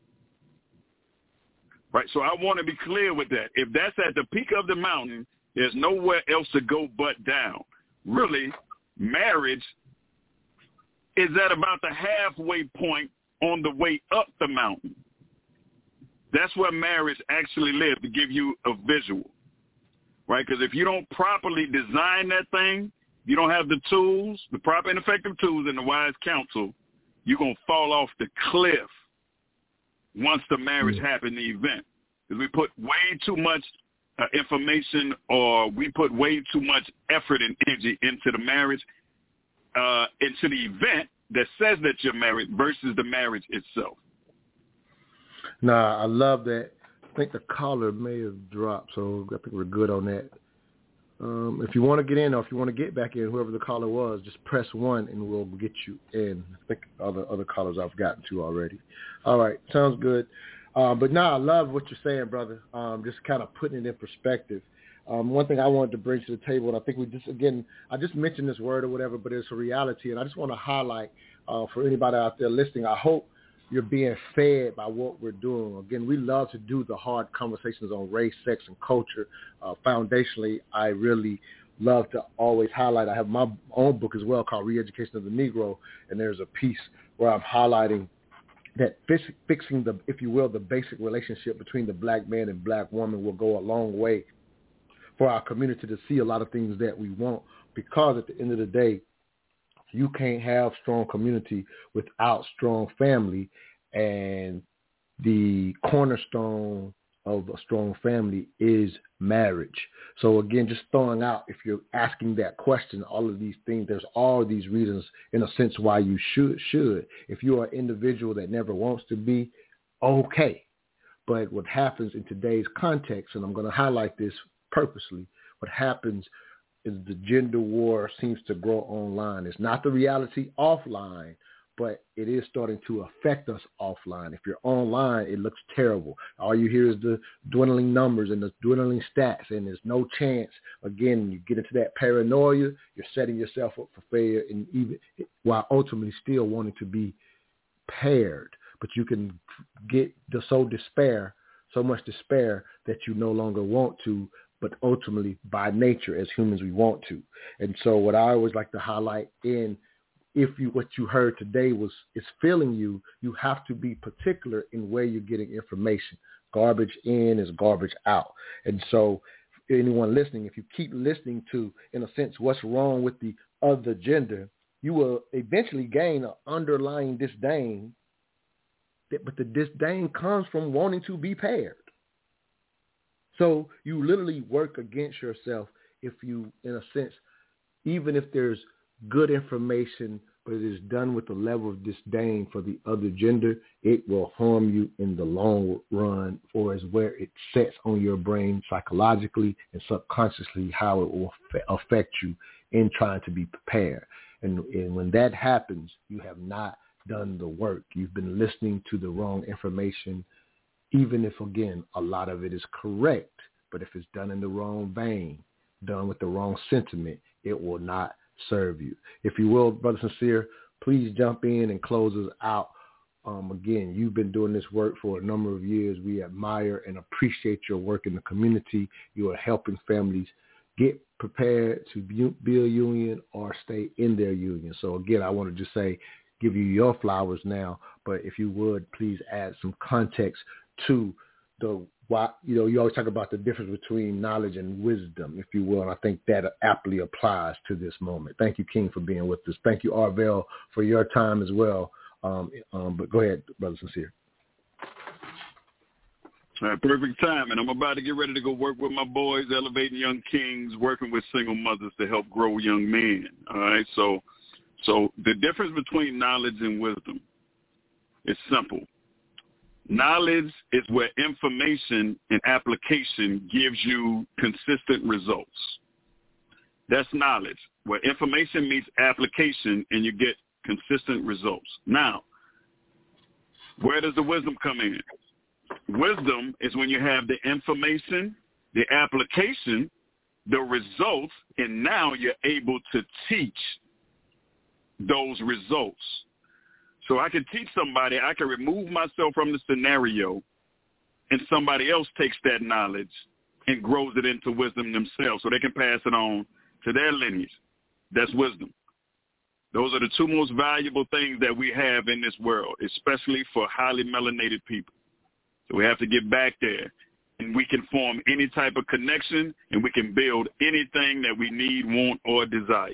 Right? So I want to be clear with that. If that's at the peak of the mountain, there's nowhere else to go but down. Really, marriage is at about the halfway point on the way up the mountain. That's where marriage actually lives, to give you a visual, right? Because if you don't properly design that thing, you don't have the tools, the proper and effective tools and the wise counsel, you're going to fall off the cliff once the marriage mm-hmm. happens, the event. Because we put way too much uh, information or we put way too much effort and energy into the marriage, Uh, into the event that says that you're married versus the marriage itself. Nah, I love that. I think the caller may have dropped, so I think we're good on that. Um, if you want to get in or if you want to get back in, whoever the caller was, just press one and we'll get you in. I think other other callers I've gotten to already. All right, sounds good. Uh, but no, I love what you're saying, brother. Um, just kind of putting it in perspective. Um, one thing I wanted to bring to the table, and I think we just, again, I just mentioned this word or whatever, but it's a reality, and I just want to highlight uh, for anybody out there listening, I hope you're being fed by what we're doing. Again, we love to do the hard conversations on race, sex, and culture. Uh, foundationally, I really love to always highlight. I have my own book as well called Re-Education of the Negro, and there's a piece where I'm highlighting that fix, fixing the, if you will, the basic relationship between the black man and black woman will go a long way for our community to see a lot of things that we want, because at the end of the day, you can't have strong community without strong family, and the cornerstone of a strong family is marriage. So again, just throwing out, if you're asking that question, all of these things, there's all of these reasons in a sense why you should, should. If you're an individual that never wants to be, okay. But what happens in today's context, and I'm going to highlight this purposely, what happens is the gender war seems to grow online. It's not the reality offline, but it is starting to affect us offline. If you're online, it looks terrible. All you hear is the dwindling numbers and the dwindling stats, and there's no chance. Again, you get into that paranoia, you're setting yourself up for failure, and even while ultimately still wanting to be paired. But you can get the so despair, so much despair that you no longer want to, but ultimately by nature as humans we want to. And so what I always like to highlight in, if you what you heard today was is filling you, you have to be particular in where you're getting information. Garbage in is garbage out. And so anyone listening, if you keep listening to, in a sense, what's wrong with the other gender, you will eventually gain an underlying disdain, but the disdain comes from wanting to be paired. So you literally work against yourself if you, in a sense, even if there's good information, but it is done with a level of disdain for the other gender, it will harm you in the long run, or is where it sets on your brain psychologically and subconsciously how it will affect you in trying to be prepared. And, and when that happens, you have not done the work. You've been listening to the wrong information, even if, again, a lot of it is correct. But if it's done in the wrong vein, done with the wrong sentiment, it will not serve you. If you will, Brother Sincere, please jump in and close us out. Um, again, you've been doing this work for a number of years. We admire and appreciate your work in the community. You are helping families get prepared to build union or stay in their union. So, again, I want to just say, give you your flowers now, but if you would, please add some context to the why, you know, you always talk about the difference between knowledge and wisdom, if you will, and I think that aptly applies to this moment. Thank you, King, for being with us. Thank you, Arvell, for your time as well. Um, um, but go ahead, Brother Sincere. All right, perfect time, and I'm about to get ready to go work with my boys, Elevating Young Kings, working with single mothers to help grow young men. All right, so so the difference between knowledge and wisdom is simple. Knowledge is where information and application gives you consistent results. That's knowledge, where information meets application and you get consistent results. Now, where does the wisdom come in? Wisdom is when you have the information, the application, the results, and now you're able to teach those results. So I can teach somebody, I can remove myself from the scenario, and somebody else takes that knowledge and grows it into wisdom themselves so they can pass it on to their lineage. That's wisdom. Those are the two most valuable things that we have in this world, especially for highly melanated people. So we have to get back there, and we can form any type of connection, and we can build anything that we need, want, or desire.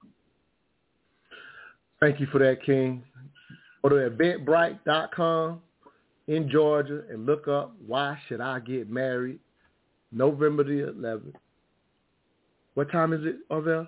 Thank you for that, King. Go to eventbrite dot com in Georgia and look up Why Should I Get Married, November the eleventh. What time is it, Arvell?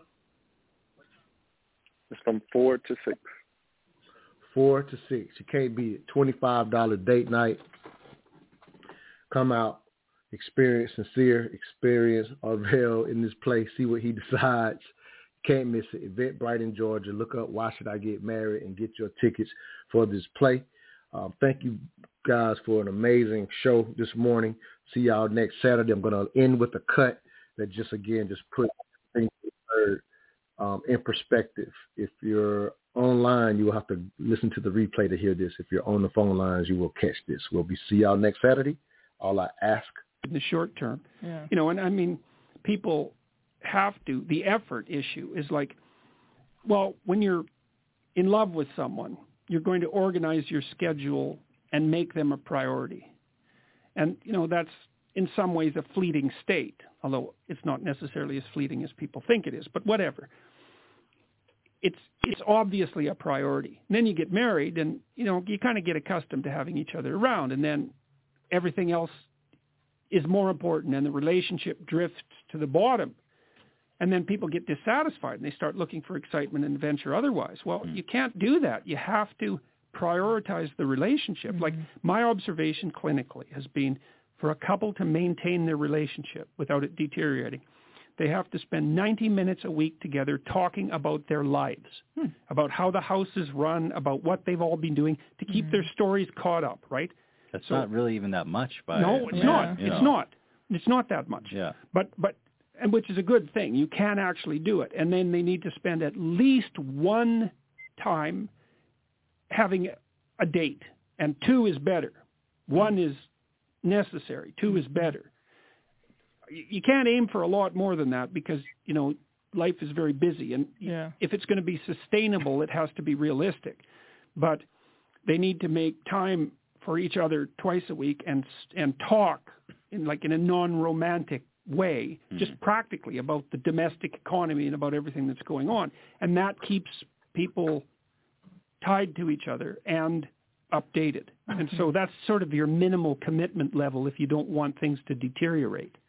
It's from four to six. Four to six. You can't beat it. twenty-five dollars date night. come out, experience Sincere, experience Arvell in this place, see what he decides. Can't miss it. Eventbrite in Georgia. Look up Why Should I Get Married and get your tickets for this play. Um, thank you guys for an amazing show this morning. See y'all next Saturday. I'm going to end with a cut that just, again, just put things heard um, in perspective. If you're online, you will have to listen to the replay to hear this. If you're on the phone lines, you will catch this. We'll be see y'all next Saturday. All I ask. In the short term. Yeah. You know, and I mean, people have to, the effort issue is like, well, when you're in love with someone, you're going to organize your schedule and make them a priority. And, you know, that's in some ways a fleeting state, although it's not necessarily as fleeting as people think it is, but whatever. It's it's obviously a priority. And then you get married and, you know, you kind of get accustomed to having each other around, and then everything else is more important and the relationship drifts to the bottom. And then people get dissatisfied and they start looking for excitement and adventure otherwise. Well, mm. you can't do that. You have to prioritize the relationship. Mm-hmm. Like my observation clinically has been for a couple to maintain their relationship without it deteriorating, they have to spend ninety minutes a week together talking about their lives, hmm. about how the house is run, about what they've all been doing to keep mm-hmm. their stories caught up, right? That's so, not really even that much. By no, it's yeah. not. You it's know. not. It's not that much. Yeah. But but and which is a good thing. You can actually do it, and then they need to spend at least one time having a date, and two is better. One is necessary. Two is better. You can't aim for a lot more than that because, you know, life is very busy. And yeah. if it's going to be sustainable, it has to be realistic. But they need to make time for each other twice a week and and talk in like in a non-romantic way, mm-hmm. just practically about the domestic economy and about everything that's going on. And that keeps people tied to each other and updated. And so that's sort of your minimal commitment level if you don't want things to deteriorate.